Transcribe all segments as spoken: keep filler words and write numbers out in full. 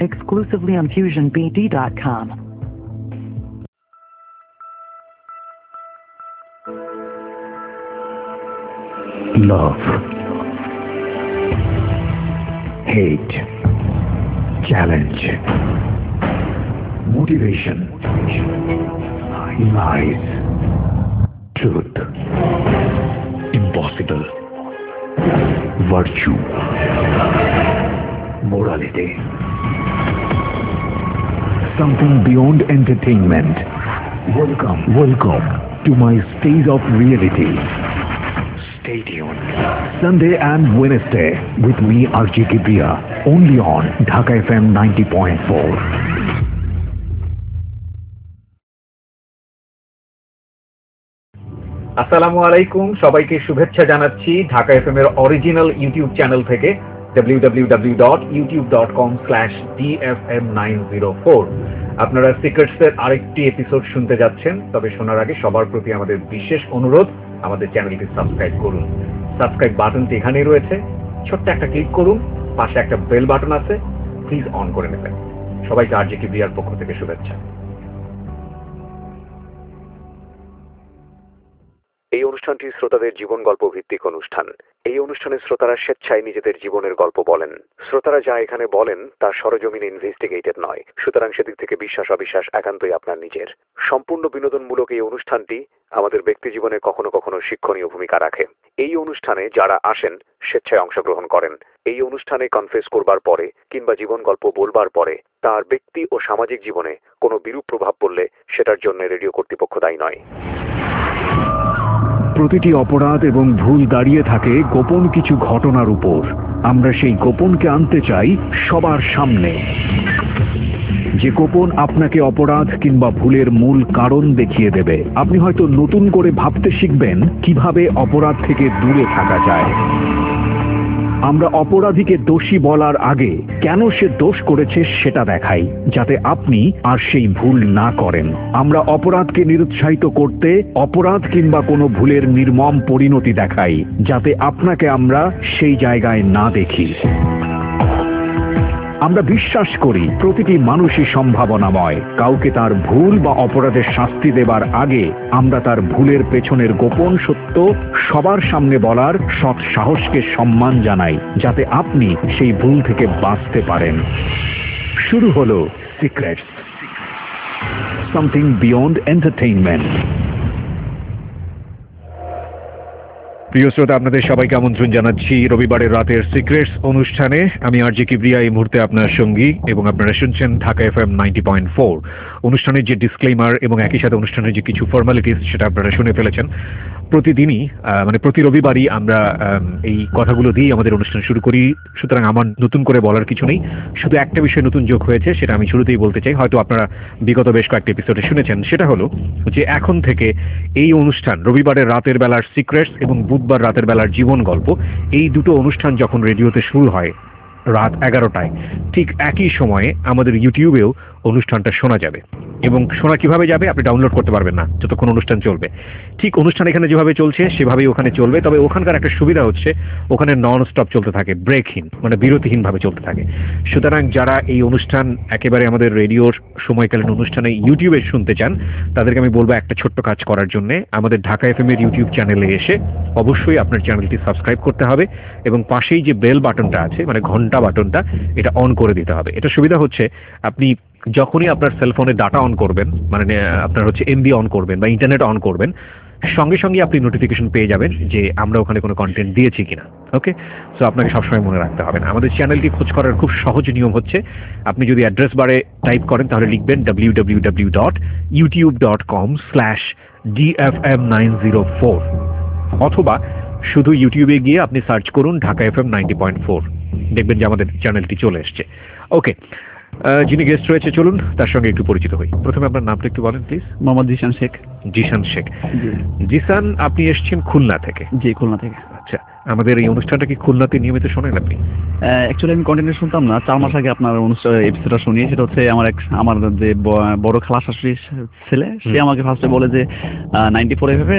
exclusively on fusion b d dot com. Love, hate, challenge, motivation, lies, truth, impossible, virtue, morality, something beyond entertainment. Welcome, welcome to my stage of reality. Stay tuned. Sunday and Wednesday with me R J Kibriya, only on Dhaka F M ninety point four. আসসালামু আলাইকুম, সবাইকে শুভেচ্ছা জানাচ্ছি Dhaka FM এর original YouTube channel থেকে W W W dot YouTube dot com slash D F M nine zero four. আপনারা সিক্রেটসের আরেকটি এপিসোড শুনতে যাচ্ছেন, তবে শোনার আগে সবার প্রতি আমাদের বিশেষ অনুরোধ, আমাদের চ্যানেলটি সাবস্ক্রাইব করুন। সাবস্ক্রাইব বাটনটি এখানেই রয়েছে, ছোট্ট একটা ক্লিক করুন, পাশে একটা বেল বাটন আছে, প্লিজ অন করে নেবেন। সবাইকে আর জি কিবরিয়ার পক্ষ থেকে শুভেচ্ছা। এই অনুষ্ঠানটি শ্রোতাদের জীবন গল্প ভিত্তিক অনুষ্ঠান। এই অনুষ্ঠানের শ্রোতারা স্বেচ্ছায় নিজেদের জীবনের গল্প বলেন। শ্রোতারা যা এখানে বলেন তা সরজমিনে ইনভেস্টিগেটেড নয়, সুতরাং সেদিক থেকে বিশ্বাস অবিশ্বাস একান্তই আপনার নিজের। সম্পূর্ণ বিনোদনমূলক এই অনুষ্ঠানটি আমাদের ব্যক্তি জীবনে কখনো কখনো শিক্ষণীয় ভূমিকা রাখে। এই অনুষ্ঠানে যারা আসেন স্বেচ্ছায় অংশগ্রহণ করেন। এই অনুষ্ঠানে কনফেস করবার পরে কিংবা জীবন গল্প বলবার পরে তার ব্যক্তি ও সামাজিক জীবনে কোনো বিরূপ প্রভাব পড়লে সেটার জন্য রেডিও কর্তৃপক্ষ দায়ী নয়। প্রতিটি অপরাধ এবং ভুল দাঁড়িয়ে থাকে গোপন কিছু ঘটনার উপর। আমরা সেই গোপনকে আনতে চাই সবার সামনে, যে গোপন আপনাকে অপরাধ কিংবা ভুলের মূল কারণ দেখিয়ে দেবে। আপনি হয়তো নতুন করে ভাবতে শিখবেন কিভাবে অপরাধ থেকে দূরে থাকা যায়। আমরা অপরাধীকে দোষী বলার আগে কেন সে দোষ করেছে সেটা দেখাই, যাতে আপনি আর সেই ভুল না করেন। আমরা অপরাধকে নিরুৎসাহিত করতে অপরাধ কিংবা কোনো ভুলের নির্মম পরিণতি দেখাই, যাতে আপনাকে আমরা সেই জায়গায় না দেখি। আমরা বিশ্বাস করি প্রতিটি মানুষই সম্ভাবনাময়। কাউকে তার ভুল বা অপরাধের শাস্তি দেবার আগে আমরা তার ভুলের পেছনের গোপন সত্য সবার সামনে বলার সৎ সাহসকে সম্মান জানাই, যাতে আপনি সেই ভুল থেকে বাঁচতে পারেন। শুরু হলো সিক্রেটস, সামথিং বিয়ন্ড এন্টারটেইনমেন্ট। প্রিয় শ্রোতা, আপনাদের সবাইকে আমন্ত্রণ জানাচ্ছি রবিবারের রাতের সিক্রেটস অনুষ্ঠানে। আমি আর জি কিবরিয়া এই মুহূর্তে আপনার সঙ্গী, এবং আপনারা শুনছেন Dhaka F M ninety point four. অনুষ্ঠানের যে ডিসক্লেইমার এবং একই সাথে অনুষ্ঠানের যে কিছু ফর্মালিটিস সেটা আপনারা শুনে ফেলেছেন। প্রতিদিনই মানে প্রতি রবিবারই আমরা এই কথাগুলো দিয়েই আমাদের অনুষ্ঠান শুরু করি, সুতরাং আমার নতুন করে বলার কিছু নেই। শুধু একটা বিষয় নতুন যোগ হয়েছে, সেটা আমি শুরুতেই বলতে চাই। হয়তো আপনারা বিগত বেশ কয়েকটি এপিসোডে শুনেছেন। সেটা হলো যে এখন থেকে এই অনুষ্ঠান রবিবারের রাতের বেলার সিক্রেটস এবং বুধবার রাতের বেলার জীবন গল্প, এই দুটো অনুষ্ঠান যখন রেডিওতে শুরু হয় রাত এগারোটায়, ঠিক একই সময়ে আমাদের ইউটিউবেও অনুষ্ঠানটা শোনা যাবে। এবং শোনা কিভাবে যাবে? আপনি ডাউনলোড করতে পারবেন না যতক্ষণ অনুষ্ঠান চলবে। ঠিক অনুষ্ঠান এখানে যেভাবে চলছে সেভাবেই ওখানে চলবে, তবে ওখানকার একটা সুবিধা হচ্ছে ওখানে নন স্টপ চলতে থাকে, ব্রেকহীন, মানে বিরতিহীনভাবে চলতে থাকে। সুতরাং যারা এই অনুষ্ঠান একেবারে আমাদের রেডিওর সময়কালীন অনুষ্ঠানে ইউটিউবে শুনতে চান, তাদেরকে আমি বলবো একটা ছোট্ট কাজ করার জন্য। আমাদের ঢাকা এফএম এর ইউটিউব চ্যানেলে এসে অবশ্যই আপনার চ্যানেলটি সাবস্ক্রাইব করতে হবে, এবং পাশেই যে বেল বাটনটা আছে, মানে ঘন্টা বাটনটা, এটা অন করে দিতে হবে। এটা সুবিধা হচ্ছে আপনি যখনই আপনার সেলফোনে ডাটা অন করবেন, মানে আপনার হচ্ছে এমবি অন করবেন বা ইন্টারনেট অন করবেন, সঙ্গে সঙ্গে আপনি নোটিফিকেশন পেয়ে যাবেন যে আমরা ওখানে কোনো কন্টেন্ট দিয়েছি কিনা। ওকে, সো আপনাকে সবসময় মনে রাখতে হবে না। আমাদের চ্যানেলটি খোঁজ করার খুব সহজ নিয়ম হচ্ছে, আপনি যদি অ্যাড্রেস বারে টাইপ করেন তাহলে লিখবেন W W W dot YouTube dot com slash D F M nine zero four, অথবা শুধু ইউটিউবে গিয়ে আপনি সার্চ করুন Dhaka F M ninety point four, দেখবেন যে আমাদের চ্যানেলটি চলে এসছে। ওকে, যিনি গেস্ট রয়েছে চলুন তার সঙ্গে একটু পরিচিত হই। প্রথমে আপনার নামটা একটু বলেন প্লিজ। মোহাম্মদ জিশান শেখ। জিশান শেখ। জিশান, আপনি এসেছেন খুলনা থেকে? জি, খুলনা থেকে। আচ্ছা, আমাদের এই অনুষ্ঠানটা কি খুলনাতে নিয়মিত শোনেন আপনি? অ্যাকচুয়ালি আমি কন্টিনিউ শুনতাম না, চার মাস আগে আপনার অনুষ্ঠান এপিসোডটা শুনি। সেটা হচ্ছে আমার এক আমার যে ব- বড় খালা শাশুড়ির ছেলে, সে আমাকে ফার্স্টে বলে যে নাইনটি ফোর এফ এ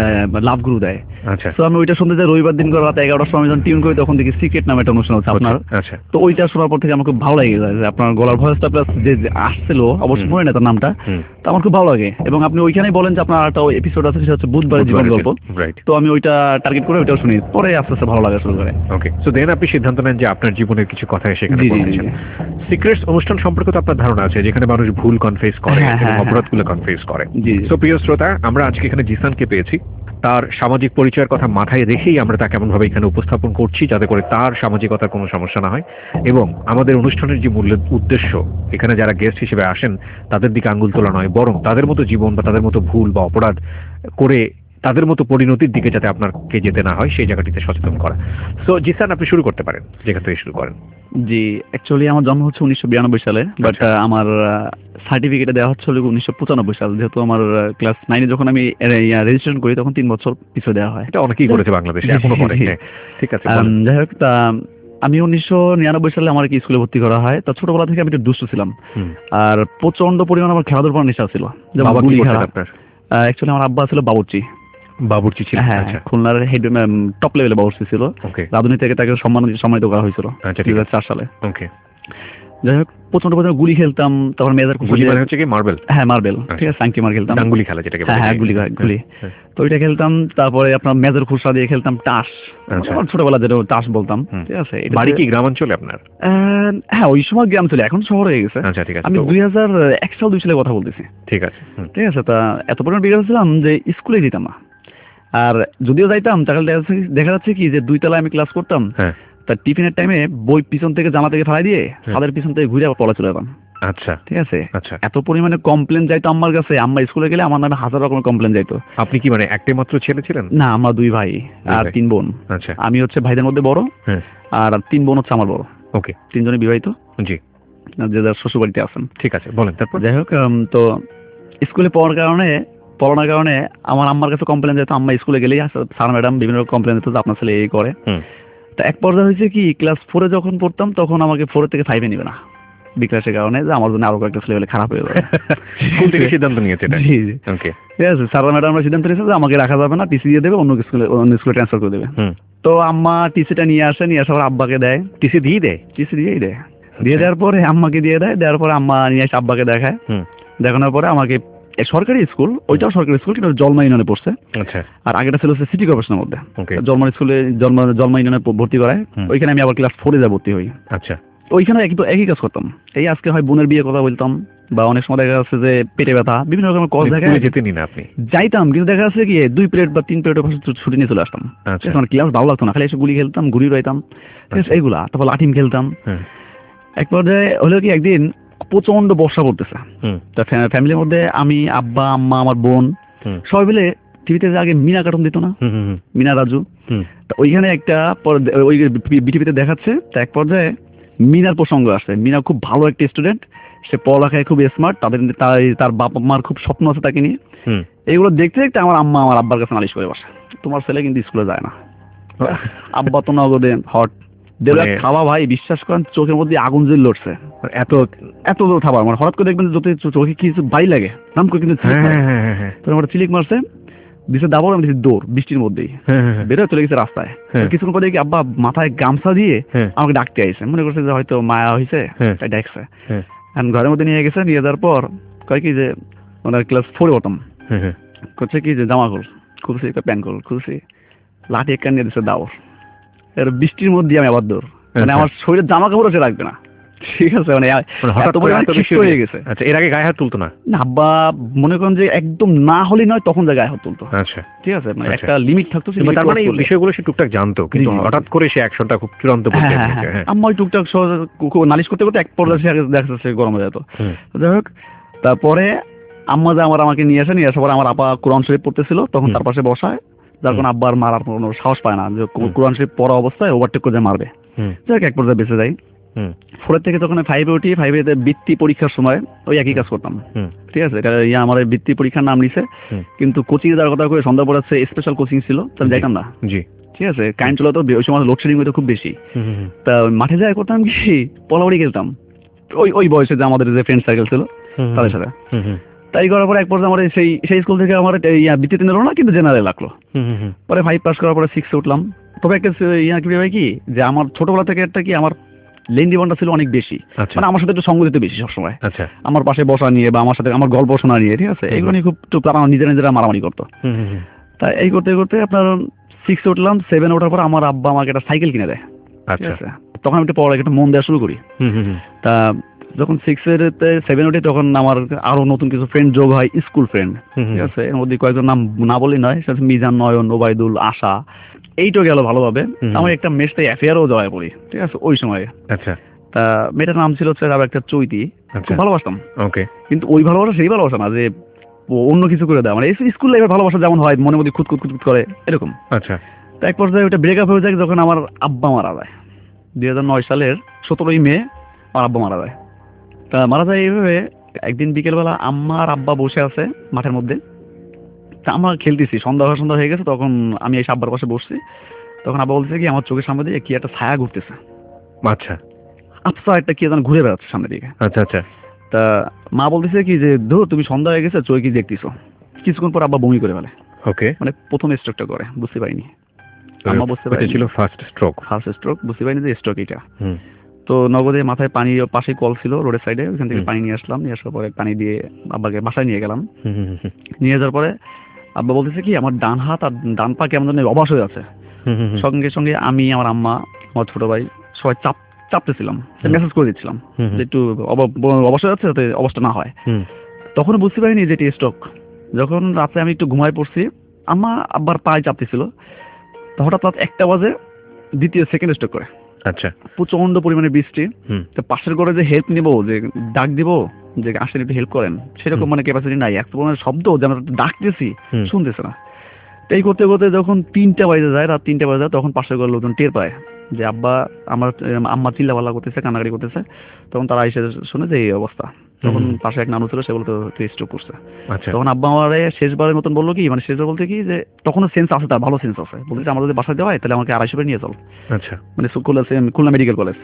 লাভ গুরু দেয়। আচ্ছা তো আমি ওইটা শুনতে যাই রবিবার দিন করে রাত এগারোটার সময় যখন টিউন করি, তখন দেখি সিক্রেট নামে একটা অনুষ্ঠান হচ্ছে আপনার। আচ্ছা তো ওইটা শোনার পর থেকে আমার খুব ভালো লাগে যায় যে আপনার গলার ভয়েসটা প্লাস যে যে আসছিল, অবশ্যই মনে নেই তার নামটা, হুম। তো আমার খুব ভালো লাগে। এবং আপনি ওইখানেই বলেন যে আপনার একটা এপিসোড আছে, সেটা হচ্ছে বুধবারের জীবন গল্প। রাইট। তো আমি ওইটা টার্গেট করে ওইটাও শুনি, পরে আস্তে আস্তে ভালো লাগা শুরু করে। ওকে, সো দেন আপনি সিদ্ধান্ত নেন যে আপনার জীবনের কিছু কথা সেখানে জি, জি, বলছেন। জি। সিক্রেটস অনুষ্ঠান সম্পর্কে তো আপনার ধারণা আছে, যেখানে মানুষ ভুল কনফেস করে হ্যাঁ, এবং হ্যাঁ, অপরাধগুলো কনফেস করে। জি, জি। সো প্রিয় শ্রোতা, আমরা আজকে এখানে জিসানকে পেয়েছি। তার সামাজিক পরিচয়ের কথা মাথায় রেখেই আমরা তাকে এমনভাবে এখানে উপস্থাপন করছি যাতে করে তার সামাজিকতার কোনো সমস্যা না হয়, এবং আমাদের অনুষ্ঠানের যে মূল্য উদ্দেশ্য, এখানে যারা গেস্ট হিসেবে আসেন তাদের দিকে আঙ্গুল তোলা নয়, বরং তাদের মতো জীবন বা তাদের মতো ভুল বা অপরাধ করে তাদের মতো পরিণতির দিকে যাতে আপনাকে যেতে না হয় সেই জায়গাটিতে সচেতন করা। সো জিসান, আপনি শুরু করতে পারেন, যেখান থেকে শুরু করেন। জি, অ্যাকচুয়ালি আমার জন্ম হচ্ছে উনিশশো বিরানব্বই সালে, বাট আচ্ছা। আমার সার্টিফিকেটে দেওয়া হচ্ছে উনিশশো পঁচানব্বই সাল। যেহেতু আমার ক্লাস নাইনে যখন আমি রেজিস্ট্রেশন করি, তখন তিন বছর পিছু দেওয়া হয়। এটা অনেকেই করেছে বাংলাদেশে, এখনো করে। জি। হ্যাঁ, ঠিক আছে, আম, বলেন। যাই হোক, তা আমি উনিশশো নিরানব্বই সালে আমার স্কুলে ভর্তি করা হয়। তা ছোটবেলা থেকে আমি একটু দুষ্ট ছিলাম, হুম। আর প্রচন্ড পরিমাণ আমার খেলাধুলার উপর নেশা ছিল। যেমন বাবা কি গুলি করতেন খেলা। আপনার? অ্যাকচুয়ালি আমার আব্বা ছিল বাবুর্চি। বাবুর্চি ছিল? হ্যাঁ, আচ্ছা, খুলনার হেড টপ লেভেলে বাবুর্চি ছিল। ওকে, রাধুনী থেকে তাকে সম্মান সম্মানিত করা হয়েছিল আচ্ছা, দুই ঠিক হাজার চার সালে। ওকে। যাই হোক, প্রচন্ড পরিমাণে গুলি খেলতাম, তারপর মেজার গুলি মানে হচ্ছে কি মার্বেল? হ্যাঁ, মার্বেল, আচ্ছা। ঠিক আছে, সাংকি মার খেলতাম। ডাঙ্গুলি খেলা যেটাকে বলে। হ্যাঁ হ্যাঁ, গুলি গুলি হ্যাঁ। তো ওইটা খেলতাম। তারপরে আপনার মেজর খুচরা দিয়ে খেলতাম টাস। আচ্ছা। আমার ছোটবেলা যেটা টাস বলতাম, হুম। ঠিক আছে। এটা বাড়ি কি গ্রামাঞ্চলে আপনার? আহ, হ্যাঁ, ওই সময় গ্রাম ছিল, এখন শহর হয়ে গেছে। আচ্ছা, ঠিক আছে। আমি তো- দুই হাজার এক সাল দুই সালে কথা বলতেছি, ঠিক আছে। হুম। ঠিক আছে। তা এত পরিমাণ বিগড়ে ছিলাম যে স্কুলে যেতাম না, আর যদিও যাইতাম তাহলে দেখা যাচ্ছে- দেখা যাচ্ছে কি যে দুই তলায় আমি ক্লাস করতাম, হ্যাঁ, তা টিফিনের টাইমে বই পিছন থেকে জামা থেকে ফেলাই দিয়ে তাদের পিছন থেকে ঘুরে আবার পড়া চলে যেতাম, আচ্ছা ঠিক আছে। আচ্ছা। এত পরিমাণে কমপ্লেন যাইতো আম্মার কাছে। আম্মা স্কুলে গেলে আমার নামে হাজার রকমের কমপ্লেন যাইতো। আপনি কি মানে একটাই মাত্র ছেলে ছিলেন? না, আমরা দুই ভাই দুই আর ভাই। তিন বোন। আচ্ছা, আমি হচ্ছে ভাইদের মধ্যে বড়, হ্যাঁ, আর তিন বোন হচ্ছে আমার বড়। ওকে, তিনজনে বিবাহিত, জি, যে যার শ্বশুর বাড়িতে আছেন। ঠিক আছে, বলেন তারপর। যাই হোক, উম, তো স্কুলে পড়ার কারণে পড়ানোর কারণে আমার আম্মার কাছে কমপ্লেন যেত। আম্মা স্কুলে গেলেই স্যার ম্যাডাম বিভিন্ন কমপ্লেন দিত যে আপনার ছেলে এই করে। হুম। তা এক পর্যায়ে হয়েছে কি, ক্লাস ফোরে যখন পড়তাম তখন আমাকে ফোর থেকে ফাইভে নিবে না বিকাশের কারণে, যে আমার জন্য আরো কয়েকটা ছেলে হলে খারাপ হয়ে যাবে। স্কুল থেকে সিদ্ধান্ত নিয়েছে এটা? জি জি, ওকে, ঠিক আছে। স্যার ম্যাডামরা সিদ্ধান্ত নিয়েছে যে আমাকে রাখা যাবে না, টিসি দিয়ে দেবে, অন্য স্কুলে অন্য স্কুলে ট্রান্সফার করে দেবে। হুম। তো আম্মা টিসিটা নিয়ে আসে, নিয়ে আসার পর আব্বাকে দেয়। টিসি দিয়ে দেয়? টিসি দিয়েই দেয়। দিয়ে দেওয়ার পরে আম্মাকে দিয়ে দেয়, দেওয়ার পরে আম্মা নিয়ে এসে আব্বাকে দেখায়। হুম। দেখানোর পরে আমাকে এ সরকারি স্কুল, ওইটাও সরকারি স্কুল, কিন্তু জলমা ইউনিয়নে পড়ছে। আচ্ছা, আর আগেটা ছিল সিটি কর্পোরেশনের মধ্যে। ওকে, জলমা স্কুলে জলমা জলমা ইউনিয়নে ভর্তি করায়। হুম। ওইখানে আমি আবার ক্লাস ফোরে যা ভর্তি হই। আচ্ছা, ওইখানে একটু একই কাজ করতাম। এই আজকে হয় বোনের বিয়ে কথা বলতাম, বা অনেক সময় দেখা যাচ্ছে যে পেটে ব্যথা, বিভিন্ন রকমের কজ দেখা স্কুলে যেতেনি না আপনি? যাইতাম, কিন্তু দেখা যাচ্ছে কি দুই প্লেট বা তিন প্লেটের পাশে ছুটি নিয়ে চলে আসতাম। আচ্ছা, আমার ক্লাস ভালো লাগতো না, খালি এসে গুলি খেলতাম, ঘুরি রইতাম, ঠিক আছে, আচ্ছা। এইগুলা। তারপর লাঠিম খেলতাম। হ্যাঁ, এক পর্যায়ে হলো কি, একদিন প্রচন্ড বর্ষা পড়তেছে। হুম, তা ফ্যামিলির মধ্যে আমি, আব্বা, আম্মা, আমার বোন হুম, সবাই মিলে টিভিতে আগে মিনা কার্টুন দিত না, হুম, হুম, হুম, মিনা রাজু, হুম, তা ওইখানে একটা পর- ওই বিটিভিতে দেখাচ্ছে। তা এক পর্যায়ে মিনার প্রসঙ্গ আসছে। মিনা খুব ভালো একটা স্টুডেন্ট, সে পড়ালেখায় খুব স্মার্ট, তাদের তার- তার বাবা মার খুব স্বপ্ন আছে তাকে নিয়ে। হুম। এইগুলো দেখতে দেখতে আমার আম্মা আমার আব্বার কাছে নালিশ করে বসে, তোমার ছেলে কিন্তু স্কুলে যায় না। আব্বা তো নগদে হট দেড় মানে- খাওয়া, ভাই বিশ্বাস করেন চোখের মধ্যে আগুন জ্বলে লড়ছে। এত? এত খাবার মানে হঠাৎ করে দেখবেন যত চোখে কিছু বাই লাগে, নাম করে কিন্তু চিলিক হ্যাঁ, মারে। হ্যাঁ, হ্যাঁ, হ্যাঁ, তো আমার চিলিক মারছে, দিছে দাবর, আমি দিছি দৌড় বৃষ্টির মধ্যেই হ্যাঁ, হ্যাঁ, বেরোয় চলে গেছে রাস্তায়। হ্যাঁ। তো কিছুক্ষণ পরে দেখি আব্বা মাথায় গামছা দিয়ে হ্যাঁ, আমাকে ডাকতে আইছে, মনে করছে যে হয়তো মায়া হয়েছে, হ্যাঁ। তাই ডাকছে। হ্যাঁ, And ঘরের মধ্যে নিয়ে গেছে, নিয়ে যাওয়ার পর কয় কি যে মানে ক্লাস ফোরে হতাম, হ্যাঁ, হ্যাঁ। করছে কি যে জামা খোল, খুলছি, প্যান্ট খোল, খুলছি, লাঠি এক কান নিয়ে দিচ্ছে দাওর। এর বৃষ্টির মধ্যে আমি আবার দৌড়, মানে আচ্ছা। আমার শরীরের জামা কাপড় সে রাখবে না, ঠিক আছে, মানে মানে হঠাৎ এত করে পরিমাণে এত বেশি ক্ষিপ্ত হয়ে গেছে। আচ্ছা, এর আগে গায়ে হাত তুলতো না? না, আব্বা মনে করেন যে একদম না হলেই নয়, তখন জায়গায় হাত তুলতো, আচ্ছা, ঠিক আছে, মানে আচ্ছা। একটা লিমিট থাকতো। সেই কিন্তু limit তার মানে cross এই করলে- বিষয়গুলো সে টুকটাক জানতো, কিন্তু জি, জি, জি। হঠাৎ করে সে অ্যাকশনটা খুব চূড়ান্ত হ্যাঁ পর্যায়ে হ্যাঁ নিয়েছে। হ্যাঁ, হ্যাঁ, আম্মা ওই টুকটাক সহজে কু- কু- নালিশ করতে করতে এক পর্যায়ে সে দেখা যাচ্ছে গরম হয়ে যেত। হুম, যাই হোক, তারপরে আম্মা যে আমার আমাকে নিয়ে আসে, নিয়ে আসার পরে আমার আপা কোরআন শরীফ পড়তেছিল, তখন হুম। তার পাশে বসায়, যার হুম। কোনো আব্বার মারার কোনো সাহস পায় না, যে কো- হুম। কোরআন শরীফ পড়া অবস্থায় ওভারটেক করে মারবে। হুম, যাই হোক, এক পর্যায়ে বেঁচে যাই। হুম, ফোরের থেকে যখন ফাইভে উঠি, ফাইভে বৃত্তি পরীক্ষার সময় ওই একই কাজ করতাম, হুম, ঠিক আছে। এটা ইয়া আমার এই বৃত্তি পরীক্ষার নাম নিছে, হুম। কিন্তু কোচিং এ যাওয়ার কথা করে সন্ধ্যা পড়াচ্ছে, স্পেশাল কোচিং ছিল, তো আমি জি। যাইতাম না। জি, ঠিক আছে, কারেন্ট চলে তো ওই সময় লোডশেডিং হইতো খুব বেশি। তা মাঠে যায় করতাম কি পলাবড়ি খেলতাম ওই ওই বয়সে যে আমাদের যে ফ্রেন্ড সার্কেল ছিল তাদের সাথে। তাই করার পরে এক পর্যায়ে আমার সেই সেই স্কুল থেকে আমার বৃত্তিতে নিল না, কিন্তু জেনারেল লাগলো। পরে ফাইভ পাস করার পরে সিক্সে উঠলাম। তবে একটা ইয়া কি ভাই কি যে আমার ছোটবেলা থেকে একটা কি আমার লেন জীবনটা ছিল অনেক বেশি, মানে আমার সাথে একটু সঙ্গ দিতে বেশি সবসময়, আমার পাশে বসা নিয়ে বা আমার সাথে আমার গল্প শোনা নিয়ে, ঠিক আছে, এগুলো নিয়ে খুব তারা নিজেরা নিজেরা মারামারি করতো। তাই এই করতে করতে আপনার সিক্সে উঠলাম, সেভেন ওঠার পর আমার আব্বা আমাকে একটা সাইকেল কিনে দেয়। ঠিক আছে, তখন আমি একটু পড়ালেখা একটু মন দেওয়া শুরু করি। তা যখন সিক্সের সেভেন উঠি তখন আমার আরো নতুন কিছু ফ্রেন্ড যোগ হয়, স্কুল ফ্রেন্ড। ঠিক আছে, এর মধ্যে কয়েকজন নাম না বললেই নয়, সেটা মিজান, নয়ন, ওবায়দুল, আশা, এইটা গেল ভালোভাবে। আমার একটা মেয়ের অ্যাফেয়ারও জড়ায় পড়ি, ঠিক আছে, ওই সময়ে। আচ্ছা, তা মেয়েটার নাম ছিল হচ্ছে আর একটা চৈতি, খুব ভালোবাসতাম। ওকে, কিন্তু ওই ভালোবাসা সেই ভালোবাসা না যে অন্য কিছু করে দেয়, মানে স্কুল লাইফের ভালোবাসা যেমন হয় মনের মধ্যে খুঁতখুত খুঁতখুত করে এরকম। আচ্ছা, তা এক পর্যায়ে ওটা ব্রেকআপ হয়ে যায় যখন আমার আব্বা মারা যায়। দুই হাজার নয় সালের সতেরোই মে আমার আব্বা মারা যায়। তা মারা যায় এইভাবে, একদিন বিকেলবেলা আম্মা আর আব্বা বসে আছে মাঠের মধ্যে। তা আমরা খেলতেছি, সন্ধ্যা সন্ধ্যা হয়ে গেছে, তখন আমি এই আব্বার পাশে বসছি। তখন আব্বা বলছে কি আমার চোখের সামনে দিয়ে কি একটা ছায়া ঘুরতেছে। আচ্ছা, আচ্ছা, একটা কি যেন ঘুরে বেড়াচ্ছে সামনের দিকে। আচ্ছা আচ্ছা। তা মা বলতেছে কি যে ধর তুমি সন্ধ্যা হয়ে গেছে, চোখে কি দেখতেছো। কিছুক্ষণ পর আব্বা বমি করে ফেলে। ওকে, মানে প্রথম স্ট্রোকটা করে, বুঝতে পারিনি, আম্মা বুঝতে পারি ছিল ফার্স্ট স্ট্রোক, ফার্স্ট স্ট্রোক, বুঝতে পারিনি যে স্ট্রোক এটা। তো নগদে মাথায় পানি, পাশে কল ছিল রোডের সাইডে, ওইখান থেকে পানি নিয়ে আসলাম, নিয়ে আসার পরে পানি দিয়ে আব্বাকে বাসায় নিয়ে গেলাম। নিয়ে যাওয়ার পরে আব্বা বলতেছে কি আমার ডান হাত আর ডান পা কেমন যেন অবশ হয়ে আছে। সঙ্গে সঙ্গে আমি, আমার আম্মা, আমার ছোট ভাই সবাই চাপ চাপতেছিলাম, মেসেজ করে দিচ্ছিলাম যে একটু অবশ হয়ে যাচ্ছে যাতে অবস্থা না হয়। তখন বুঝতে পারিনি যে এটি স্ট্রোক। যখন রাত্রে আমি একটু ঘুমায় পড়ছি, আম্মা আব্বার পায়ে চাপতেছিল, তো হঠাৎ রাত একটা বাজে দ্বিতীয় সেকেন্ড স্ট্রোক করে। আচ্ছা, প্রচন্ড পরিমাণে বৃষ্টি, তো পাশের ঘরে যে হেল্প নিবো, যে ডাক দিব যে আসেন একটু হেল্প করেন, সেরকম মানে ক্যাপাসিটি নাই। এক ধরনের শব্দ যে আমরা ডাকতেছি শুনতেছে না। তো এই করতে করতে যখন তিনটা বাজে যায়, রাত তিনটা বাজে যায়, তখন পাশের ঘরের লোকজন টের পায় যে আব্বা আমার আম্মা চিল্লাপাল্লা করতেছে, কান্নাকাটি করতেছে। তখন তারা এসে শুনে যে এই অবস্থা। তখন পাশে এক নানু ছিল, সে বলতো স্ট্রোক করছে। তখন আব্বা আমার শেষবারের মতন বললো কি, মানে শেষবার বলতে কি যে তখনও সেন্স আছে, তার ভালো সেন্স আছে, বলতেছে আমার যদি বাসায় দেওয়া হয় তাহলে আমাকে আড়াইশো করে নিয়ে চল। আচ্ছা, মানে খুলনা মেডিকেল কলেজ।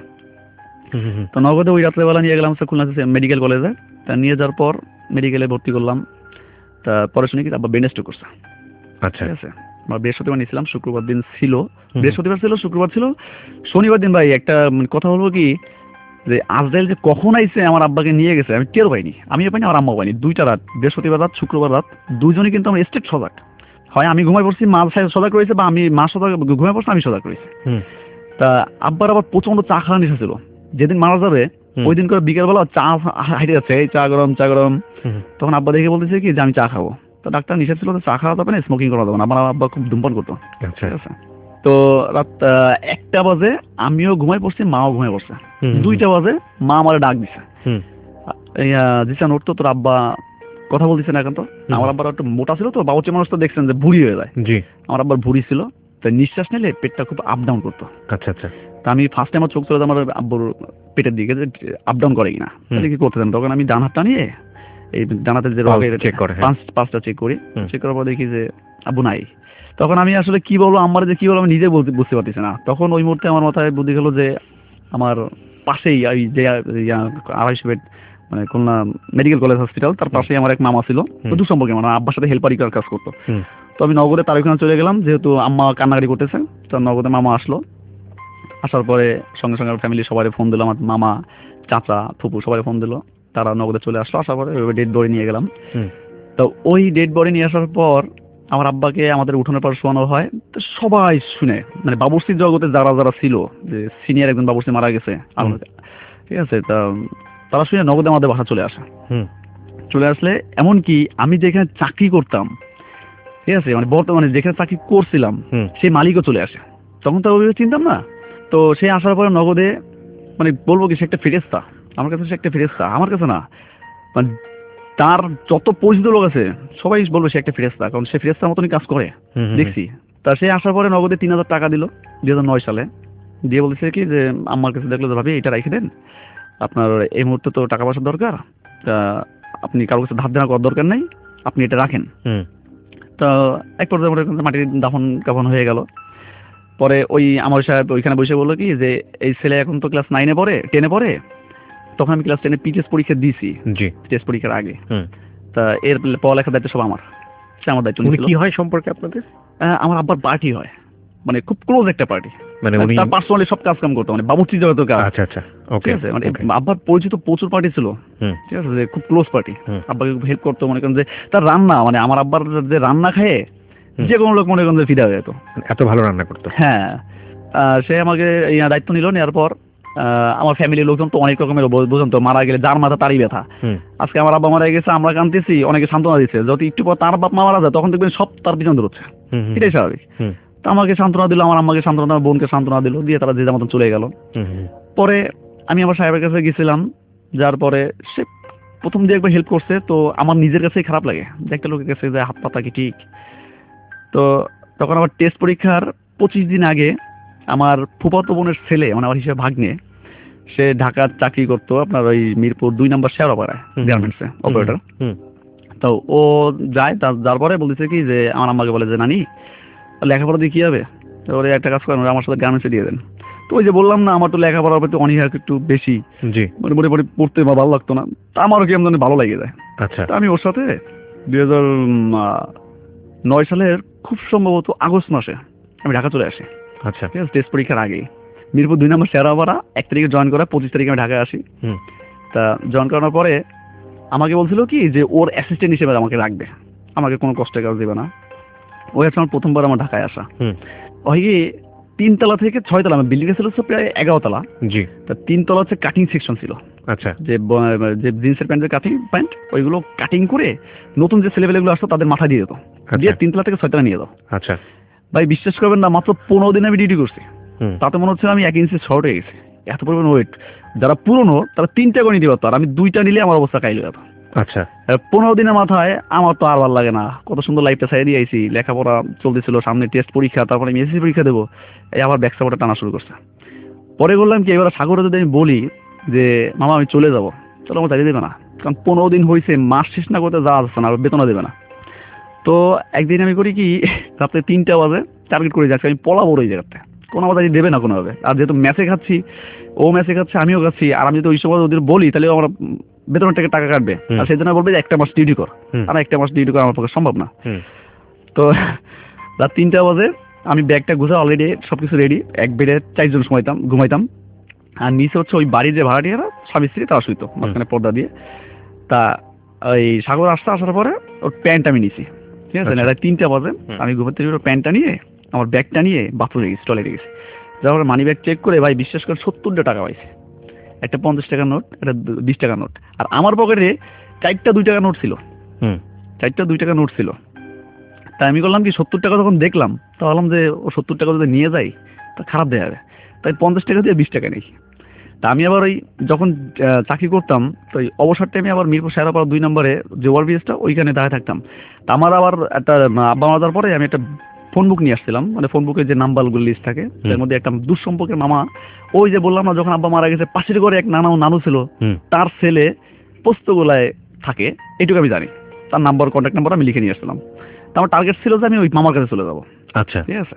তো নগদে ওই রাত্রেবেলা নিয়ে গেলাম খুলনা মেডিকেল কলেজে। তা নিয়ে যাওয়ার পর মেডিকেলে ভর্তি করলাম। তা পরে শুনি কি আব্বা ব্রেন স্ট্রোক করছে। আচ্ছা, ঠিক আছে, আমরা বৃহস্পতিবার নিয়েছিলাম, শুক্রবার দিন ছিল, বৃহস্পতিবার ছিল, শুক্রবার ছিল, শনিবার দিন ভাই একটা কথা বলবো কি যে আজরাইল যে কখন আইছে আমার আব্বাকে নিয়ে গেছে আমি টের পাইনি, আমিও পাইনি, আমার আম্মাও পাইনি। দুইটা রাত, বৃহস্পতিবার রাত, শুক্রবার রাত, দুজনই কিন্তু আমরা স্টেট সজাগ। হয় আমি ঘুমাই পড়ছি, মা সজাগ রয়েছে, বা আমি মা সজাগ ঘুমাই পড়ছি, আমি সজাগ রয়েছি। তা আব্বার আবার প্রচন্ড চা খাওয়ার নেশা ছিল। যেদিন মারা যাবে ওই দিন করে বিকেলবেলা চা হাইটে যাচ্ছে, এই চা গরম, চা গরম। তখন আব্বা দেখে বলতেছে কি যে আমি চা খাবো। তো ডাক্তার নিষেধ ছিল চা খাওয়া যাবে না, স্মোকিং করা যাবে না। আমার আব্বা খুব ধূমপান করতো। ঠিক আছে, তো রাত একটা বাজে আমিও ঘুমাই পড়ছি, মাও ঘুমাই পড়ছে। দুইটা বাজে মা আমার ডাক দিছে, জিসান উঠতো, তোর আব্বা কথা বলতেছে না এখন। তো আমার আব্বার একটু মোটা ছিল, তো বাবুচি মানুষ তো দেখছেন যে ভুড়ি হয়ে যায়। আমার আব্বার ভুড়ি ছিল, তো নিঃশ্বাস নিলে পেটটা খুব আপ ডাউন করতো। আচ্ছা আচ্ছা, তা আমি ফার্স্ট টাইম আমার চোখ চলে আমার আব্বুর পেটের দিকে যে আপ ডাউন করে কিনা, তাহলে কি করতে দেন। তখন আমি ডান হাতটা নিয়ে এই ডানাতে যে চেক করে পাঁচটা চেক করি, চেক করার পর দেখি যে আব্বু নাই। তখন আমি আসলে কি বলবো, আমার যে কি বলবো আমি নিজে বুঝতে পারতেছি না। তখন ওই মুহূর্তে আমার মাথায় বুদ্ধি গেল যে আমার পাশেই ওই যে আড়াইশো বেড মানে খুলনা মেডিকেল কলেজ হসপিটাল, তার পাশেই আমার এক মামা ছিল, দু সম্পর্কে মানে আব্বার সাথে হেল্পারি কাজ করতো। তো আমি নগদে তার ওখানে চলে গেলাম, যেহেতু আম্মা কান্নাকাটি করতেছে। তো নগদে মামা আসলো, আসার পরে সঙ্গে সঙ্গে ফ্যামিলি সবাই ফোন দিল, আমার মামা, চাচা, ফুপু সবাই ফোন দিল। তারা নগদে চলে আসলো, আসার পরে ডেড বডি নিয়ে গেলাম। তো ওই ডেড বডি নিয়ে আসার পর আমার আব্বাকে আমাদের উঠোনের পর শোয়ানো হয়। তো সবাই শুনে, মানে বাবুর্চির জগতে যারা যারা ছিল, যে সিনিয়র একজন বাবুর্চি মারা গেছে, ঠিক আছে, তা তারা শুনে নগদে আমাদের বাসা চলে আসে। চলে আসলে এমনকি আমি যেখানে চাকরি করতাম, ঠিক আছে, মানে বর্তমানে যেখানে চাকরি করছিলাম সেই মালিকও চলে আসে। তখন তো ওইভাবে চিনতাম না। তো সে আসার পরে নগদে মানে বলবো কি সে একটা ফেরেশতা, আমার কাছে সে একটা ফেরেশতা, আমার কাছে না, মানে তার যত পরিচিত লোক আছে সবাই বলবে সে একটা ফেরেশতা, কারণ সে ফেরেশতার মতনই কাজ করে দেখছি। তা সে আসার পরে নগদে তিন হাজার টাকা দিল দুই হাজার নয় সালে, দিয়ে বলেছে কি যে আমার কাছে দেখলো যে ভাবি এটা রেখে দেন, আপনার এই মুহূর্তে তো টাকা পয়সার দরকার, তা আপনি কারোর কাছে ধার দেনা করার দরকার নেই, আপনি এটা রাখেন। তো এক পর্যায়ে মাটির দাফন কাফন হয়ে গেল। পরে ওই আমার সাহেব ওইখানে বসে বললো কি যে এই ছেলে এখন তো ক্লাস নাইনে পড়ে টেনে পড়ে, তখন আমি ক্লাস টেনে পিটেস্ট পরীক্ষা দিয়েছি, জি টেস্ট পরীক্ষার আগে। তা এর পড়ালেখার দায়িত্ব সব আমার, সে আমার দায়িত্ব নিয়েছিল। কি হয় সম্পর্কে আপনাদের? আমার আব্বার পার্টি হয়, মানে খুব ক্লোজ একটা পার্টি, মানে উনি তার পার্সোনালি সব কাজ কাম করতো, মানে বাবুর্চি জগতের কাজ। আচ্ছা আচ্ছা, ওকে। ঠিক আছে, মানে আব্বার পরিচিত প্রচুর পার্টি ছিল, ঠিক আছে, যে খুব ক্লোজ পার্টি। আব্বাকে হেল্প করতো, মনে করেন যে তার রান্না, মানে আমার আব্বার যে রান্না খায় যে কোনো লোক মনে করেন যে ফিদা হয়ে যেত, এত ভালো রান্না করতো। হ্যাঁ, সে আমাকে দায়িত্ব নিল, নেওয়ার পর আমার ফ্যামিলির লোকজন তো অনেক রকমের বোঝান তো, মারা গেলে যার মাথা তারই ব্যথা। আজকে আমার আব্বা মারা গেছে, আমরা কাঁদতেছি, অনেকে সান্ত্বনা দিচ্ছে, যদি একটু পর তার বাপ মা মারা যায় তখন দেখবেন সব তার পিছন ধরছে, এটাই স্বাভাবিক। তো আমাকে সান্ত্বনা দিল, আমার আম্মাকে সান্ত্বনা, আমার বোনকে সান্ত্বনা দিল, দিয়ে তারা যে যার মতন চলে গেল। পরে আমি আমার সাহেবের কাছে গেছিলাম, যার পরে সে প্রথম দিয়ে একবার হেল্প করছে, তো আমার নিজের কাছেই খারাপ লাগে যে একটা লোকের কাছে যে হাত পাতা কি ঠিক। তো তখন আমার টেস্ট পরীক্ষার পঁচিশ দিন আগে আমার ফুফাতো বোনের ছেলে, মানে আমার হিসেবে ভাগ্নে, সে ঢাকার চাকরি করতো আপনার ওই মিরপুর দুই নম্বর শেওড়াপাড়ায় গার্মেন্টসে অপারেটর। তো ও যায়, যার পরে বলতেছে কি যে আমার আম্মাকে বলে যে নানি লেখাপড়া দিয়ে কি হবে, ওরে একটা কাজ করেন, আমার সাথে গার্মেন্টসে দিয়ে দেন। তো ওই যে বললাম না আমার তো লেখাপড়ার প্রতি অনীহা একটু বেশি, জি, মানে পরে পরে পড়তে বা ভালো লাগতো না, তা আমারও কেমন জানি ভালো লেগে যায়। আচ্ছা, আমি ওর সাথে দুই হাজার নয় সালের খুব সম্ভবত আগস্ট মাসে আমি ঢাকা চলে আসি। আচ্ছা, ঠিক আছে, টেস্ট পরীক্ষার আগে মিরপুর দুই নম্বর শেওড়াপাড়া, এক তারিখে জয়েন করা, পঁচিশ তারিখে আমি ঢাকায় আসি। তা জয়েন করানোর পরে আমাকে বলছিল কি যে ওর অ্যাসিস্ট্যান্ট হিসেবে আমাকে রাখবে, আমাকে কোনো কষ্টের কাজ দেবে না। ওই হচ্ছে আমার প্রথমবার আমার ঢাকায় আসা। ওই তিনতলা থেকে ছয়তলা, আমার বিল্ডিং ছিল প্রায় এগারো তলা। জি, তা তিনতলা হচ্ছে কাটিং সেকশন ছিল। আচ্ছা, যে যে জিন্সের প্যান্টের কাটিং প্যান্ট ওইগুলো কাটিং করে নতুন যে ছেলেপেলেগুলো আসতো তাদের মাথা দিয়ে যেত, দিয়ে তিনতলা থেকে ছয়তলা নিয়ে যেত। আচ্ছা ভাই, বিশ্বাস করবেন না, মাত্র পনেরো দিন আমি ডিউটি করছি, তাতে মনে হচ্ছে আমি এক ইঞ্চি শর্ট হয়ে গেছি, এত পরিমাণ ওয়েট। যারা পুরনো তারা তিনটা করে নিতে পারতো, আর আমি দুইটা নিলে আমার অবস্থা কাইল হয়ে যেত। আচ্ছা, পনেরো দিনের মাথায় আমার তো আর ভালো লাগে না, কত সুন্দর লাইফটা সাইড দিয়ে আইছি, লেখাপড়া চলতেছিল, সামনে টেস্ট পরীক্ষা, তারপরে আমি এসএসসি পরীক্ষা দেবো, এই আবার ব্যাক সাপোর্টে টানা শুরু করছে। পরে বললাম কি এবার সাগরে যদি আমি বলি যে মামা আমি চলে যাবো, চলো আমার চালিয়ে দেবে না, কারণ পনেরো দিন হয়েছে, মাস শেষ না করতে যাওয়া যাচ্ছে না, বেতনও দেবে না। তো একদিন আমি করি কি, রাত্রে তিনটা বাজে টার্গেট করে যাচ্ছি, আমি পলাবো ওই জায়গাতে, কোনো আমাদের দেবে না কোনোভাবে। আর যেহেতু ম্যাচে খাচ্ছি, ও ম্যাচে খাচ্ছে, আমিও খাচ্ছি, আর আমি যদি ওই সময় ওদের বলি তাহলে আমার বেতনের থেকে টাকা কাটবে, আর সেই জন্য বলবে যে একটা মাস ডিউটি কর, আর একটা মাস ডিউটি করা আমার পক্ষে সম্ভব না। তো রাত তিনটা বাজে আমি ব্যাগটা গুছা অলরেডি সবকিছু রেডি, এক বেডে চারজন ঘুমাইতাম ঘুমাইতাম আর নিচে হচ্ছে ওই বাড়ির যে ভাড়াটিয়ারা স্বামী স্ত্রী তারা শুইতো মাঝখানে পর্দা দিয়ে। তা ওই সাগর আসতে আসার পরে ওর প্যান্ট আমি নিছি, ঠিক আছে, রাত তিনটা বাজে আমি ঘুমাতে ওর প্যান্টটা নিয়ে আমার ব্যাগটা নিয়ে বাথরুমে গেছি, টয়লেটে গেছি। যাওয়ার মানি ব্যাগ চেক করে ভাই বিশ্বাস করে সত্তরটা টাকা পাইছি, একটা পঞ্চাশ টাকার নোট, একটা বিশ টাকার নোট, আর আমার পকেটে চারটা দুই টাকা নোট ছিল, চারটা দুই টাকা নোট ছিল। তাই আমি করলাম কি সত্তর টাকা যখন দেখলাম তা ভাবলাম যে ও সত্তর টাকা যদি নিয়ে যাই তা খারাপ দেওয়া যাবে, তাই পঞ্চাশ টাকা দিয়ে বিশ টাকা নেই। তা আমি আবার ওই যখন চাকরি করতাম তো ওই অবসর টাইমে আবার মিরপুর শেওড়াপাড়া দুই নম্বরে যে ওভার ব্রিজটা ওইখানে দাঁড়িয়ে থাকতাম। তা আমার আবার একটা আব্বা মারা যাওয়ার পরে আমি একটা ফোন বুক নিয়ে আসছিলাম, মানে ফোন বুকের যে নাম্বারগুলো লিস্ট থাকে তার মধ্যে একটা দুঃসম্পর্কের মামা, ওই যে বললাম না যখন আব্বা মারা গেছে পাশের ঘরে এক নানা নানু ছিল, তার ছেলে পোস্তগোলায় থাকে, এইটুকু আমি জানি, তার নাম্বার কন্ট্যাক্ট নাম্বার আমি লিখে নিয়ে আসছিলাম। তো আমার টার্গেট ছিল যে আমি ওই মামার কাছে চলে যাবো। আচ্ছা, ঠিক আছে,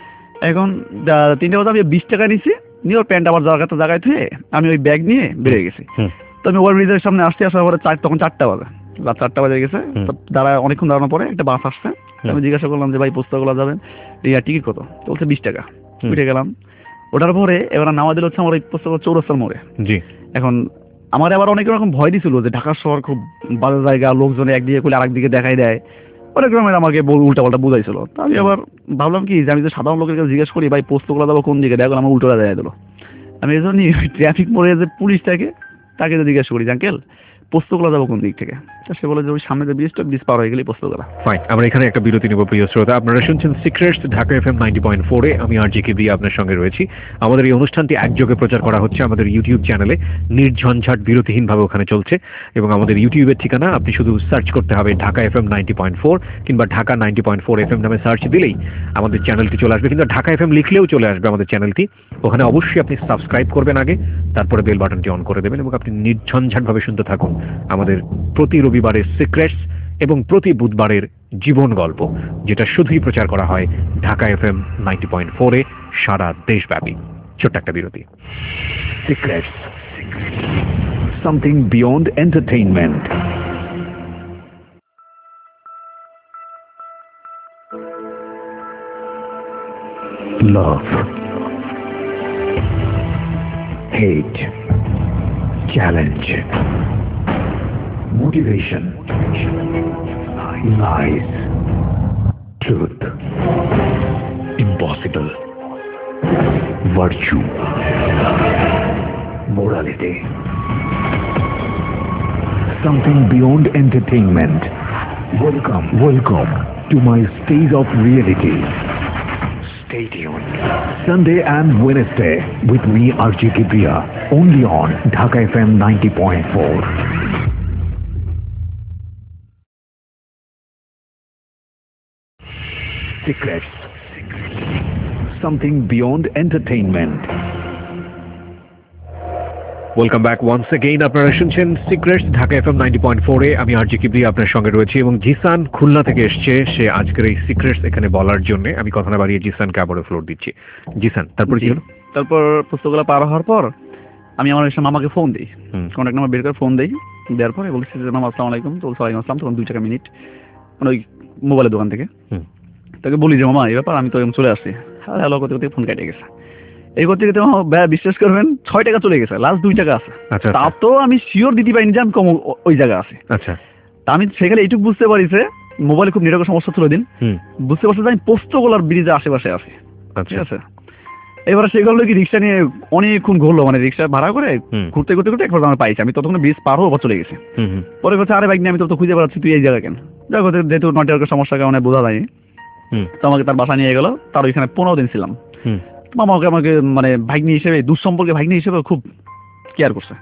এখন তিনটে বাজে আমি বিশ টাকা নিছি, নিয়ে ওর প্যান্ট আবার জায়গাতে জায়গায় থুয়ে আমি ওই ব্যাগ নিয়ে বেরিয়ে গেছি। তো আমি ওভার ব্রিজের সামনে আসতে আসার পরে চার তখন চারটা বাজে, রাত চারটা বাজে গেছে। দাঁড়া অনেকক্ষণ দাঁড়ানোর পরে একটা বাস আসছে, আমি জিজ্ঞাসা করলাম যে ভাই পোস্তগোলা যাবেন, টিকিট কত? তো বলছে বিশ টাকা। উঠে গেলাম, ওঠার পরে এবার নামা দিল হচ্ছে আমার ওই পোস্তগোলা চৌরাস্তার মোড়ে। জি, এখন আমার আবার অনেক রকম ভয় দিছিল যে ঢাকা শহর খুব বাজে জায়গা, লোকজনে একদিকে করলে আরেক দিকে দেখাই দেয়, অনেক রকমের আমাকে উল্টা পাল্টা বুঝাইছিল। তো আমি আবার ভাবলাম কি যে আমি যে সাধারণ লোকের কাছে জিজ্ঞেস করি ভাই পোস্তগোলা যাবো কোন দিকে, দেখো আমার উল্টোটা দেখাই দিল। আমি এই জন্যই ট্রাফিক মোড়ে যে পুলিশ থাকে তাকে তো জিজ্ঞাসা করি আঙ্কেল পোস্তগোলা যাবো কোন দিক থেকে, সে বলে যে ওই সামনে যে ব্রিজটা ব্রিজ পার হয়ে গেলেই পোস্তগোলা। ফাইন, আমরা এখানে একটা বিরতি নেব প্রিয় শ্রোতা। আপনারা শুনছেন Secrets Dhaka FM ninety point four এ, আমি আরজি কিবরিয়া আপনার সঙ্গে রয়েছি। আমাদের এই অনুষ্ঠানটি একযোগে প্রচার করা হচ্ছে আমাদের ইউটিউব চ্যানেলে, নির্ঝঞ্ঝাট বিরতিহীন ভাবে ওখানে চলছে, এবং আমাদের ইউটিউবের ঠিকানা আপনি শুধু সার্চ করতে হবে Dhaka FM ninety point four কিংবা Dhaka ninety point four FM নামে সার্চ দিলেই আমাদের চ্যানেলটি চলে আসবে, কিন্তু ঢাকা এফএম লিখলেও চলে আসবে আমাদের চ্যানেলটি। ওখানে অবশ্যই আপনি সাবস্ক্রাইব করবেন আগে, তারপরে বেল বাটনটি অন করে দেবেন এবং আপনি নির্ঝঞ্ঝাট ভাবে শুনতে থাকুন আমাদের প্রতি রবিবারের সিক্রেটস এবং প্রতি বুধবারের জীবন গল্প, যেটা শুধুই প্রচার করা হয় ঢাকা এফএম নাইনটি পয়েন্ট ফোরে সারা দেশব্যাপী। ছোট্ট একটা বিরতি। Secrets. Something beyond entertainment. Love. Hate. Challenge. Motivation. Lies. Truth. Impossible. Virtue. Morality. Something beyond entertainment. Welcome, welcome to my stage of reality. Stay tuned. Sunday and Wednesday with me, R J Kibriya, only on Dhaka F M ninety point four. Secrets. Something beyond entertainment. Welcome back once again. আপনারা শুনছেন Secrets Dhaka FM ninety point ফোরে। আমি RJ Kibria আপনার সঙ্গে রয়েছি এবং জিসান খুলনা থেকে এসছে সে আজকের এই সিক্রেটস এখানে বলার জন্য। আমি কথা না বাড়িয়ে জিসানকে আবারও ফ্লোর দিচ্ছি। জিসান, তারপর কি হলো? তারপর পুস্তকগুলো পার হওয়ার পর আমি আমার এসে মামাকে ফোন দিই, কন্ট্যাক্ট নাম্বার বের করে ফোন দিই। দেওয়ার পরে বলছি যে মামা আসসালামু আলাইকুম। তো ওয়ালাইকুম আসসালাম। তখন দুই টাকা মিনিট মানে ওই মোবাইলের দোকান থেকে। তাকে বলি যে মামা এই ব্যাপার, আমি তো এরকম চলে আসছি। আর হ্যালো করতে করতে ফোন কেটে গেছে। এই করতে করতে ব্যয় বিশ্বাস করবেন ছয় টাকা চলে গেছে, লাস্ট দুই টাকা আছে। তা তো আমি শিওর দিতে পারিনি যে আমি কম ওই জায়গা আছে। আচ্ছা, তা আমি সেখানে এইটুকু বুঝতে পারি যে মোবাইলে খুব নেটওয়ার্কের সমস্যা ছিল দিন, বুঝতে পারছি যে আমি পোস্তগোলার ব্রিজের আশেপাশে আছি। ঠিক আছে, এবার সেগুলো কি রিক্সা নিয়ে অনেকক্ষণ ঘুরলো, মানে রিক্সা ভাড়া করে ঘুরতে ঘুরতে ঘুরতে একবার আমি পাইছি। আমি ততক্ষণ ব্রিজ পার হবো চলে গেছি। পরে কথা আরে বাইক নিয়ে আমি তো খুঁজে বেড়াচ্ছি, তুই এই জায়গা কেন? যাই হোক, যেহেতু নেটওয়ার্কের সমস্যার কারণে বোঝা যায়নি, তো আমাকে তার বাসা নিয়ে গেলো। তার ওইখানে পনেরো দিন ছিলাম। মামাকে আমাকে মানে ভাগ্নি হিসেবে, দুঃসম্পর্কে ভাগ্নি হিসেবে খুব কেয়ার করছে।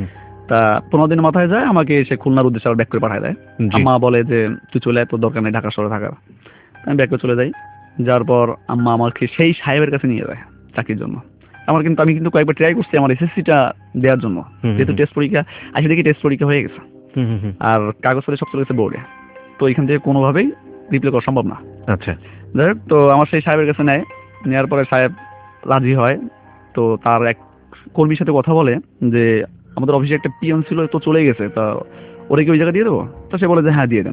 তা পনেরো দিন মাথায় যায় আমাকে সে খুলনার উদ্দেশ্যে আবার ব্যাক করে পাঠায় দেয়। আম্মা বলে যে তুই চলে আয়, তোর দরকার নেই ঢাকা শহরে থাকার। আমি ব্যাক করে চলে যাই। যাওয়ার পর আম্মা আমাকে সেই সাহেবের কাছে নিয়ে যায় চাকরির জন্য। আমার কিন্তু আমি কিন্তু কয়েকবার ট্রাই করছি আমার এসএসসিটা দেওয়ার জন্য, যেহেতু টেস্ট পরীক্ষা আসে দেখি টেস্ট পরীক্ষা হয়ে গেছে আর কাগজপত্রে সব চলে গেছে বোর্ডে, তো এখান থেকে কোনোভাবেই রিপ্লে করা সম্ভব না। আচ্ছা, যাই হোক, তো আমার সেই সাহেবের কাছে নেয়। নেওয়ার পরে সাহেব রাজি হয়। তো তার এক কর্মীর সাথে কথা বলে যে আমাদের অফিসে একটা পিয়ন ছিল, তো চলে গেছে, তা ওরা কি ওই জায়গা দিয়ে দেবো? তো সে বলে যে হ্যাঁ দিয়ে দেন।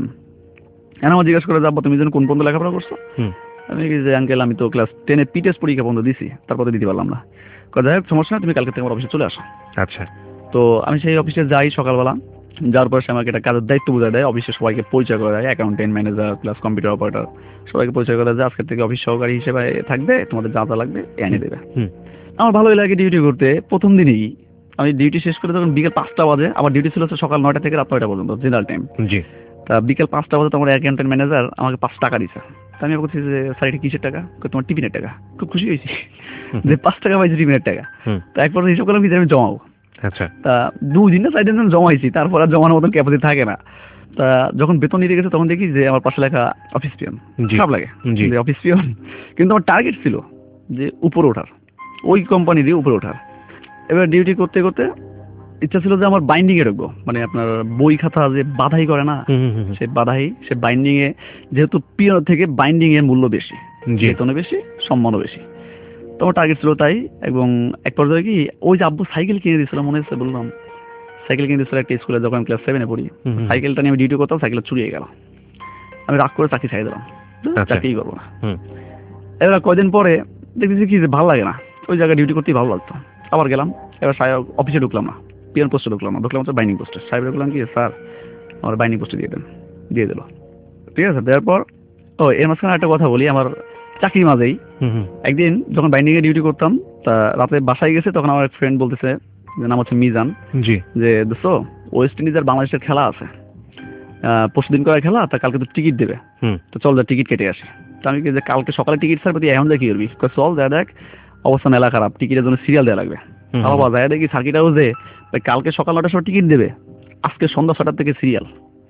এখন আমার জিজ্ঞাসা করে যাবো তুমি যেন কোন পর্যন্ত লেখাপড়া করছো? আমি কি যে আঙ্কেল আমি তো ক্লাস টেনে পি টেস্ট পরীক্ষা পর্যন্ত দিছি, তারপরে দিতে পারলাম না। যাই হোক সমস্যা না, তুমি কালকে থেকে আমার অফিসে চলে আসো। আচ্ছা, তো আমি সেই অফিসে যাই সকালবেলা। যাওয়ার পর সে আমাকে একটা কাজের দায়িত্ব বোঝায় দেয়, অফিসে সবাইকে পরিচয় করে দেয়, accountant, manager plus computer operator সবাইকে পরিচয় করে দেয়। আজকের থেকে অফিস সহকারী হিসেবে থাকবে, তোমাদের যা যা লাগবে এনে দেবে। আমার ভালোই লাগে ডিউটি করতে। প্রথম দিনই আমি ডিউটি শেষ করে তখন বিকেল পাঁচটা বাজে, আমার ডিউটি ছিল সকাল নয়টা থেকে রাত নয়টা পর্যন্ত জেনারেল টাইম। জি, তা বিকেল পাঁচটা বাজে তোমার অ্যাকাউন্টেন্ট ম্যানেজার আমাকে পাঁচ টাকা দিচ্ছে। তা আমি বলছি যে স্যার এটা কিসের টাকা? তোমার টিফিনের টাকা। খুব খুশি হয়েছি যে পাঁচ টাকা পাইছি টিফিনের টাকা। তা একবার হিসাব করলাম কি আমি জমাবো। আচ্ছা, তা দুই দিন না চার দিন জমাইছি, তারপর আর জমানোর মতন ক্যাপাসিটি থাকে না। তা যখন বেতন নিতে গেছে তখন দেখি যে আমার পাশে লেখা অফিস পিয়ন। খারাপ লাগে যে অফিস পিয়ন, কিন্তু আমার টার্গেট ছিল যে উপরে ওঠার, ওই কোম্পানি দিয়ে উপরে ওঠার। এবার ডিউটি করতে করতে ইচ্ছা ছিল যে আমার বাইন্ডিং এ ঢুকবো, মানে আপনার বই খাতা যে বাধাই করে না, সে বাধাই সে বাইন্ডিং এ, যেহেতু পিয়ন থেকে বাইন্ডিং এর মূল্য বেশি, বেতনও বেশি, সম্মানও বেশি। তো আমার টার্গেট ছিল তাই। এবং এক পর্যায়ে কি ওই যে আব্বু সাইকেল কিনে দিয়েছিল, মনে হচ্ছে বললাম সাইকেল কিনে দিয়েছিল একটা স্কুলে যখন ক্লাস সেভেনে পড়ি। সাইকেলটা নিয়ে আমি ডিউটি করতাম, সাইকেল চুরিয়ে গেল। আমি রাগ করে চাকরি ছাড়িয়ে দিলাম, চাকরিই করবো না। এবার কয়দিন পরে দেখতেছি কি যে ভালো লাগে না, ওই জায়গায় ডিউটি করতেই ভালো লাগতো। আবার গেলাম, এবার সাহেব অফিসে ঢুকলাম না, পিয়ন পোস্টে ঢুকলাম না, ঢুকলাম হচ্ছে বাইন্ডিং পোস্টে। সাহেব ঢুকলাম কি স্যার আমার বাইন্ডিং পোস্টে দিয়ে দেন, দিয়ে দিল। ঠিক আছে, দেওয়ার পর ও এর মাঝখানে একটা কথা বলি, আমার চাকরির মাঝেই একদিন যখন বাইন্ডিং এ ডিউটি করতাম, তা রাতে বাসায় গেছে, তখন আমার এক ফ্রেন্ড বলতেছে, যে নাম হচ্ছে মিজান, জি, যে দোস্ত ওয়েস্ট ইন্ডিজ আর বাংলাদেশের খেলা আছে, পরশু দিন করে খেলা, তা কালকে তো টিকিট দেবে, তো চল যা টিকিট কেটে আসি। তো আমি যে কালকে সকালে টিকিট স্যার প্রতি এখন যা কি করবি? চল যা দেখ অবস্থা মেলা খারাপ, টিকিটের জন্য সিরিয়াল দেওয়া লাগবে। বাবা যায় দেখি সার্কিট হাউসে কালকে সকাল নটার সময় টিকিট দেবে, আজকে সন্ধ্যা ছটার থেকে সিরিয়াল,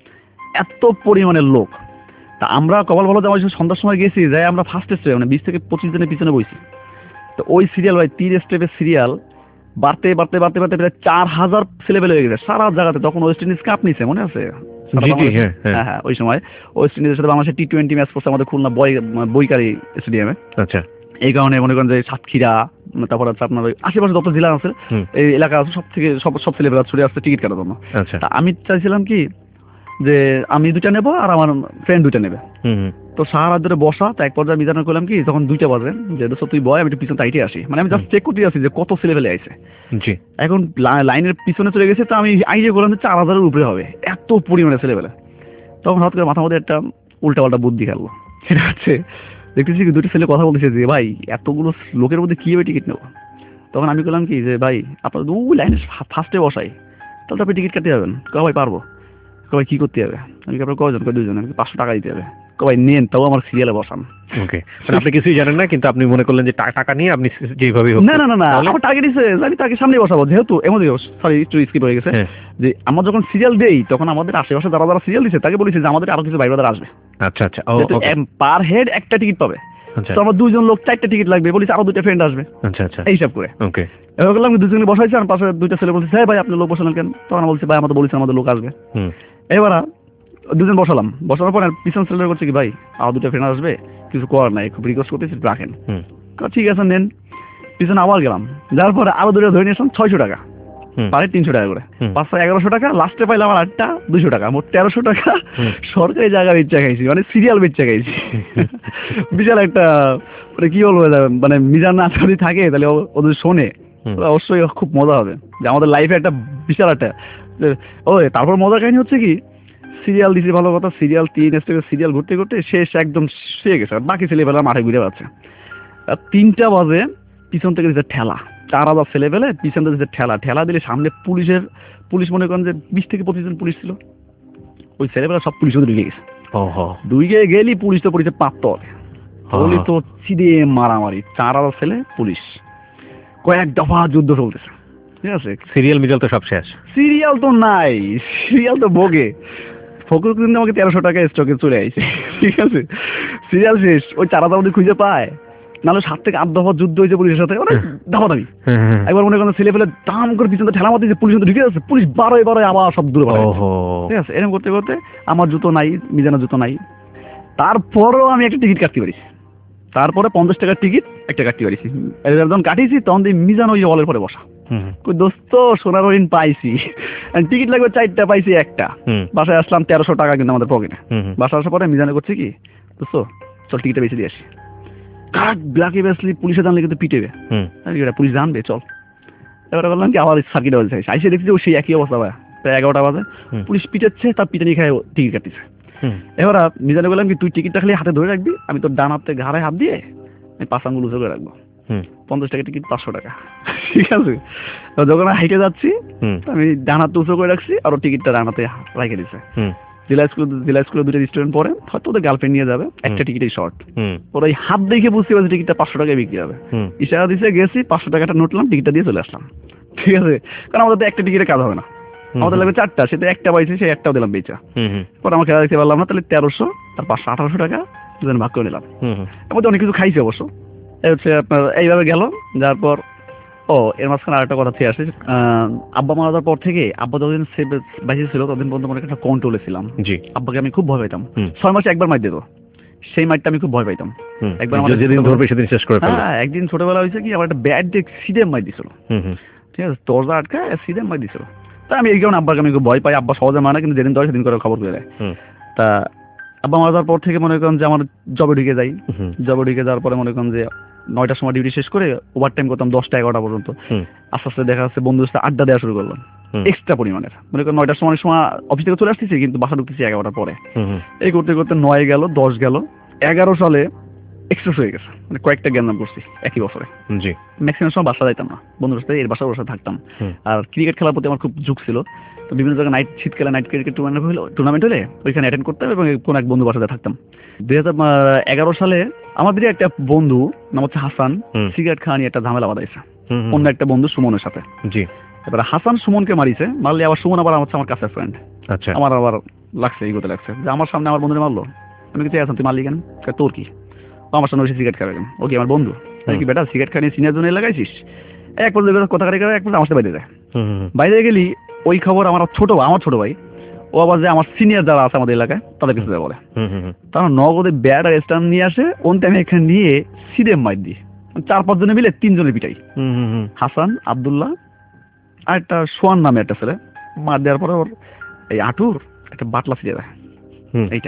এত পরিমাণের লোক। তা আমরা কপাল ভালো যে আমার সন্ধ্যার সময় গেছি, যাই আমরা ফার্স্ট স্টেপে মানে বিশ থেকে পঁচিশ জনের পিছনে বইছি। তো ওই সিরিয়াল ভাই তিন স্টেপের সিরিয়াল বাড়তে বাড়তে বাড়তে বাড়তে প্রায় চার হাজার ছেলেপেলে হয়ে গেছে সারা জায়গাতে। তখন ওয়েস্ট ইন্ডিজ কাপ নিছে, মনে আছে? জিটি, হ্যাঁ হ্যাঁ হ্যাঁ ওই সময় ওয়েস্ট ইন্ডিজের সাথে বাংলাদেশের টি টোয়েন্টি ম্যাচ করছে আমাদের খুলনা বই বইকারি স্টেডিয়ামে। আচ্ছা, এই কারণে মনে করেন যে সাতক্ষীরা, তারপর হচ্ছে আপনার ওই আশেপাশে যত জেলা আছে এই এলাকা আছে সব থেকে সব সব ছেলেপেলা ছুটে আসছে টিকিট কাটার জন্য। আচ্ছা, তা আমি চাইছিলাম কি যে আমি দুইটা নেবো আর আমার ফ্রেন্ড দুইটা নেবে। তো সারা ধরে বসা, তো এক পর্যায়ে মিজান করলাম কি যখন দুইটা বাজে যে দোস্ত তুই বয় আমি একটু পিছনে তাইটে আসি, মানে আমি জাস্ট চেক করতে আসি যে কত ছেলেপেলে আইছে। জি, এখন লাইনের পিছনে চলে গেছে, তো আমি আইডিয়া করলাম যে চার হাজারের উপরে হবে, এত পরিমাণে ছেলেপেলে। তখন হঠাৎ করে মাথার মধ্যে একটা উল্টা পাল্টা বুদ্ধি খেললো, সেটা হচ্ছে দেখতেছি কি দুটো ছেলে কথা বলতেছে যে ভাই এতগুলো লোকের মধ্যে কিভাবে টিকিট নেবো। তখন আমি বললাম কি যে ভাই আপনার দু লাইনে ফার্স্টে বসাই, তাহলে আপনি টিকিট কাটতে যাবেন। ভাই পারবো। ভাই কি করতে হবে? আমি আপনার কয়জন? দুইজন। পাঁচশো টাকা দিতে হবে। ভাই নেন, তাও আমার সিরিয়ালে বসান। ওকে, মানে আপনি কিছুই জানেন না, কিন্তু আপনি মনে করলেন যে টাকা নিয়ে আপনি যেভাবে হোক। না না না না আমার টার্গেট দিছে আমি তাকে সামনে বসাবো, যেহেতু এমন সরি একটু স্কিপ হয়ে গেছে যে আমরা যখন সিরিয়াল দেই তখন আমাদের আশেপাশে যারা যারা সিরিয়াল দিচ্ছে তাকে বলেছে যে আমাদের আরো কিছু ভাই ব্রাদার আসবে। আচ্ছা আচ্ছা, পার হেড একটা টিকিট পাবে, তো আমার দুইজন লোক চারটা টিকিট লাগবে, বলেছে আরো দুইটা ফ্রেন্ড আসবে। আচ্ছা আচ্ছা, এই হিসাব করে ওকে এবার করলাম দুজনে বসাইছে, আর পাশে দুইটা ছেলে বলছে হ্যাঁ ভাই আপনি লোক বসালেন কেন? তখন বলছে ভাই আমাদের বলেছে আমাদের লোক আসবে। এবার দুজন বসালাম, বসানোর পর পিছন ছেলেরা করছে কি ভাই আরো দুটা ফ্রেন্ড আসবে, কিছু করার নাই, খুব রিকোয়েস্ট করতেছি রাখেন। ঠিক আছে নেন। পিছনে আবার গেলাম, যার পরে আরো দুটো ধরে নিয়েছিলাম ছয়শো টাকা, পারে তিনশো টাকা করে, পাঁচশো এগারোশো টাকা, লাস্টে পাইলাম আমার আটটা দুইশো টাকা, মোট তেরোশো টাকা সরকারি জায়গা বেচা খাইছি, মানে সিরিয়াল বেচা খাইছি। বিশাল একটা মানে কি বলবো, মানে মিজান না যদি থাকে তাহলে ওদের শোনে অবশ্যই খুব মজা হবে যে আমাদের লাইফে একটা বিশাল একটা। ও তারপর মজার কাহিনী হচ্ছে কি সিরিয়াল দিছি ভালো কথা, সিরিয়াল তিন স্টেপে সিরিয়াল ঘুরতে ঘুরতে শেষ একদম শুয়ে গেছে, বাকি ছেলেবেলা মাঠে ঘুরে বেড়াচ্ছে। আর তিনটা বাজে পিছন থেকে দিচ্ছে ঠেলা, চার হাজার ছেলেবেলে পিছন থেকে দিচ্ছে ঠেলা, ঠেলা দিলে সামনে পুলিশের পুলিশ মনে করেন যে বিশ থেকে পঁচিশ জন পুলিশ ছিল, ওই ছেলেবেলা সব পুলিশ ঢুকে গেছে। দুইকে গেলি পুলিশ তো পড়েছে পাত্র, পুলিশ তো চিদে মারামারি, চার হাজার ছেলে পুলিশ, কয়েক দফা যুদ্ধ চলতেছে। ঠিক আছে, সিরিয়াল মিডিয়াল তো সব শেষ, সিরিয়াল তো নাই, সিরিয়াল তো ভোগে। ফকর কিন্তু আমাকে তেরোশো টাকা স্টকে চলে আসছে। ঠিক আছে, সিরিয়াল শেষ, ওই চার হাজার মধ্যে খুঁজে পায়, নাহলে সাত থেকে আট দফা যুদ্ধ হয়েছে পুলিশের সাথে, অনেক দামাদামি। একবার মনে করেন ছেলে পেলে দাম করে পিছনে ঠেলা মারতেছে, পুলিশ ঢুকে যাচ্ছে, পুলিশ বারোয় বারোয় আবার সব দূরে বাড়ায়। ঠিক আছে, এরকম করতে করতে আমার জুতো নাই, মিজানের জুতো নাই, তারপরও আমি একটা টিকিট কাটতে পারিছি। তারপরে পঞ্চাশ টাকার টিকিট একটা কাটতে পারিছি, যখন কাটিয়েছি তখন মিজান ওই হলের পরে বসা, দোস্ত সোনার হরিণ পাইছি, টিকিট লাগবে চারটা, পাইছি একটা। বাসায় আসলাম, তেরোশো টাকা কিন্তু আমাদের পকেটে। বাসায় আসার পরে মিজানে করছে কি দোস্ত চল টিকিটটা বেশি দিয়ে আসি, কার্ড ব্ল্যাকে বেসলি পুলিশে জানলে কিন্তু পিটেবে, পুলিশ জানবে চল। এবারে বললাম কি আবার সার্কিটে বলছে, আইসে দেখছি ও সেই একই অবস্থা, ভাই প্রায় এগারোটা বাজে পুলিশ পিটাচ্ছে, তার পিটানি খায় টিকিট কাটতেছে। এবার মিজানে বললাম কি তুই টিকিটটা খালি হাতে ধরে রাখবি, আমি তোর ডান হাতে ঘাড়ে হাত দিয়ে আমি পাঁচ আঙ্গুল উঁচু করে রাখবো, পঞ্চাশ টাকা টিকিট পাঁচশো টাকা। ঠিক আছে, যখন হাইটে যাচ্ছি আমি ডান হাতে উঁচু করে রাখছি, আর টিকিটটা ডান হাতে রেখে দিচ্ছে। জেলা স্কুল জেলা স্কুলে দুটো স্টুডেন্ট পড়ে, হয়তো ওদের গার্লফ্রেন্ড নিয়ে যাবে, একটা টিকিটই শর্ট, ওরা এই হাত দেখে বুঝতে পারছে টিকিটটা পাঁচশো টাকায় বিক্রি হবে, ইশারা দিচ্ছে গেছি, পাঁচশো টাকাটা নোটলাম, টিকিটটা দিয়ে চলে আসলাম। ঠিক আছে, কারণ আমাদের তো একটা টিকিটে কাজ হবে না, আমাদের লাগবে চারটা, সেটা একটা পাইছে, সে একটাও দিলাম বেচা। পরে আমার খেলা দেখতে পারলাম না, তাহলে তেরোশো আর পাঁচশো আঠারোশো টাকা দুজন ভাগ করে নিলাম। এর মধ্যে অনেক কিছু খাইছে অবশ্য। হচ্ছে আপনার এইভাবে গেল, যার পর ও এর মাঝখানে আরেকটা কথা থেকে আসে, আব্বা মারা যাওয়ার পর থেকে আব্বা যতদিন বাইসে ছিল ততদিন পর্যন্ত মনে একটা কন্ট্রোলে ছিলাম। জি, আব্বাকে আমি খুব ভয় পাইতাম, ছয় মাসে একবার মার দিত, সেই মারটা আমি খুব ভয় পাইতাম। একবার যেদিন ধরবে সেদিন শেষ করে ফেলবে। হ্যাঁ, একদিন ছোটবেলা হয়েছে কি আমার একটা ব্যাট দিয়ে সিধে মার দিছিল। ঠিক আছে, দরজা আটকায় সিধে মার দিছিল। তা আমি এই কারণে আব্বাকে আমি খুব ভয় পাই, আব্বা সহজে মানে, কিন্তু যেদিন ধরে সেদিন করে খবর করে দেয়। তা আব্বা মারা যাওয়ার পর থেকে মনে করেন যে আমার জবে ঢুকে যাই, জবে ঢুকে যাওয়ার পরে মনে করেন যে নয়টার সময় ডিউটি শেষ করে ওভার টাইম করতাম দশটা এগারোটা পর্যন্ত। আস্তে আস্তে দেখা যাচ্ছে বন্ধুদের সাথে আড্ডা দেওয়া শুরু করলাম এক্সট্রা পরিমাণের, মনে করেন নয়টার সময় সময় অফিস থেকে চলে আসতেছি, কিন্তু বাসা ঢুকতেছি এগারোটার পরে। এই করতে করতে নয় গেল, দশ গেল, এগারো সালে এক্সেস হয়ে গেছে, মানে কয়েকটা জ্ঞান করছি একই বছরে। জি, ম্যাক্সিমাম সময় বাসা যাইতাম না, বন্ধুর সাথে এর বাসার বাসায় থাকতাম। আর ক্রিকেট খেলার প্রতি আমার খুব ঝুঁক ছিল, তো বিভিন্ন জায়গায় নাইট শীতকালে নাইট ক্রিকেট টুর্নামেন্ট হলো টুর্নামেন্ট হলে ওইখানে অ্যাটেন্ড করতাম এবং কোন এক বন্ধু বাসাতে থাকতাম। দুই হাজার এগারো সালে আমাদের একটা বন্ধু নাম হচ্ছে হাসান, সিগারেট খাওয়া নিয়ে একটা ঝামেলা বাঁধাইছে অন্য একটা বন্ধু সুমনের সাথে। জি, এবার হাসান সুমনকে মারিছে, মারলে আবার সুমন আবার হচ্ছে আমার কাছের ফ্রেন্ড। আচ্ছা, আমার আবার লাগছে এই কথা লাগছে যে আমার সামনে আমার বন্ধুরে মারলো। আমি কি হাসান তুই মারলি কেন? তোর কি? আমার সামনে বসে সিগারেট খাবে কেন? ওকে আমার বন্ধু, কি বেটা সিগারেট খাওয়া নিয়ে সিনিয়র জন্য লাগাইছিস? এক পর্যন্ত কথা কাটি করে এক পর্যন্ত আমার সাথে বাইরে যায়। বাইরে গেলি ওই খবর আমার ছোট আমার ছোট ভাই ও আবার যে আমার সিনিয়র যারা আছে আমাদের এলাকায় তাদের কিছু বলে, তারা নগদে ব্যাট আর স্টাম্প নিয়ে আসে, ওনতে আমি এখানে নিয়ে সিডেম মাইর দিই, চার পাঁচ জনে মিলে তিনজনের পিটাই, হাসান, আব্দুল্লাহ আর একটা সোয়ান নামে একটা ছেলে, মার দেওয়ার পরে ওর এই আটুর একটা বাটলা ছিঁড়ে দেয়, এইটা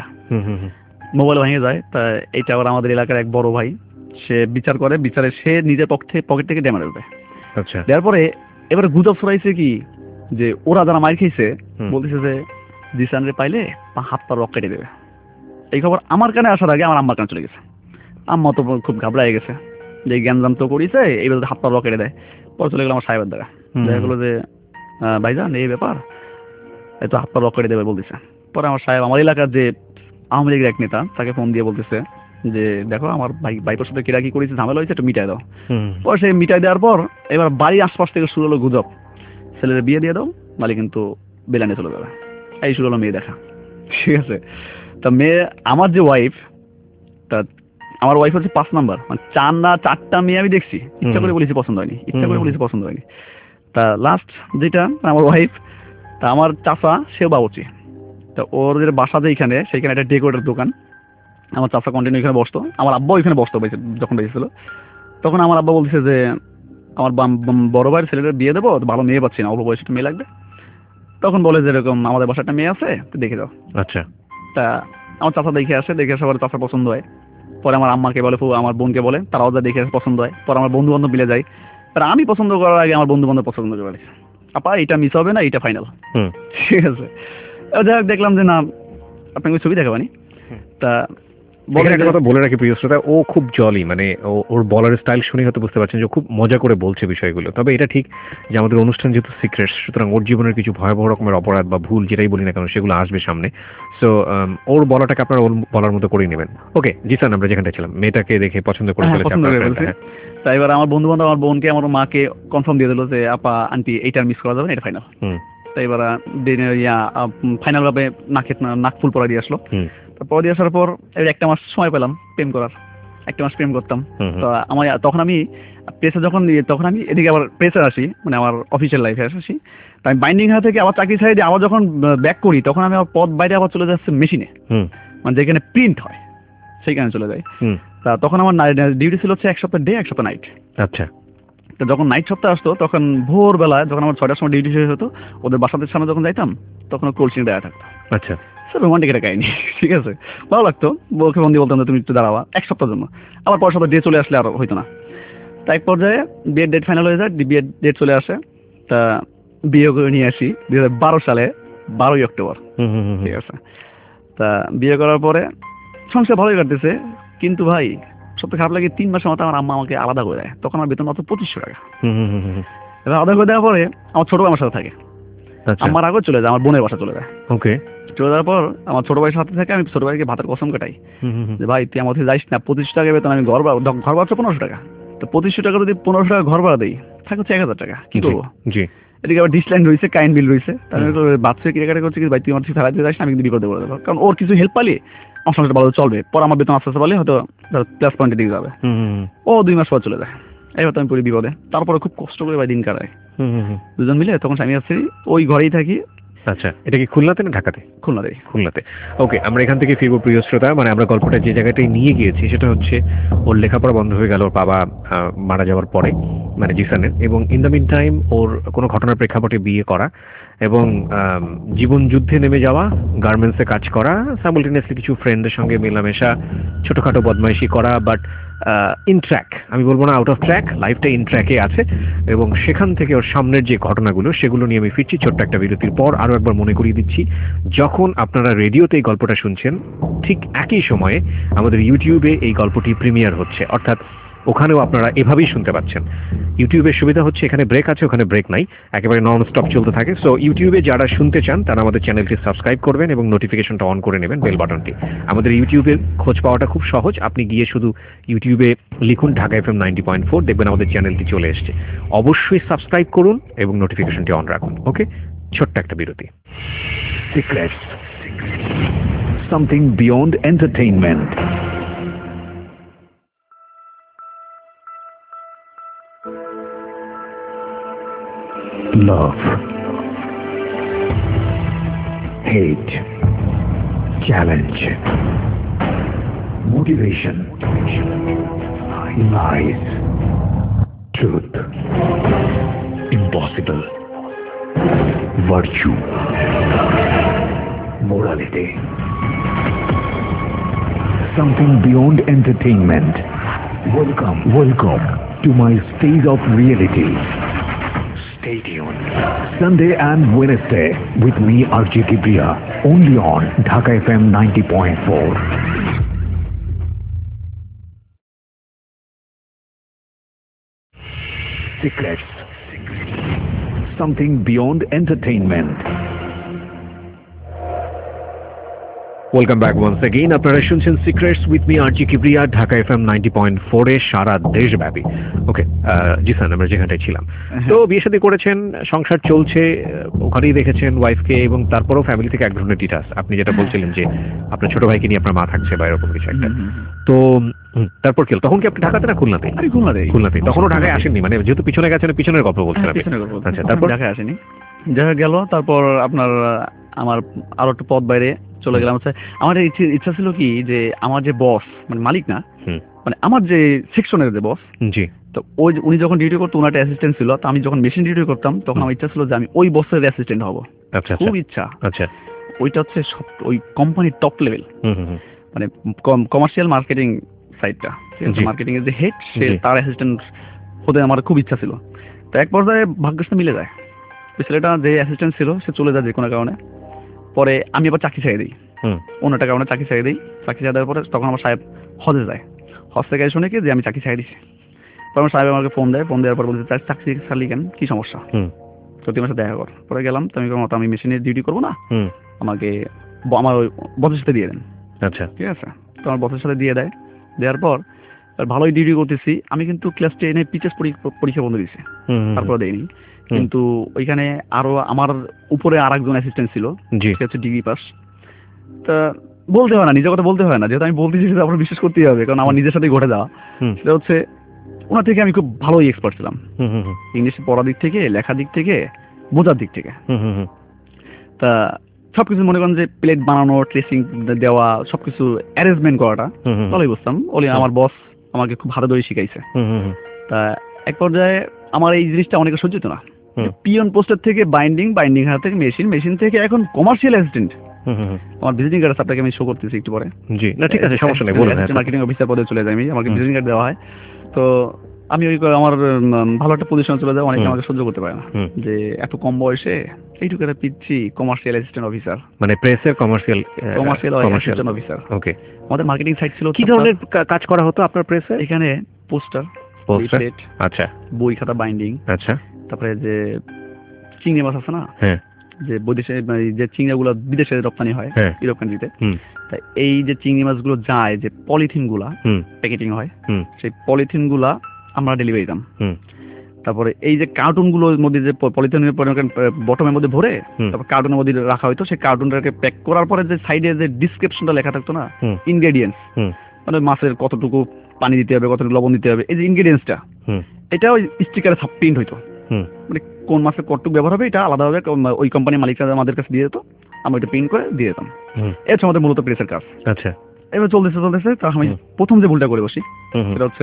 মোবাইল ভেঙে যায়। তা এইটা আবার আমাদের এলাকার এক বড় ভাই, সে বিচার করে, বিচারে সে নিজের পক্ষে পকেট থেকে ড্যামেজ দেয়। আচ্ছা, দেওয়ার পরে এবারে গুজব ছড়াইছে কি যে ওরা যারা মার খেয়েছে বলতেছে যে জিসানরে পাইলে হাত পা রক কেটে দেবে। এই খবর আমার কানে আসার আগে আমার আম্মার কানে চলে গেছে। আম্মা তো খুব ঘাবড়ায় গেছে যে জ্ঞানজাম তো করিছে, এইবার হাত পা রক কেটে দেয়। পরে চলে গেল আমার সাহেবের দ্বারা, দেখা গেলো যে ভাইজান এই ব্যাপার, এই তো হাত পা রক কেটে দেবে বলতেছে। পরে আমার সাহেব, আমার এলাকার যে আওয়ামী লীগের এক নেতা, তাকে ফোন দিয়ে বলতেছে যে দেখো আমার ভাই ভাইপোর সাথে কিরা কি করেছে, ঝামেলা হয়েছে, একটু মিটাই দাও। পরে সে মিটাই দেওয়ার পর এবার বাড়ির আশপাশ থেকে শুরু হলো গুজব, ছেলের বিয়ে দিয়ে দাও, মালিক কিন্তু বেলানে চলে যাবে। এই শুরু হলো মেয়ে দেখা, ঠিক আছে। তা মেয়ে, আমার যে ওয়াইফ, তা আমার ওয়াইফ হচ্ছে পাঁচ নাম্বার, মানে চার না চারটা মেয়ে আমি দেখছি, ইচ্ছা করে বলেছি পছন্দ হয়নি, ইচ্ছা করে বলেছি পছন্দ হয়নি। তা লাস্ট যেটা আমার ওয়াইফ, তা আমার চাচা সেও বাবুচি, তা ওর যে বাসা যে এখানে, সেইখানে একটা ডেকোরেটের দোকান, আমার চাচা কন্টিনিউ এখানে বসতো, আমার আব্বাও এখানে বসতো যখন বেঁচেছিল। তখন আমার আব্বা বলতেছে যে আমার বড় ভাইয়ের ছেলেদের বিয়ে দেবো, ভালো মেয়ে পাচ্ছি না, অল্প বয়সে একটা মেয়ে লাগবে। তখন বলে যে এরকম আমাদের বাসায় একটা মেয়ে আছে, দেখে যাও। আচ্ছা। তা আমার চাচা দেখে আসে, দেখে আসে পরে চাচা পছন্দ হয়, পরে আমার আম্মাকে বলে, আমার বোনকে বলে, তারাও যা দেখে আসে পছন্দ হয়, পরে আমার বন্ধু বান্ধব মিলে যায়। আমি পছন্দ করার আগে আমার বন্ধু বান্ধব পছন্দ করে, আপা এটা মিস হবে না, এটা ফাইনাল, ঠিক আছে। যাই হোক, দেখলাম যে না, আপনাকে ছবি দেখাবানি। তা একটা কথা বলে রাখি প্রিয় শ্রোতা, ও খুব জলি, মানে ওর বলার স্টাইল শুনে হয়তো বুঝতে পারছেন যে খুব মজা করে বলছে বিষয়গুলো। তবে এটা ঠিক যে আমাদের অনুষ্ঠান যেহেতু সিক্রেট, সুতরাং ওর জীবনের কিছু ভয়াবহ রকমের অপরাধ বা ভুল যেটাই বলি না কেন সেগুলো আসবে সামনে। সো ওর বলাটাকে আপনারা ওর বলার মতো করে নেবেন। ওকে জিসান, আমরা যেখানটা ছিলাম, মেয়েটাকে দেখে পছন্দ করে ফেলেছে। তাই এবার আমার বন্ধু বান্ধব আমার বোনকে আমার মাকে কনফার্ম দিয়ে দিল যে আপা আন্টি এইটার মিস করা যাবে না, এটা ফাইনাল। তাই এবার ফাইনাল ভাবে নাকে নাক ফুল পরা দিয়ে আসলো। পরে দিয়ে আসার পর একটা মাস সময় পেলাম প্রেম করার, একটা মাস প্রেম করতাম। তো আমার তখন আমি প্রেসে যখন তখন আমি এদিকে আবার প্রেসে আসি, মানে আমার অফিসিয়াল লাইফে আসি। আমি বাইন্ডিং হাউস থেকে আবার চাকরি ছাড়ি দিয়ে আবার যখন ব্যাক করি, তখন আমি আমার পথ বাইরে আবার চলে যাচ্ছে মেশিনে, মানে যেখানে প্রিন্ট হয় সেইখানে চলে যাই। তা তখন আমার ডিউটি ছিল হচ্ছে এক সপ্তাহ ডে, এক সপ্তাহ নাইট। আচ্ছা। তো যখন নাইট সপ্তাহ আসতো, তখন ভোরবেলায় যখন আমার ছয়টার সময় ডিউটি শেষ হতো, ওদের বাসাদের সামনে যখন যাইতাম, তখন কোলসিং দেওয়া থাকতো। আচ্ছা, রোমান্টিক একটা কাহিনী, ঠিক আছে, ভালো লাগতো। বউকে বন্দি বলতাম তুমি একটু দাঁড়াবা এক সপ্তাহের জন্য, আবার পরের সপ্তাহ ডে চলে আসলে আর হইতো না। তা এক পর্যায়ে বিয়ের ডেট ফাইনাল হয়ে যায়, বিয়ের ডেট চলে আসে। তা বিয়ে করে নিয়ে আসি দুই হাজার বারো সালে বারোই অক্টোবর, ঠিক আছে। তা বিয়ে করার পরে সংসার ভালোই কাটতেছে, কিন্তু ভাই সবথেকে খারাপ লাগে, তিন মাসের মতো আমার আম্মা আমাকে আলাদা করে দেয়। তখন আমার বেতন মাত্র পঁচিশশো টাকা। আলাদা করে দেওয়ার পরে আমার ছোট ভাই আমার সাথে থাকে, আমার আগে চলে যায়, আমার বোনের বাসা চলে যায়। ওকে। চলে যাওয়ার পর আমার ছোট ভাইয়ের সাথে থাকে, আমি ছোট ভাইকে ভাতের কসম কাটাই যে ভাই তুই আমার যাইস না, পঁচিশশো টাকা বেতন, আমি ঘর ভাড়া, ঘর ভাড়া পনেরোশো টাকা, তো পঁচিশশো টাকা যদি পনেরোশো টাকা ঘর ভাড়া দিই, থাকে হচ্ছে এক হাজার টাকা, কি করবো? এদিকে আবার ডিসলাইন রয়েছে, কারেন্ট বিল রয়েছে, তাহলে বাচ্চা কিনে করছে কি ভাই তুই আমার ফেলা দিয়ে যাস না, আমি কিন্তু বিপদে পড়ে দেবো। কারণ ওর কিছু হেল্প পালি আমার সংসারটা ভালো চলবে, পর আমার বেতন আস্তে আস্তে পারলে হয়তো প্লাস পয়েন্টের দিকে যাবে। ও দুই মাস পর চলে যায়, এবার তো আমি পড়ি বিপদে। তারপরে খুব কষ্ট করে ভাই দিন কাটায় দুজন মিলে, তখন স্বামী আসছি ওই ঘরেই থাকি। আচ্ছা, এটা কি খুলনাতে না ঢাকাতে? খুলনাতে। খুলনাতে। ওকে, আমরা এখান থেকে ফিরবো প্রিয় শ্রোতা। মানে আমরা গল্পটা যে জায়গাটায় নিয়ে গিয়েছি সেটা হচ্ছে ওর লেখাপড়া বন্ধ হয়ে গেল ওর বাবা মারা যাওয়ার পরে, মানে জিসানের, এবং ইন দ্য মিন টাইম ওর কোনো ঘটনার প্রেক্ষাপটে বিয়ে করা এবং জীবন যুদ্ধে নেমে যাওয়া, গার্মেন্টসে কাজ করা, সাইমultaneously কিছু ফ্রেন্ডদের সঙ্গে মেলামেশা, ছোটখাটো বদমাইশি করা, বাট ইন ট্র্যাক, আমি বলবো না আউট অফ ট্র্যাক, লাইফটা ইন ট্র্যাকে আছে। এবং সেখান থেকে ওর সামনের যে ঘটনাগুলো সেগুলো নিয়ে আমি ফিরছি ছোট্ট একটা বিরতির পর। আরো একবার মনে করিয়ে দিচ্ছি, যখন আপনারা রেডিওতে এই গল্পটা শুনছেন, ঠিক একই সময়ে আমাদের ইউটিউবে এই গল্পটি প্রিমিয়ার হচ্ছে, অর্থাৎ ওখানেও আপনারা এভাবেই শুনতে পাচ্ছেন। ইউটিউবের সুবিধা হচ্ছে এখানে ব্রেক আছে, ওখানে ব্রেক নাই, একেবারে নন স্টপ চলতে থাকে। সো ইউটিউবে যারা শুনতে চান তারা আমাদের চ্যানেলটি সাবস্ক্রাইব করবেন এবং নোটিফিকেশনটা অন করে নেবেন, বেল বাটনটি। আমাদের ইউটিউবের খোঁজ পাওয়াটা খুব সহজ, আপনি গিয়ে শুধু ইউটিউবে লিখুন Dhaka FM ninety point four, দেখবেন আমাদের চ্যানেলটি চলে এসছে। অবশ্যই সাবস্ক্রাইব করুন এবং নোটিফিকেশনটি অন রাখুন। ওকে, ছোট্ট একটা বিরতি। Secrets, something beyond entertainment. Love, hate, challenge, motivation, lies, truth, impossible, virtue, morality, something beyond entertainment. Welcome, welcome to my stage of reality. Stay tuned. Sunday and Wednesday with me, R J Kibriya, only on Dhaka F M ninety point four. Secrets. Something beyond entertainment. Welcome back once again. আপনারা শুনছেন Secrets with me RJ Kibria, Dhaka F M ninety point four এ সারা দেশব্যাপী। Okay জি sir, আমরা যেখানটায় ছিলাম, তো বিয়ে শাদী করেছেন, সংসার চলছে, ওখানেই দেখেছেন ওয়াইফকে, এবং তারপরেও ফ্যামিলি থেকে এক ধরনের ডিটাচ। আপনি যেটা বলছিলেন যে আপনার ছোট ভাইকে নিয়ে আপনার মা থাকছে বা এরকম কিছু একটা, তো তারপর কি হলো? তখন কি আপনি ঢাকাতে না খুলনাতে? খুলনাতে। খুলনাতে। তখনও ঢাকায় আসেননি, মানে যেহেতু পিছনে গেছেন, পিছনের গল্প বলছেন আপনি। আচ্ছা, তারপর ঢাকায় আসেনি, দেখা গেল। তারপর আপনার আমার আরো একটু পথ বাইরে চলে গেলাম। আমার ইচ্ছা ছিল কি যে আমার যে বস, মানে মালিক না, মানে আমার যে সেকশনের যে বস, জি, তো ওই উনি যখন ডিউটি করতো ওনার একটা অ্যাসিস্ট্যান্ট ছিল, তো আমি যখন মেশিন ডিউটি করতাম তখন আমার ইচ্ছা ছিল যে আমি ওই বসের অ্যাসিস্ট্যান্ট হব। আচ্ছা, খুব ইচ্ছা। আচ্ছা, ওইটা হচ্ছে সব ওই কোম্পানির টপ লেভেল, মানে কমার্শিয়াল মার্কেটিং সাইডটা, ঠিক আছে, মার্কেটিং এর যে হেড, সে তার অ্যাসিস্ট্যান্ট হতে আমার খুব ইচ্ছা ছিল। তো এক পর্যায়ে ভাগ্যটা মিলে যায়, ছেলেটা যে অ্যাসিস্ট্যান্ট ছিল সে চলে যায় যে কোনো কারণে। পরে আমি আবার চাকরি ছেড়ে দিই, অন্যটা কারণে চাকরি ছেড়ে দিই। চাকরি ছেড়ে দেওয়ার পরে তখন আমার সাহেব হজে যায়, হজ থেকে শুনে কি যে আমি চাকরি ছেড়ে দিচ্ছি। পরে আমার সাহেব আমাকে ফোন দেয়, ফোন দেওয়ার পর বলছে চাকরি ছাড়লি কেন, কি সমস্যা, তো তোমার সাথে দেখা কর। পরে গেলাম, তো আমি মতো আমি মেশিনে ডিউটি করবো না, আমাকে আমার ওই বসের সাথে দিয়ে দেন। আচ্ছা, ঠিক আছে। তো আমার বসের সাথে দিয়ে দেয়, দেওয়ার পর ভালোই ডিউটি করতেছি আমি, কিন্তু ক্লাস টেনে পিচেস পরীক্ষা বন্ধ দিয়েছে, তারপরে দেয়নি। কিন্তু ওইখানে আরো আমার উপরে আর একজন অ্যাসিস্ট্যান্ট ছিল, সে হচ্ছে ডিগ্রি পাস। তা বলতে হয় না, নিজের কথা বলতে হয় না, যেহেতু আমি বলতেছি সেটা আপনার বিশ্বাস করতেই হবে, কারণ আমার নিজের সাথে ঘটে যাওয়া। সেটা হচ্ছে ওনার থেকে আমি খুব ভালোই এক্সপার্ট ছিলাম, ইংলিশে পড়ার দিক থেকে, লেখার দিক থেকে, বোঝার দিক থেকে। তা সবকিছু মনে করেন যে প্লেট বানানো, ট্রেসিং দেওয়া, সবকিছু অ্যারেঞ্জমেন্ট করাটা ভালোই বুঝতাম। ওলি আমার বস আমাকে খুব হাতে ধরে শিখাইছে। তা এক পর্যায়ে আমার এই জিনিসটা অনেকে সহ্য হতো না, পিয়ন পোস্টার থেকে বাইন্ডিং, বাইন্ডিং হাত থেকে মেশিন, মেশিন থেকে এখন কমার্শিয়াল অ্যাসিস্ট্যান্ট। আমার ভিজিটিং কার্ড আপনাকে আমি শো করতেছি একটু পরে। জি, না ঠিক আছে, সমস্যা নেই, বলুন। মার্কেটিং অফিসার পদে চলে যাই আমি, আমাকে ভিজিটিং কার্ড দেওয়া হয়। তো আমি ওই আমার ভালো একটা পজিশনে চলে যাই, অনেকে আমাকে সহ্য করতে পারে না যে এত কম বয়সে এইটুকু একটা পিচ্ছি কমার্শিয়াল অ্যাসিস্ট্যান্ট অফিসার, মানে প্রেসের commercial commercial assistant officer. Okay, আমাদের মার্কেটিং সাইট ছিল। কি ধরনের কাজ করা হতো আপনার প্রেসে? এখানে পোস্টার, পোস্টার, আচ্ছা, বই খাতা বাইন্ডিং, আচ্ছা, তারপরে যে চিংড়ি মাছ আছে না, হ্যাঁ, যে বৈদেশে যে চিংড়িগুলো বিদেশে রপ্তানি হয় ইউরোপ কান্ট্রিতে, তাই এই যে চিংড়ি মাছগুলো যায়, যে পলিথিন গুলা প্যাকেটিং হয়, সেই পলিথিন গুলা আমরা ডেলিভারি দিতাম। তারপরে এই যে কার্টুন গুলোর মধ্যে যে পলিথিনের বটমের মধ্যে ভরে তারপর কার্টুনের মধ্যে রাখা হইতো, সেই কার্টুনটাকে প্যাক করার পরে যে সাইডে যে ডিসক্রিপশনটা লেখা থাকতো না, ইনগ্রেডিয়েন্টস, মানে মাছের কতটুকু পানি দিতে হবে, কতটুকু লবণ দিতে হবে, এই যে ইনগ্রেডিয়েন্টসটা, এটা ওই স্টিকারে প্রিন্ট হইতো। মানে কোন মাছের কতটুকু ব্যবহার হবে এটা আলাদাভাবে ওই কোম্পানির মালিকরা আমাদের কাছে দিয়ে দিত, আমরা ওইটা প্রিন্ট করে দিয়ে দিতাম। এটা হচ্ছে আমাদের মূলত প্রেসের কাজ। আচ্ছা, এবার চলতেছে চলতেছে তা আমি প্রথম যে ভুলটা করে বসি সেটা হচ্ছে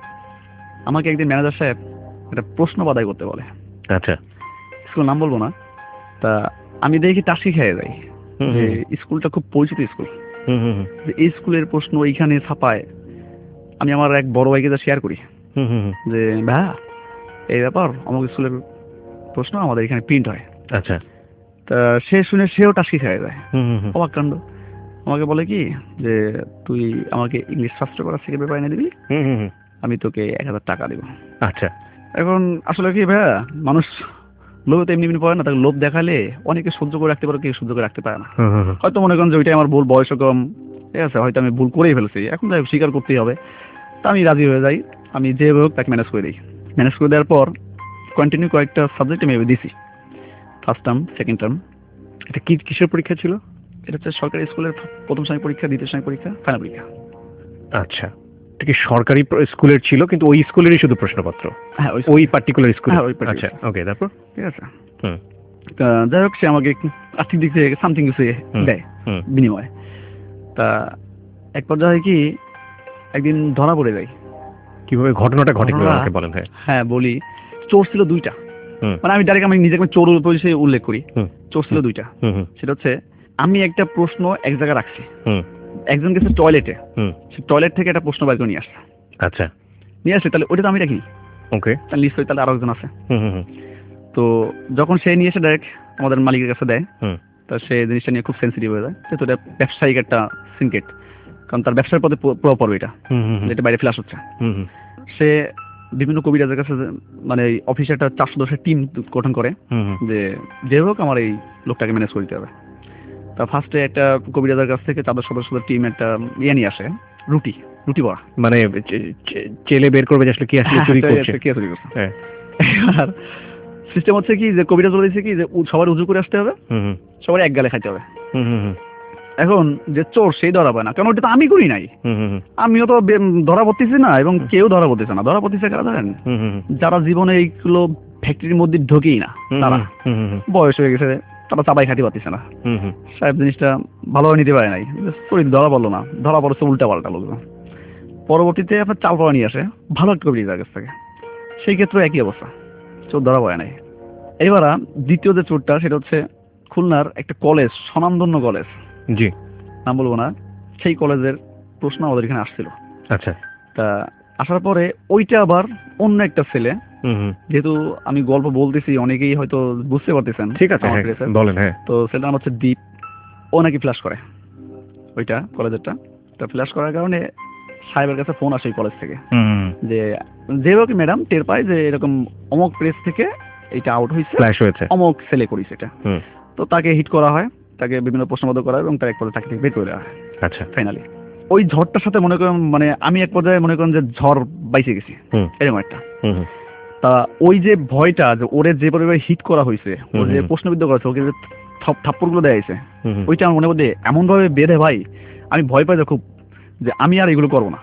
আমাকে একদিন ম্যানেজার সাহেব একটা প্রশ্ন বাদাই করতে বলে। আচ্ছা, স্কুল নাম বলবো না। তা আমি দেখি টাসি খেয়ে যাই যে স্কুলটা খুব পরিচিত স্কুল, যে এই স্কুলের প্রশ্ন এইখানে ছাপায়। আমি আমার এক বড় ভাইকে যা শেয়ার করি যে ভাইয়া এই ব্যাপার, আমাকে স্কুলের প্রশ্ন আমাদের এখানে প্রিন্ট হয়। আচ্ছা, তা সে শুনে সেও টাসি খেয়ে যায়, অবাক কাণ্ড। আমাকে বলে কি যে তুই আমাকে ইংলিশ ফার্স্ট করার থেকে ব্যাপার এনে দিবি, আমি তোকে এক হাজার টাকা দেবো। আচ্ছা, এখন আসলে কি ভাইয়া, মানুষ লোভ তো এমনি এমনি পড়ে না, তাকে লোভ দেখালে অনেকে সহ্য করে রাখতে পারে, কেউ সহ্য করে রাখতে পারে না। হয়তো মনে করেন যে ওইটাই আমার ভুল, বয়স কম, ঠিক আছে, হয়তো আমি ভুল করেই ফেলছি, এখন যাই স্বীকার করতেই হবে। তা আমি রাজি হয়ে যাই, আমি যে হোক তাকে ম্যানেজ করে দিই। ম্যানেজ করে দেওয়ার পর কন্টিনিউ কয়েকটা সাবজেক্ট আমি দিছি, ফার্স্ট টার্ম, সেকেন্ড টার্ম। এটা কি কিসের পরীক্ষা ছিল? এটা হচ্ছে সরকারি স্কুলের প্রথম শ্রেণী পরীক্ষা, দ্বিতীয় শ্রেণী পরীক্ষা, ফাইনাল পরীক্ষা। আচ্ছা, এটা কি সরকারি স্কুলের ছিল, কিন্তু ওই স্কুলেরই শুধু প্রশ্নপত্র? হ্যাঁ, ওই পার্টিকুলার স্কুল। আচ্ছা, ওকে, তারপর? ঠিক আছে। তা যাই হোক সে আমাকে আর্থিক দিক থেকে সামথিং কিছু দেয় বিনিময়ে। তা এক পর্যায়ে কি একদিন ধরা পড়ে যায়। কিভাবে ঘটনাটা ঘটে আমাকে বলেন। হ্যাঁ বলি, চোর ছিল দুইটা, মানে আমি ডাইরেক্ট আমি নিজেকে চোর পরিচয়ে উল্লেখ করি। চোর ছিল দুইটা। সেটা হচ্ছে আমি একটা প্রশ্ন এক জায়গায় রাখছি, একজন গেছে টয়লেটে, সে টয়লেট থেকে একটা প্রশ্ন বাইর করে নিয়ে আসছে। আচ্ছা, নিয়ে আসলে তাহলে ওটা তো আমি রাখি, ওকে, তাহলে নিশ্চয়ই তাহলে আরো একজন আছে। তো যখন সে নিয়ে এসে ডাইরেক্ট আমাদের মালিকের কাছে দেয়, তা সে জিনিসটা নিয়ে খুব সেন্সিটিভ হয়ে যায়। তো এটা ব্যবসায়িক একটা সিনকেট, কারণ তার ব্যবসার পথে প্রভাব পড়বে এটা, যেটা বাইরে ফ্ল্যাশ হচ্ছে। সে বিভিন্ন কবিরাজের কাছে মানে অফিসে একটা চারশো দশের টিম গঠন করে যে যে হোক আমার এই লোকটাকে ম্যানেজ করে দিতে হবে। তা ফার্স্টে একটা কবিরাজের কাছ থেকে চার সদস্যদের টিম একটা ইয়ে নিয়ে আসে, রুটি রুটি বড়া, মানে চেলে বের করবে যে আসলে কি আসলে চুরি করছে, কে চুরি করছে। আর সিস্টেম হচ্ছে কি যে কবিরাজ বলে দিয়েছে কি যে সবার উজু করে আসতে হবে, সবার এক গালে খাইতে হবে। এখন যে চোর সেই ধরা পায় না, কারণ ওটা তো আমি করি নাই, আমিও তো ধরা পড়তেছি না এবং কেউ ধরা পড়তেছে না। ধরা পড়তেছে কারা জানেন? যারা জীবনে এইগুলো ফ্যাক্টরির মধ্যে ঢোকেই না, তারা বয়স হয়ে গেছে, তারা চাবাই খাইতে পারতেছে না। সাহেব জিনিসটা ভালোভাবে নিতে পারে নাই, ধরা পড়লো না, ধরা পড়ছে উল্টা পাল্টা লোকজন। পরবর্তীতে আপনার চাল পড়া নিয়ে আসে ভালো একটা কবিরাজের কাছ থেকে, সেই ক্ষেত্রে একই অবস্থা, চোর ধরা পড়ে নাই। এবার দ্বিতীয় যে চোরটা সেটা হচ্ছে খুলনার একটা কলেজ, স্বনামধন্য কলেজ, জি নাম বলবো না, সেই কলেজের প্রশ্ন আমাদের এখানে আসছিল। আচ্ছা, তা আসার পরে ওইটা আবার অন্য একটা ছেলে, যেহেতু আমি গল্প বলতেছি অনেকেই হয়তো বুঝতে পারতেছেন, ঠিক আছে বলেন। হ্যাঁ, তো সেটার নাম হচ্ছে দীপ। ও নাকি ফ্ল্যাশ করে ওইটা কলেজেরটা। তা ফ্ল্যাশ করার কারণে সাহেবের কাছে ফোন আসে কলেজ থেকে যে যেভাবে ম্যাডাম টের পায় যে এরকম অমক প্রেস থেকে এটা আউট হয়েছে, ফ্ল্যাশ হয়েছে, অমক ছেলে করেছে এটা। তো তাকে হিট করা হয়, তাকে বিভিন্ন প্রশ্নবোধ করা হয় এবং তার এক পর্যায়ে চাকরি থেকে বের করে দেওয়া হয়। আচ্ছা, ফাইনালি ওই ঝড়টার সাথে মনে করেন মানে আমি এক পর্যায়ে মনে করেন যে ঝড় বাইচে গেছি এরকম একটা। তা ওই যে ভয়টা যে ওরে যে পরিমাণে হিট করা হয়েছে, ওর যে প্রশ্নবিদ্ধ করা হয়েছে, ওকে যে থাপ্পড় গুলো দেওয়া হয়েছে, ওইটা আমার মনে মধ্যে এমন ভাবে বেঁধে ভাই আমি ভয় পাই যে খুব, যে আমি আর এগুলো করবো না।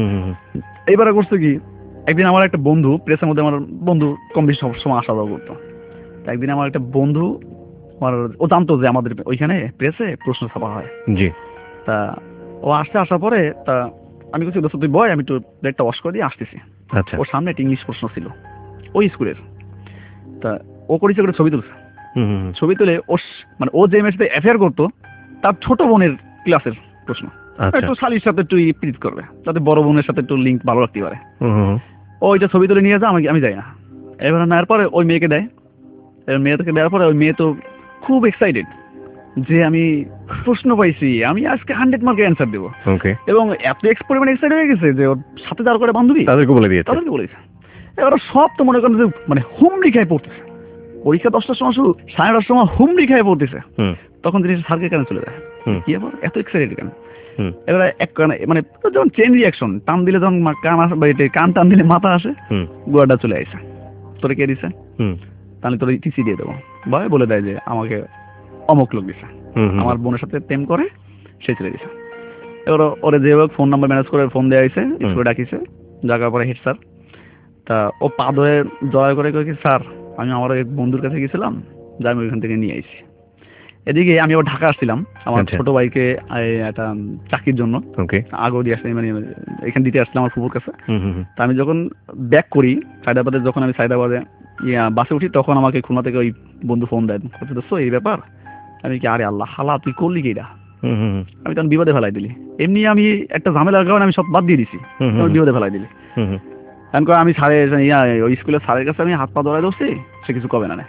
এইবারে করছে কি, একদিন আমার একটা বন্ধু, প্রেসের মধ্যে আমার বন্ধু কম বেশি সবসময় আসা যাওয়া করতো। একদিন আমার একটা বন্ধু, আমার ও জানতো যে আমাদের ওইখানে প্রেসে প্রশ্ন ছাপা হয়। জি। তা ও আসতে আসার পরে তা আমি কিছু দোস্ত তুই বয়, আমি একটু প্লেটটা ওয়াশ করে দিয়ে আসতেছি। আচ্ছা। ওর সামনে একটা ইংলিশ প্রশ্ন ছিল ওই স্কুলের। তা ও করেছে করে ছবি তুলছে। ছবি তুলে ও মানে ও যে মেয়ের সাথে অ্যাফেয়ার করতো তার ছোট বোনের ক্লাসের প্রশ্ন, একটু শালির সাথে একটু প্রীত করবে, যাতে বড় বোনের সাথে একটু লিঙ্ক ভালো রাখতে পারে। ওইটা ছবি তুলে নিয়ে যা, আমাকে আমি যাই না। এবার নেওয়ার পরে ওই মেয়েকে দেয়, এবার মেয়েটাকে দেওয়ার পরে ওই মেয়ে তো খুব এক্সাইটেড যে আমি প্রশ্ন পাইছি, আমি আজকে হান্ড্রেড মার্কের অ্যান্সার দেবো। এবং এত এক্সপেরিমেন্ট এক্সাইট হয়ে গেছে যে ওর সাথে যার করে বান্ধবী তাদেরকে বলে দিয়েছে, তাদেরকে বলেছে। এবার সব তো মনে করেন যে মানে হুমড়ি খায় পড়তেছে, পরীক্ষা দশটার সময় শুরু, সাড়ে দশটার সময় হুমড়ি খায় পড়তেছে। তখন জিনিস স্যারকে কেন চলে যায়, কি আবার এত এক্সাইটেড কেন? এবারে এক মানে যখন চেন রিয়াকশন, টান দিলে যখন কান আসে, কান টান দিলে মাথা আসে, গোয়াটা চলে আসে। তোরে কে দিছে? তাহলে তোর টিসি দিয়ে দেবো। ভয় বলে দেয় যে আমাকে অমুক লোক দিছে, আমার বোনের সাথে প্রেম করে সে ছেড়ে দিছে। এবার ওরে যে ফোন নাম্বার ম্যানেজ করে ফোন দেওয়া হয়েছে, স্কুলে ডাকিছে, ডাকার পরে হেড স্যার। তা ও পা ধরে দয়া করে কই কি স্যার আমি আমার এক বন্ধুর কাছে গেছিলাম, যা আমি ওইখান থেকে নিয়ে আইছি। এদিকে আমি আবার ঢাকা আসছিলাম আমার ছোট ভাইকে একটা চাকরির জন্য, আগেও দিয়ে আসছি, মানে এখানে দিতে আসছিলাম আমার ফুপুর কাছে। তা আমি যখন ব্যাক করি সায়দাবাদে, যখন আমি সায়দাবাদে ইয়া বাসে উঠি, তখন আমাকে খুলনা থেকে ওই বন্ধু ফোন দেয়, দোস্তো এই ব্যাপার। আমি কি আরে আল্লাহ হালা তুই করলি কি এটা? আমি তখন বিপদে ফেলাই দিলি, এমনি আমি একটা ঝামেলার কারণে আমি সব বাদ দিয়ে দিছি, বিপদে ফেলাই দিলি। কারণ আমি স্যারের ইয়া ওই স্কুলের স্যারের কাছে আমি হাত পা ধরাই দোষছি, সে কিছু কবে না।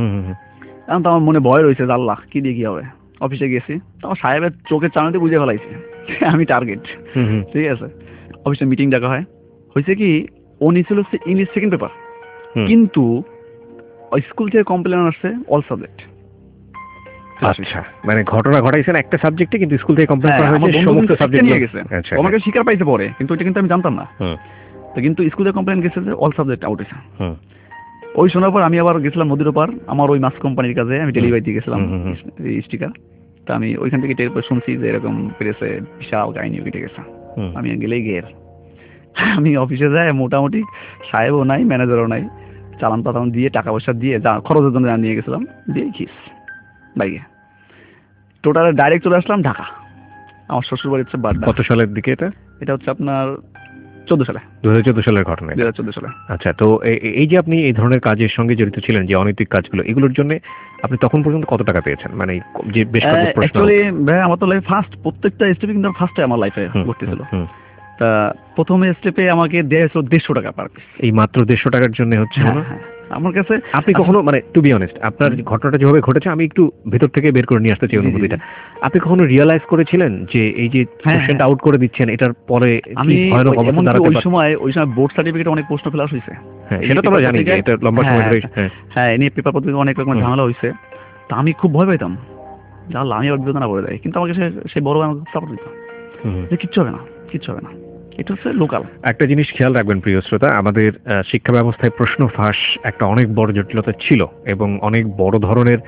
এখন তো আমার মনে ভয় রয়েছে যে আল্লাহ কি দিয়ে কি হবে। অফিসে গেছি, আমার সাহেবের চোখের চালাতে বুঝে ফেলাইছে আমি টার্গেট। ঠিক আছে, অফিসে মিটিং ডাকা হয়, হয়েছে কি ও নিয়েছিল হচ্ছে ইংলিশ সেকেন্ড পেপার, কিন্তু স্কুল থেকে কমপ্লেন আসছে অল সাবজেক্ট। আচ্ছা, মানে ঘটনা ঘটাইছেন একটা সাবজেক্টে, কিন্তু স্কুল থেকে কমপ্লেন করা হয়েছে সমস্ত সাবজেক্ট নিয়ে গেছে। আমাকে স্বীকার পাইছে পরে, কিন্তু এটা কিন্তু আমি জানতাম না। তো কিন্তু স্কুলে কমপ্লেন গেছে যে অল সাবজেক্ট আউট হয়েছে। ওই শোনার পর আমি আবার গেছিলাম নদীর ওপার, আমার ওই মাছ কোম্পানির কাছে আমি ডেলিভারি দিয়ে গেছিলাম স্টিকার। তা আমি ওইখান থেকে টের পর শুনছি যে এরকম প্রেসে বিশাল কাহিনী কেটে গেছে। আমি গেলেই গের, আমি অফিসে যাই, মোটামুটি সাহেবও নাই ম্যানেজারও নাই, চালান টালান দিয়ে টাকা পয়সা দিয়ে যা খরচের জন্য যা নিয়ে গেছিলাম দিয়ে খিস বাইকে টোটাল ডাইরেক্ট চলে আসলাম ঢাকা। আমার শ্বশুর বাড়ি হচ্ছে বাড্ডা। কত সালের দিকে এটা? এটা হচ্ছে আপনার চোদ্দ সালে। দু হাজার চোদ্দ সালের ঘটনা। দু হাজার চোদ্দ সালে। আচ্ছা, তো এই যে আপনি এই ধরনের কাজের সঙ্গে জড়িত ছিলেন, যে অনৈতিক কাজগুলো, এগুলোর জন্য আপনি তখন পর্যন্ত কত টাকা পেয়েছেন? মানে যে বেশ কয়েকটা প্রশ্ন। অ্যাকচুয়ালি ভাই আমার তো লাইফ ফার্স্ট প্রত্যেকটা স্টেপে কিন্তু ফার্স্টে আমার লাইফে ঘটতেছিল। তা প্রথমে স্টেপে আমাকে দেয়া হয়েছিল দেড়শো টাকা পার পিস। এই মাত্র দেড়শো টাকার জন্য হচ্ছে না আমার কাছে। আপনি কখনো, মানে টু বি অনেস্ট, আপনার ঘটনাটা যেভাবে ঘটেছে আমি একটু ভেতর থেকে বের করে নিয়ে আসতে চাই অনুভূতিটা। আপনি কখনো রিয়েলাইজ করেছিলেন যে এই যে কোশ্চেনটা আউট করে দিচ্ছেন এটার পরে আমি ভয়ানক অবস্থা দাঁড়াতে পারে? ওই সময় ওই সময় বোর্ড সার্টিফিকেটে অনেক প্রশ্ন ফেলা হয়েছে। হ্যাঁ, সেটা তো আমরা জানি যে এটা লম্বা সময় ধরে। হ্যাঁ হ্যাঁ, এনে পেপার পত্রিকা অনেক রকম ঝামেলা হয়েছে। তা আমি খুব ভয় পাইতাম, জানলা আমি আবার বিবেচনা করে দেয়, কিন্তু আমাকে সেই বড় আমাকে সাপোর্ট দিত যে কিচ্ছু হবে না, কিচ্ছু হবে না। এটা হচ্ছে লোকাল। একটা জিনিস খেয়াল রাখবেন প্রিয় শ্রোতা, আমাদের শিক্ষা ব্যবস্থায় প্রশ্ন ফাঁস একটা অনেক বড় জটিলতা ছিল এবং অনেক বড় ধরনের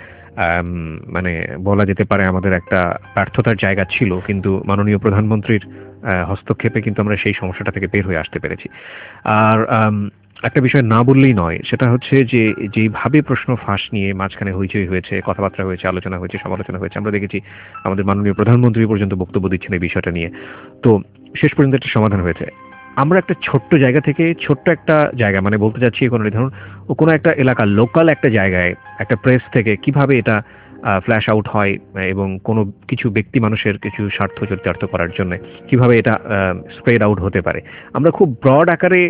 মানে বলা যেতে পারে আমাদের একটা ব্যর্থতার জায়গা ছিল, কিন্তু মাননীয় প্রধানমন্ত্রীর হস্তক্ষেপে কিন্তু আমরা সেই সমস্যাটা থেকে বের হয়ে আসতে পেরেছি। আর একটা বিষয় না বললেই নয়, সেটা হচ্ছে যে যেভাবে প্রশ্ন ফাঁস নিয়ে মাঝখানে হইচই হয়েছে, কথাবার্তা হয়েছে, আলোচনা হয়েছে, সমালোচনা হয়েছে, আমরা দেখেছি আমাদের মাননীয় প্রধানমন্ত্রী পর্যন্ত বক্তব্য দিচ্ছেন এই বিষয়টা নিয়ে। তো শেষ পর্যন্ত একটা সমাধান হয়েছে। আমরা একটা ছোট্ট জায়গা থেকে, ছোট্ট একটা জায়গা মানে বলতে চাচ্ছি কোনো ধরুন ও কোনো একটা এলাকা, লোকাল একটা জায়গায় একটা প্রেস থেকে কিভাবে এটা ফ্ল্যাশ আউট হয় এবং কোনো কিছু ব্যক্তি মানুষের কিছু স্বার্থ চরিতার্থ করার জন্য কিভাবে এটা স্প্রেড আউট হতে পারে। আমরা খুব ব্রড আকারে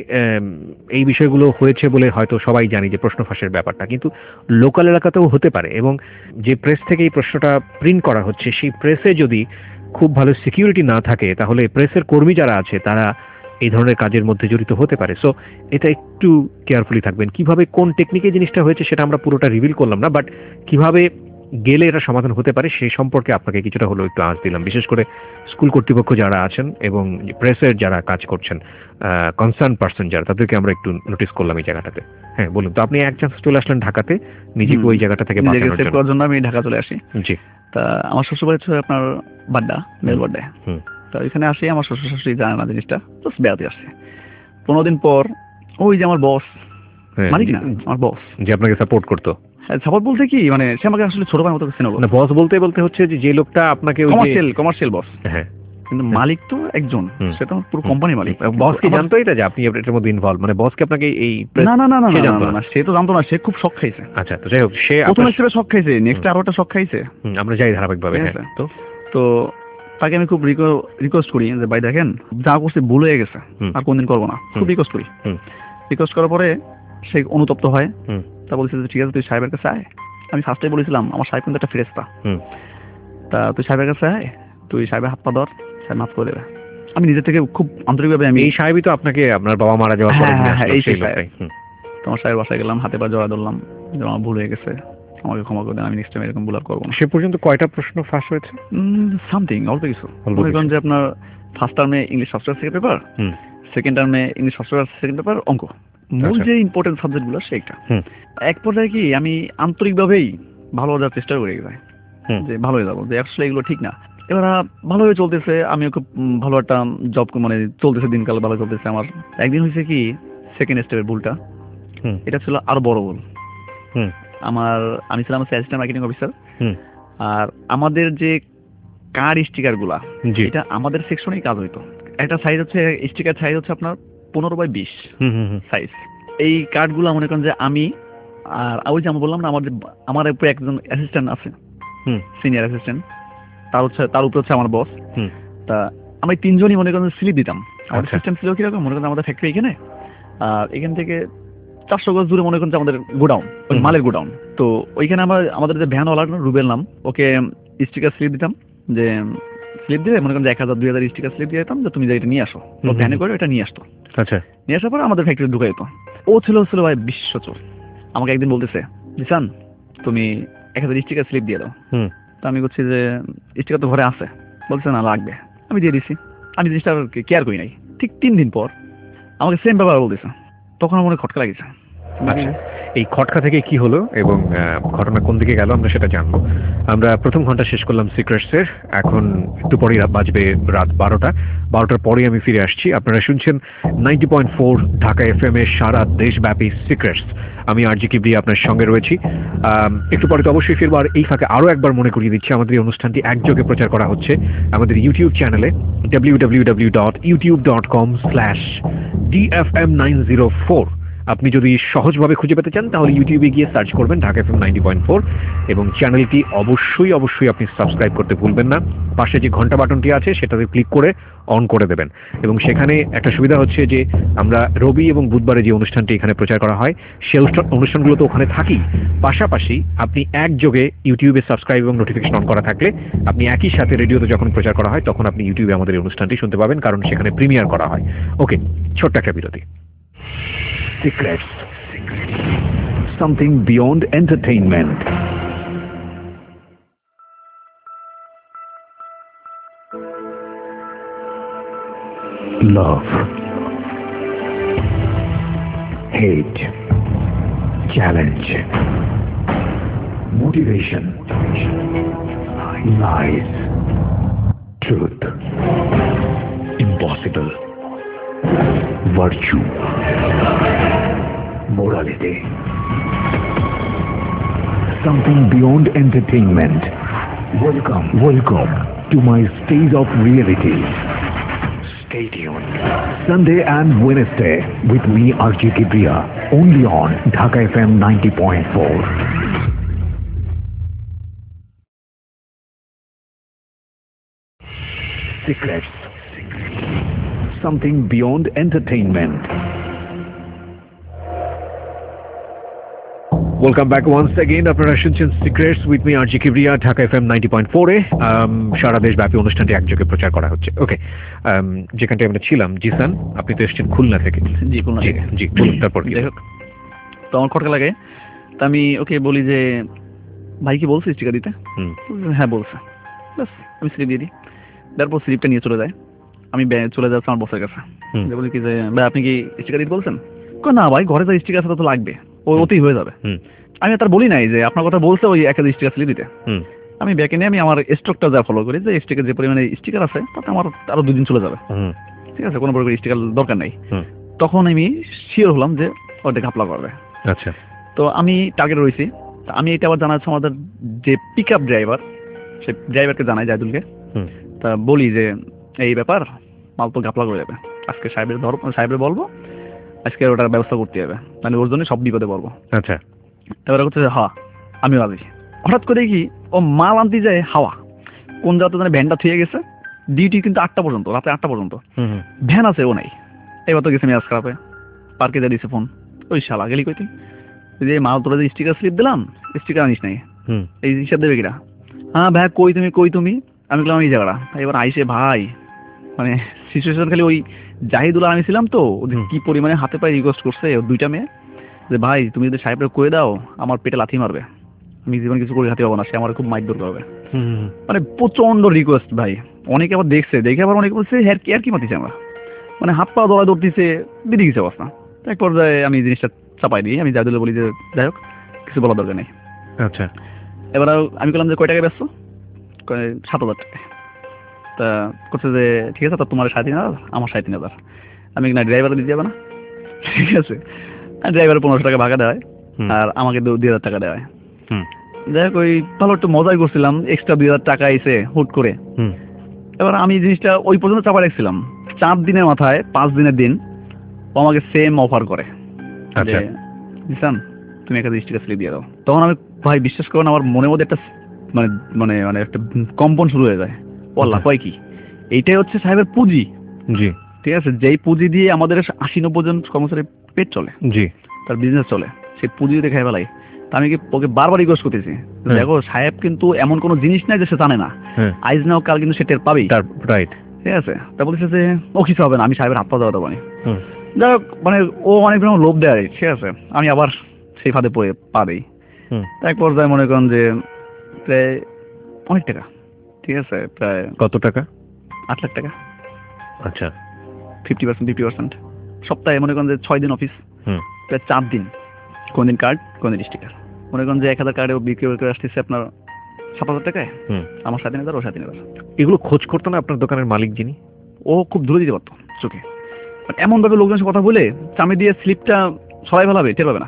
এই বিষয়গুলো হয়েছে বলে হয়তো সবাই জানি যে প্রশ্ন ফাঁসের ব্যাপারটা, কিন্তু লোকাল এলাকাতেও হতে পারে। এবং যে প্রেস থেকে এই প্রশ্নটা প্রিন্ট করা হচ্ছে সেই প্রেসে যদি খুব ভালো সিকিউরিটি না থাকে তাহলে প্রেসের কর্মী যারা আছে তারা এই ধরনের কাজের মধ্যে জড়িত হতে পারে। সো এটা একটু কেয়ারফুলি থাকবেন। কিভাবে কোন টেকনিকে জিনিসটা হয়েছে সেটা আমরা পুরোটা রিভিল করলাম না, বাট কিভাবে গেলে এটা সমাধান হতে পারে সেই সম্পর্কে আপনাকে কিছুটা হলেও একটু আঁচ দিলাম। বিশেষ করে স্কুল কর্তৃপক্ষ যারা আছেন এবং প্রেসের যারা কাজ করছেন, কনসার্ন পার্সন যারা, তাদেরকে আমরা একটু নোটিস করলাম এই জায়গাটাতে। হ্যাঁ বলুন তো, আপনি এক চান্স চলে আসলেন ঢাকাতে নিজেকে ওই জায়গাটা থেকে বাঁচানোর জন্য। আমি ঢাকা চলে আসি। জি। তা আমার শ্বশুরবাড়ি হচ্ছে আপনার বাড্ডা, মেল বাড্ডায়। তা এখানে আসি, আমার শ্বশুর শাশুড়ি জানে না জিনিসটা, জাস্ট বেড়াতে আসছে। পনেরো দিন পর ওই যে আমার বস, মালিক না আমার বস, যে আপনাকে সাপোর্ট করতো। সাপোর্ট বলতে কি মানে সে আমাকে আসলে ছোট ভাই মতো চেনে। না, বস বলতে বলতে হচ্ছে যে যে লোকটা আপনাকে কমার্শিয়াল কমার্শিয়াল বস। হ্যাঁ, কিন্তু মালিক তো একজন, সেটা পুরো কোম্পানির মালিক। বস কি জানতো এটা যে আপনি এটার মধ্যে ইনভলভ? মানে বস কি আপনাকে এই না না না না না সে তো জানতো না, সে খুব শক খাইছে। আচ্ছা, তো যাই হোক, সে প্রথম হিসেবে শক খাইছে, নেক্সট আরো একটা শক খাইছে। আমরা যাই ধারাবাহিকভাবে। হ্যাঁ, তো তো তাকে আমি খুব রিকোয়েস্ট করি যে ভাই দেখেন যা করছে ভুল হয়ে গেছে, আর কোনদিন করবো না। খুব রিকোয়েস্ট করি। রিকোয়েস্ট করার পরে সে অনুতপ্ত হয়। তা বলছে যে ঠিক আছে তুই সাহেবের কাছে আয়। আমি ফার্স্টে বলেছিলাম আমার সাহেব কিন্তু একটা ফেরেশতা, তা তুই সাহেবের কাছে আয়, তুই সাহেবের হাত পা ধর, সাহেব মাফ করে দেবে। আমি নিজের থেকে খুব আন্তরিকভাবে আমি এই সাহেবই তো আপনাকে আপনার বাবা মারা যাওয়ার পরে এই সাহেব, তোমার সাহেবের বাসায় গেলাম, হাতে পা জড়া ধরলাম যে আমার ভুল হয়ে গেছে, আমাকে ক্ষমা করে দেন, আমি নেক্সট টাইম এরকম ভুল আর করবো না। সে পর্যন্ত কয়টা প্রশ্ন ফাঁস হয়েছে? সামথিং অল্প কিছু। মনে করেন যে আপনার ফার্স্ট টার্মে English first second paper, second টার্মে English first paper second paper, অঙ্ক, মূল যে ইম্পর্টেন্ট সাবজেক্ট গুলো সেইটা। এক পর্যায়ে কি আমি আন্তরিকভাবেই ভালো হওয়ার চেষ্টা করে যাই যে ভালো হয়ে যাবো, যে আসলে এগুলো ঠিক না। এবার ভালোভাবে চলতেছে, আমিও খুব ভালো একটা জব মানে চলতেছে, দিনকাল ভালো চলতেছে আমার। একদিন হয়েছে কি সেকেন্ড স্টেপের ভুলটা, এটা ছিল আরো বড় ভুল। আমার আমি ছিলাম অ্যাসিস্ট্যান্ট মার্কেটিং অফিসার, আর আমাদের যে কার্ড স্টিকার গুলা এটা আমাদের সেকশনেই কাজ হইতো। একটা সাইজ হচ্ছে স্টিকার সাইজ হচ্ছে আপনার পনেরো বাই বিশ সাইজ। এই কার্ড গুলা মনে করেন যে আমি আর ওই যে আমি বললাম না আমার যে আমার উপরে একজন অ্যাসিস্ট্যান্ট আছে, সিনিয়র অ্যাসিস্ট্যান্ট, তার হচ্ছে তার উপরে হচ্ছে আমার বস। তা আমি তিনজনই মনে করেন স্লিপ দিতাম। আমাদের সিস্টেম ছিল কিরকম, মনে করেন আমাদের ফ্যাক্টরি এখানে, আর এখান থেকে চারশো গজ দূরে মনে করেন আমাদের গোডাউন, ওই মালের গোডাউন। তো ওইখানে আমার আমাদের যে ভ্যানওয়ালা রুবেল নাম, ওকে স্টিকার স্লিপ দিতাম, যে স্লিপ দিলে মনে করেন যে এক হাজার দুই হাজার স্টিকার স্লিপ দিয়ে দিতাম যে তুমি যে এটা নিয়ে আসো, তো ভ্যানে করে এটা নিয়ে আসতো। আচ্ছা, নিয়ে আসার পরে আমাদের ফ্যাক্টরি ঢুকে যেত। ও ছিল ছিল ভাই বিশ্বচোর। আমাকে একদিন বলতেছে জিসান তুমি এক হাজার স্টিকার স্লিপ দিয়ে দাও। তো আমি বলছি যে স্টিকার তো ঘরে আছে, বলছে না লাগবে, আমি দিয়ে দিছি। আমি জিনিসটা কেয়ার করি নাই। ঠিক তিন দিন পর আমাকে সেম ব্যাপার বলতেছে, তখন আমার মনে খটকা লাগেছে। এই খটকা থেকে কি হলো এবং ঘটনা কোন দিকে গেল আমরা সেটা জানবো। আমরা প্রথম ঘন্টা শেষ করলাম সিক্রেটসের, এখন একটু পরেই বাজবে রাত বারোটা। বারোটার পরেই আমি ফিরে আসছি। আপনারা শুনছেন ninety point four Dhaka F M এর সারা দেশব্যাপী সিক্রেটস। আমি আরজি কিবরিয়া আপনার সঙ্গে রয়েছি। একটু পরে তো অবশ্যই ফিরবো। আর এই ফাঁকে আরও একবার মনে করিয়ে দিচ্ছি, আমাদের এই অনুষ্ঠানটি একযোগে প্রচার করা হচ্ছে আমাদের ইউটিউব চ্যানেলে W W W dot YouTube dot com slash D F M nine zero four. আপনি যদি সহজভাবে খুঁজে পেতে চান তাহলে ইউটিউবে গিয়ে সার্চ করবেন Dhaka FM ninety point four এবং চ্যানেলটি অবশ্যই অবশ্যই আপনি সাবস্ক্রাইব করতে ভুলবেন না। পাশে যে ঘন্টা বাটনটি আছে সেটাতে ক্লিক করে অন করে দেবেন এবং সেখানে একটা সুবিধা হচ্ছে যে আমরা রবি এবং বুধবারে যে অনুষ্ঠানটি এখানে প্রচার করা হয় সেই অনুষ্ঠানগুলো তো ওখানে থাকি, পাশাপাশি আপনি একযোগে ইউটিউবে সাবস্ক্রাইব এবং নোটিফিকেশন অন করা থাকলে আপনি একই সাথে রেডিওতে যখন প্রচার করা হয় তখন আপনি ইউটিউবে আমাদের এই অনুষ্ঠানটি শুনতে পাবেন, কারণ সেখানে প্রিমিয়ার করা হয়। ওকে, ছোট্ট একটা বিরতি। Secrets. Something beyond entertainment. Love. Hate. Challenge. Motivation. Lies. Truth. Impossible. Virtue. Morality. Something beyond entertainment. Welcome, welcome to my stage of reality. Stay tuned. Sunday and Wednesday with me, Archie Kibriya, only on Dhaka F M ninety point four. Secrets. Something beyond entertainment. Welcome back once again. আপনারা শুনছেন Secrets with me RJ Kibria Dhaka FM ninety point four এ। সারা দেশব্যাপী অনুষ্ঠানটি একযোগে প্রচার করা হচ্ছে। ওকে, যেখানটায় আমরা ছিলাম, জিসান আপনি তো এসেছেন খুলনা থেকে। জি, খুলনা থেকে। জি, বলুন তারপর। যাই হোক, তো আমার খটকা লাগে, তা আমি ওকে বলি যে ভাই কি বলছে স্টিকার দিতে? হ্যাঁ বলছে। ব্যাস আমি স্লিপ দিয়ে দিই, তারপর স্লিপটা নিয়ে চলে যায়। আমি চলে যাচ্ছি আমার বসের কাছে, বলি কি যে ভাই আপনি কি স্টিকার দিতে বলছেন? না ভাই, ঘরে যা স্টিকার আছে তো লাগবে, ও ওতেই হয়ে যাবে। আমি তার বলি নাই যে আপনার কথা বলছে ওই এক হাজার স্টিকার স্লিপ দিতে। আমি ব্যাকে নিয়ে আমি আমার স্টকটা যা ফলো করি, যে স্টিকার যে পরিমাণে স্টিকার আছে তাতে আমার আরো দুদিন চলে যাবে, ঠিক আছে, কোনো প্রকার স্টিকার দরকার নেই। তখন আমি শিওর হলাম যে ওটা ঘাপলা করবে। আচ্ছা, তো আমি টার্গেট রয়েছি। আমি এটা আবার জানাচ্ছি আমাদের যে পিক আপ ড্রাইভার, সে ড্রাইভারকে জানাই, জাহিদুলকে। তা বলি যে এই ব্যাপার, মাল তো ঘাপলা করে যাবে, আজকে সাহেবের ধর সাহেবের বলবো আজকে ওটার ব্যবস্থা করতে হবে, মানে ওর জন্য সব বিপদে পড়বো। আচ্ছা, এবার হচ্ছে যে হ্যাঁ আমি রাজি। হঠাৎ করে কি ও মাল আনতে যায় হাওয়া, কোন যাতে মানে ভ্যানটা থুয়ে গেছে, ডিউটি কিন্তু আটটা পর্যন্ত, রাতে আটটা পর্যন্ত ভ্যান আছে, ও নাই। এবার তো গেছে মেয়াজ খারাপে, পার্কে যা দিছে ফোন, ওই শালা গেলি কই তুই, যে মাল তোরা যে স্টিকার স্লিপ দিলাম স্টিকার আনিস নাই, এই হিসাব দেবে কিনা? হ্যাঁ ভাই কই তুমি কই তুমি আমি বললাম এই জায়গাটা। এবার আইসে ভাই মানে সিচুয়েশন খালি ওই জাহিদুল আমি ছিলাম তো, কি পরিমাণে হাতে পায়ে রিকোয়েস্ট করছে দুইটা মেয়ে যে ভাই তুমি যদি সাহেবরে কয়ে দাও আমার পেটে লাথি মারবে, আমি জীবন কিছু করে হাতে পাবো না, সে আমার খুব মাইক দর করবে। মানে প্রচন্ড রিকোয়েস্ট ভাই। অনেকে আবার দেখছে, দেখে আবার অনেকে বলছে হ্যাঁ কি আর কি মাতিছে আমরা, মানে হাত পা দৌড়া দৌড়তিছে, বেঁধে গেছে অবস্থা। এক পর্যায়ে আমি জিনিসটা চাপাই দিই, আমি জাহিদুলে বলি যে যাই হোক কিছু বলার দরকার নেই। আচ্ছা, এবার আমি বললাম যে কয় টাকা ব্যস্ত, সাত হাজার টাকা। তা করছে যে ঠিক আছে, তা তোমার সাড়ে তিন হাজার আমার সাড়ে তিন হাজার আমি না ড্রাইভার দিতে যাবে না, ঠিক আছে। ড্রাইভার পনেরোশো টাকা ভাড়া দেওয়া হয় আর আমাকে দুই হাজার টাকা দেওয়া হয়। যাই হোক ওই ভালো একটু মজাই করছিলাম, এক্সট্রা দুই হাজার টাকা এসে হুট করে। এবার আমি জিনিসটা ওই পর্যন্ত চাপা রাখছিলাম, চার দিনের মাথায় পাঁচ দিনের দিন ও আমাকে সেম অফার করে যে জিসান তুমি একটা স্টিকার স্লিপ দিয়ে দাও। তখন আমি ভাই বিশ্বাস করুন আমার মনের মধ্যে একটা মানে মানে মানে একটা কম্পন শুরু হয়ে যায়। বললা কয় কি এইটাই হচ্ছে সাহেবের পুঁজি। জি, ঠিক আছে, যেই পুঁজি দিয়ে আমাদের আশি নব্বই জন কর্মচারী পেট চলে, জি, তার বিজনেস চলে, সেই পুঁজি দিয়ে খাই ফেলাই। তা আমি কি ওকে বারবার রিকোয়েস্ট করতেছি, দেখো সাহেব কিন্তু এমন কোনো জিনিস নাই যে সে জানে না, আইজ নাও কাল কিন্তু সে টের পাবেই, রাইট, ঠিক আছে। তা বলছে যে ও কিছু হবে না, আমি সাহেবের হাত পা দেওয়া দেবো। যাই হোক মানে ও অনেক রকম লোভ দেয়, ঠিক আছে। আমি আবার সেই ফাঁদে পড়ে পা দিই। এক পর্যায়ে মনে করেন যে প্রায় অনেক টাকা, ঠিক আছে, প্রায় কত টাকা? আট লাখ টাকা। আচ্ছা, ফিফটি পার্সেন্ট ফিফটি পার্সেন্ট সপ্তাহে মনে করেন যে ছয় দিন অফিস, প্রায় চার দিন, কোন দিন কার্ড কোন দিন স্টিকার। মনে করেন যে এক হাজার কার্ডে বিক্রি করে আসতেছে আপনার সাত হাজার টাকায়, আমার সাত তিন হাজার ও সাত তিন হাজার। এগুলো খোঁজ করতো না আপনার দোকানের মালিক যিনি? ও খুব দূরে দিতে পারতো চোখে, এমন ভাবে লোকজনের সাথে কথা বলে চামি দিয়ে স্লিপটা সবাই ভালো হবে টের পাবে না।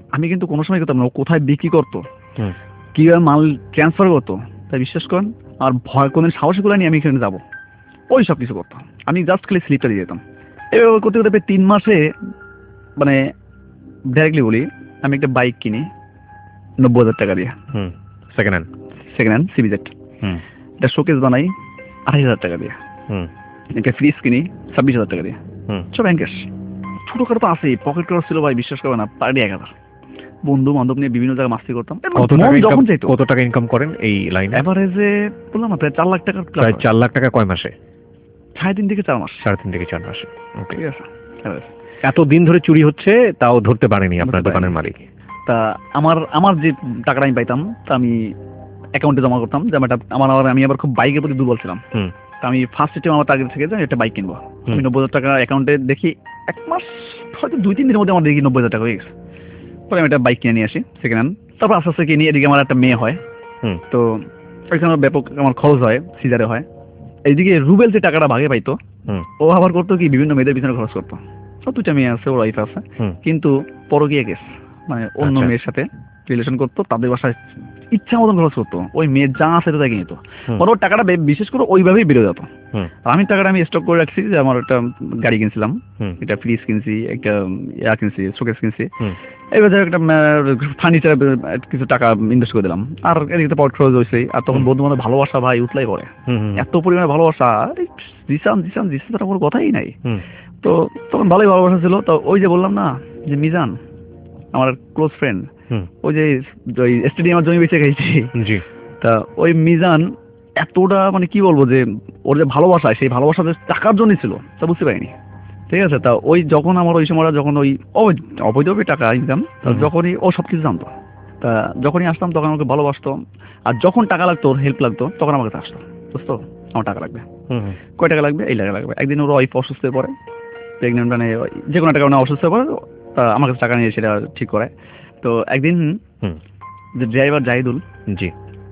আমি কিন্তু কোনো সময় করতাম না, ও কোথায় বিক্রি করতো, হুম কিভাবে মাল ট্রান্সফার করতো, তাই বিশ্বাস করেন আর ভয় কোনদিন সাহসী করে নিয়ে আমি এখানে যাবো, ওই সব কিছু করতো। আমি জাস্ট খালি স্লিপটা দিয়ে যেতাম। এভাবে করতে করতে প্রায় তিন মাসে মানে ডাইরেক্টলি বলি, আমি একটা বাইক কিনি নব্বই হাজার টাকা দিয়ে, হুম second hand second hand CBZ. হুম একটা শোকেস বানাই আঠাশ হাজার টাকা দিয়ে, হুম একটা ফ্রিজ কিনি ছাব্বিশ হাজার টাকা দিয়ে, হুম সব ব্যাংকের। ছোটখাটো তো আছেই, পকেট খরচ ছিল ভাই বিশ্বাস করবে না, পার ডে এক হাজার। বন্ধু বান্ধব নিয়ে বিভিন্ন জায়গায় মাস্তি করতাম, কত মন টাকা যখন ইনকাম চাইতো। কত টাকা ইনকাম করেন এই লাইনে? এভারেজে বললাম না প্রায় চার লাখ টাকার প্রায় চার লাখ টাকা কয় মাসে? সাড়ে তিন থেকে চার মাস। সাড়ে তিন থেকে চার মাসে। ওকে, ঠিক আছে। average। এত দিন ধরে চুরি হচ্ছে তাও ধরতে পারেনি আপনার ধরতে দোকানের পারেনি। মালিক? তা আমার আমার যে টাকাটা আমি পাইতাম তা আমি অ্যাকাউন্টে জমা করতাম, যে আমার একটা- আমার আবার আমি আবার খুব বাইকের প্রতি দুর্বল ছিলাম। হুম তা আমি ফার্স্ট স্টেপ আমার টার্গেট থেকে যে আমি একটা বাইক কিনবো। হুম। আমি নব্বই হাজার টাকা অ্যাকাউন্টে দেখি এক মাস হয়তো দুই তিন দিনের মধ্যে আমার দেখি নব্বই হাজার টাকা হয়ে গেছে। পরে আমি একটা বাইক কিনে নিয়ে আসি সেকেন্ড হ্যান্ড। তারপর আস্তে আস্তে কিনি, এদিকে আমার একটা মেয়ে হয়, হুম তো ওইখানে ব্যাপক আমার খরচ হয়, সিজারে হয়। এইদিকে রুবেল যে টাকাটা ভাগে পাইতো, হুম ও আবার করতো কি বিভিন্ন মেয়েদের পিছনে খরচ করতো। ও দুইটা মেয়ে আছে, ওর ওয়াইফ আছে, হুম কিন্তু পরকীয়া কেস, মানে অন্য আচ্ছা। মেয়ের সাথে রিলেশন করতো, তাদের বাসায় ইচ্ছা মতন খরচ করতো, ওই মেয়ে যা আছে তাই কিনতো। হুম। মানে ওর টাকাটা বে- বিশেষ করে ওইভাবেই বেড়ে যেত। হুম আর আমি টাকাটা আমি স্টক করে রাখছি, যে আমার একটা গাড়ি কিনছিলাম, হুম একটা ফ্রিজ কিনছি, একটা ইয়া কিনছি, শোকেস কিনছি, হুম এবার ধর একটা ফার্নিচার কিছু টাকা ইনভেস্ট করে দিলাম, আর এদিকে তো পট খরচ হয়েছে। আর তখন বন্ধু বান্ধব ভালোবাসা ভাই উতলাই পড়ে, হুম হুম এত পরিমাণে ভালোবাসা, আরে দিশাম দিশাম দিশাম তার কোনো কথাই নাই। হুম তো তখন ভালোই ভালোবাসা ছিল। তো ওই যে বললাম না যে মিজান আমার ক্লোজ ফ্রেন্ড, হুম ওই যে ওই স্টেডিয়ামের জমি বেঁচে গেছি, জি তা ওই মিজান এতটা মানে কি বলবো, যে ওর যে ভালোবাসা, সেই ভালোবাসা যে টাকার জন্যই ছিল তা বুঝতে পারিনি। ঠিক আছে, তা ওই যখন আমার ওই সময় যখন ওই অবৈধ অবৈধভাবে টাকা ইনকাম, হুম। যখনই ও সব কিছু জানতো, তা যখনই আসতাম তখন আমাকে ভালোবাসতো। আর যখন টাকা লাগতো, ওর হেল্প লাগতো, তখন আমার কাছে আসতো, বুঝতো আমার টাকা লাগবে, হুম হুম কয় টাকা লাগবে, এই টাকা লাগবে। একদিন ওর ওয়াইফ অসুস্থ হয়ে পড়ে, প্রেগনেন্ট, মানে যে কোনো একটা কারণে অসুস্থ হয়ে পড়ে, তা আমার কাছে টাকা নিয়ে সেটা ঠিক করে। তো একদিন হুম যে ড্রাইভার জাহিদুল, জি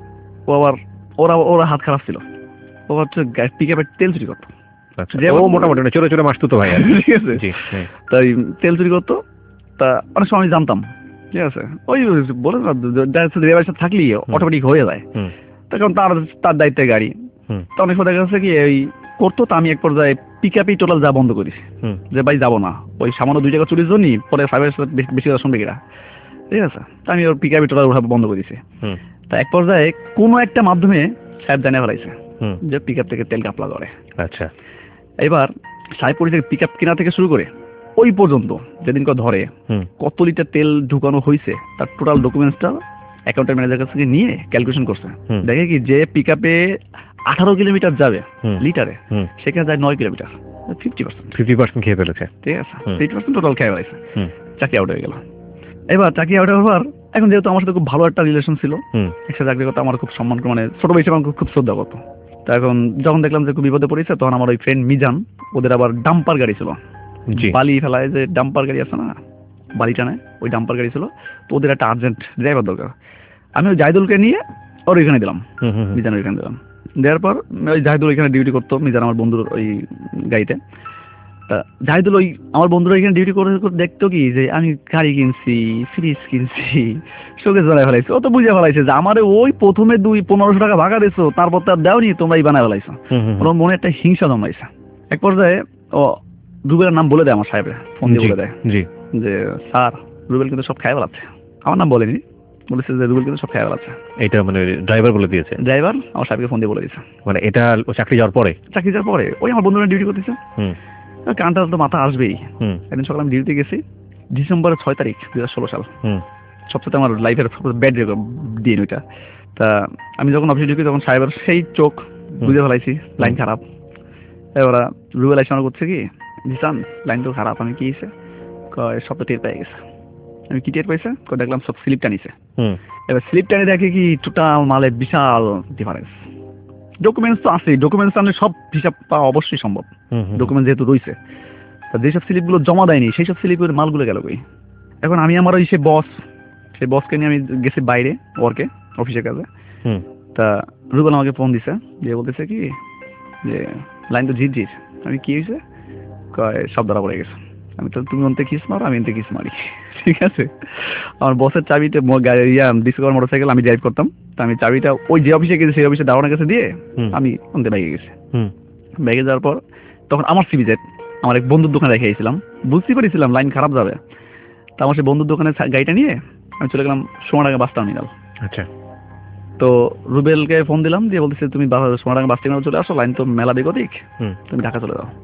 ও আবার ওরা ওরা হাত খারাপ ছিল, ও হচ্ছে পিক আপের তেল চুরি করতো। আচ্ছা, যে ও আমার- মোটামুটি না চলে চলে মাসতো তো ভাই আর কি। ঠিক আছে, জি হ্যাঁ তাই তেল চুরি করতো। তা অনেক সময় আমি জানতাম, ঠিক আছে, ওই বলে না ড্রাইভারের সাথে থাকলেই অটোমেটিক হয়ে যায়, হুম তখন তার তার দায়িত্বে গাড়ি। হুম তো অনেক সময় দেখা যাচ্ছে কি ওই করতো, তা আমি এক পর্যায়ে পিক আপেই টোটাল যা বন্ধ করিস, হুম যে ভাই যাবো না, ওই সামান্য দুই টাকা চুরির জন্যই পরে সাইবার বেশি কথা শুনবে কিনা, ঠিক আছে। তা আমি ওর পিক আপে টোটাল ওঠা বন্ধ করেছি। হুম তা এক পর্যায়ে কোনো একটা মাধ্যমে সাহেব জানিয়ে ফেলাইছে হুম যে পিক আপ থেকে তেল কাপলা করে। আচ্ছা এবার সাহেব পরিচয় পিক আপ কেনা থেকে শুরু করে ওই পর্যন্ত যেদিন কেউ ধরে হুম কত লিটার তেল ঢুকানো হয়েছে তার টোটাল ডকুমেন্টসটা অ্যাকাউন্টেন্ট ম্যানেজার কাছ থেকে নিয়ে ক্যালকুলেশন করছে। হুম। দেখে কি যে পিক আপে আঠারো কিলোমিটার যাবে হুম। লিটারে, হুম সেখানে যায় নয় kilometre, fifty percent. Fifty percent খেয়ে ফেলেছে। ঠিক আছে, হুম। ফিফটি পার্সেন্ট টোটাল খেয়ে ফেলাইছে, হুম চাকরি আউট হয়ে গেল। এবার চাকরি আউট হওয়ার এখন যেহেতু আমার সাথে খুব ভালো একটা রিলেশন ছিল, হুম একসাথে চাকরি করতে আমার খুব সম্মান, মানে ছোট বয়সে আমার খুব- খুব শ্রদ্ধা করতো। তা এখন যখন দেখলাম যে খুব বিপদে পড়েছে, তখন আমার ওই ফ্রেন্ড মিজান, ওদের আবার ডাম্পার গাড়ি ছিল, জি বালি ফেলায় যে ডাম্পার গাড়ি আছে না, বালি টানে, ওই ডাম্পার গাড়ি ছিল। তো ওদের একটা আর্জেন্ট ড্রাইভার দরকার, আমি ওই জাহিদুলকে নিয়ে ওর ওইখানে দিলাম, হুম হুম হুম। মিজানের ওইখানে দিলাম। দেওয়ার পর ওই জাহিদুল ওইখানে ডিউটি করতো, মিজান আমার বন্ধুর ওই গাড়িতে। তা জাহিদুল ওই আমার বন্ধুরা এখানে ডিউটি করে করে দেখতো কি যে আমি গাড়ি কিনছি, ফ্রিজ কিনছি, শোকেস বানায় ফেলাইছে। ও তো বুঝে ফেলাইছে যে আমারে ওই প্রথমে দুই পনেরোশো টাকা ভাগা দিছো, তারপর তো আর দেওনি, তোমরাই বানায় ফেলাইছো। হুম হুম ওর মনে একটা হিংসা জন্মাইছে। এক পর্যায়ে ও রুবেলের নাম বলে দেয় আমার সাহেবের, ফোন দিয়ে জি বলে দেয় জি যে স্যার রুবেল কিন্তু সব খাই বেড়াচ্ছে। আমার নাম বলেনি, বলেছে যে রুবেল কিন্তু সব খাই বেড়াচ্ছে। এটা মানে ড্রাইভার বলে দিয়েছে? ড্রাইভার আমার সাহেবকে ফোন দিয়ে বলে দিয়েছে, মানে এটা ও চাকরি যাওয়ার পরে? চাকরি যাওয়ার পরে। ওই আমার বন্ধুরা ডিউটি করতেছে, হুম কানটা তো মাথা আসবেই। হুম একদিন সকালে আমি ডিউটিতে গেছি, ডিসেম্বরের ছয় তারিখ দুই হাজার ষোলো সাল, হুম সবচেয়ে আমার লাইফের সবচেয়ে ব্যাড দিন ওইটা। তা আমি যখন অফিসে ঢুকি তখন সাহেবের সেই চোখ বুঝে ফেলাইছি লাইন খারাপ। এবার রুবেল আইসা আমার করছে কি জিসান লাইন তো খারাপ, আমি কি হয়েছে, কয় সব তো টের পেয়ে গেছে। আমি কি টের পাইছে, কয় দেখলাম সব স্লিপটা নিছে। হুম এবার স্লিপ টানে দেখে কি টোটাল মালে বিশাল ডিফারেন্স। ডকুমেন্টস তো আছে, ডকুমেন্টস আনলে সব হিসাব পাওয়া অবশ্যই সম্ভব, হুম হুম। ডকুমেন্ট যেহেতু রয়েছে। তা যেসব স্লিপগুলো জমা দেয়নি সেই সব স্লিপের মালগুলো গেল কই। এখন আমি আমার ওই সে বস, সেই বসকে নিয়ে আমি গেছি বাইরে ওয়ার্কে, অফিসের কাজে। হুম তা রুবেল আমাকে ফোন দিছে, দিয়ে বলতেছে কি যে লাইন তো ঝির ঝির। আমি কি হয়েছে, কয় সব ধরা পড়ে গেছে। আমি তো তুমি অন্তে কিস মারো আমি এনতে কিস মারি, ঠিক আছে। আমার বসের চাবিটা ইয়া ডিসকভার মোটরসাইকেল আমি ড্রাইভ করতাম, তো আমি চাবিটা ওই যে অফিসে গেছে সেই অফিসে দারোয়ানের কাছে দিয়ে আমি অন্তে বাইকে গেছি। ব্যাগে যাওয়ার পর তখন আমার সিবি জেড আমার এক বন্ধুর দোকানে রেখে গেছিলাম, বুঝতে পেরেছিলাম লাইন খারাপ যাবে, তা আমার সেই বন্ধুর দোকানে গাড়িটা নিয়ে আমি চলে গেলাম সোনাডাঙ্গা বাস টার্মিনাল। আচ্ছা। তো রুবেলকে ফোন দিলাম, দিয়ে বলতেছে তুমি সোনাডাঙ্গা বাস টার্মিনাল চলে আসো, লাইন তো মেলা বেগতিক, তুমি ঢাকা চলে যাও।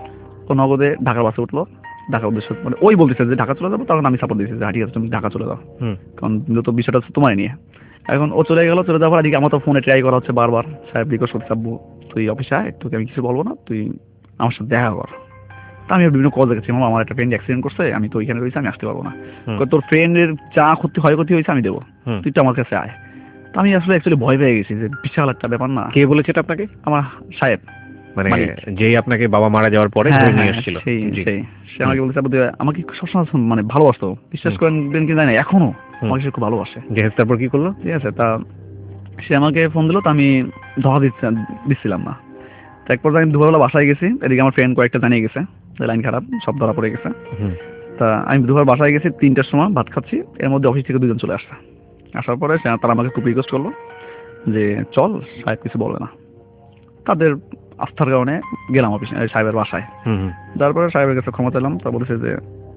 ও নগদে ঢাকার বাসে উঠলো, ঢাকা উদ্দেশ্য মানে ওই বলতেছে যে ঢাকা চলে যাবো, তখন আমি সাপোর্ট দিয়েছি যে ঠিক আছে তুমি ঢাকা চলে যাও, কারণ যত বিষয়টা তোমার নিয়ে। এখন ও চলে গেল, চলে যাওয়ার এদিকে আমার তো ফোনে ট্রাই করা হচ্ছে বারবার, সাহেব রিকোয়েস্ট করতে চাবো তুই অফিসে আয়, তোকে আমি কিছু বলবো না, তুই আমার সাথে দেখা কর। তা আমি বিভিন্ন কল দেখেছি, মামা আমার একটা ফ্রেন্ড অ্যাক্সিডেন্ট করছে, আমি তো ওইখানে রয়েছি, আমি আসতে পারবো না, তোর ফ্রেন্ডের যা ক্ষতি ক্ষয়ক্ষতি হয়েছে আমি দেবো, তুই তো আমার কাছে আয়। তো আমি আসলে অ্যাকচুয়ালি ভয় পেয়ে গেছি যে বিশাল একটা ব্যাপার না। কে বলেছে এটা আপনাকে? আমার সাহেব, মানে যেই আপনাকে বাবা মারা যাওয়ার পরে ধরে নিয়ে আসছিল। সেই সেই সে আমাকে বলছে আমাকে সবসময় মানে ভালোবাসতো, বিশ্বাস করেন কি জানি না এখনো আমাকে সে খুব ভালোবাসে। তারপর কি করলো? ঠিক আছে, তা সে আমাকে ফোন দিল, তো আমি ধরা দিচ্ছি দিচ্ছিলাম না। তো এক পর্যায়ে আমি দুপুরবেলা বাসায় গেছি, এদিকে আমার ফ্রেন্ড কয়েকটা জানিয়ে গেছে লাইন খারাপ, সব ধরা পড়ে গেছে। তা আমি দুপুর বাসায় গেছি, তিনটার সময় ভাত খাচ্ছি, এর মধ্যে অফিস থেকে দুজন চলে আসছে। আসার পরে তারা আমাকে খুব রিকোয়েস্ট করলো যে চল, সাহেব কিছু বলবে না। তাদের আস্থার কারণে গেলাম অফিস সাহেবের বাসায়। তারপরে সাহেবের কাছে ক্ষমা চাইলাম, তা বলেছে যে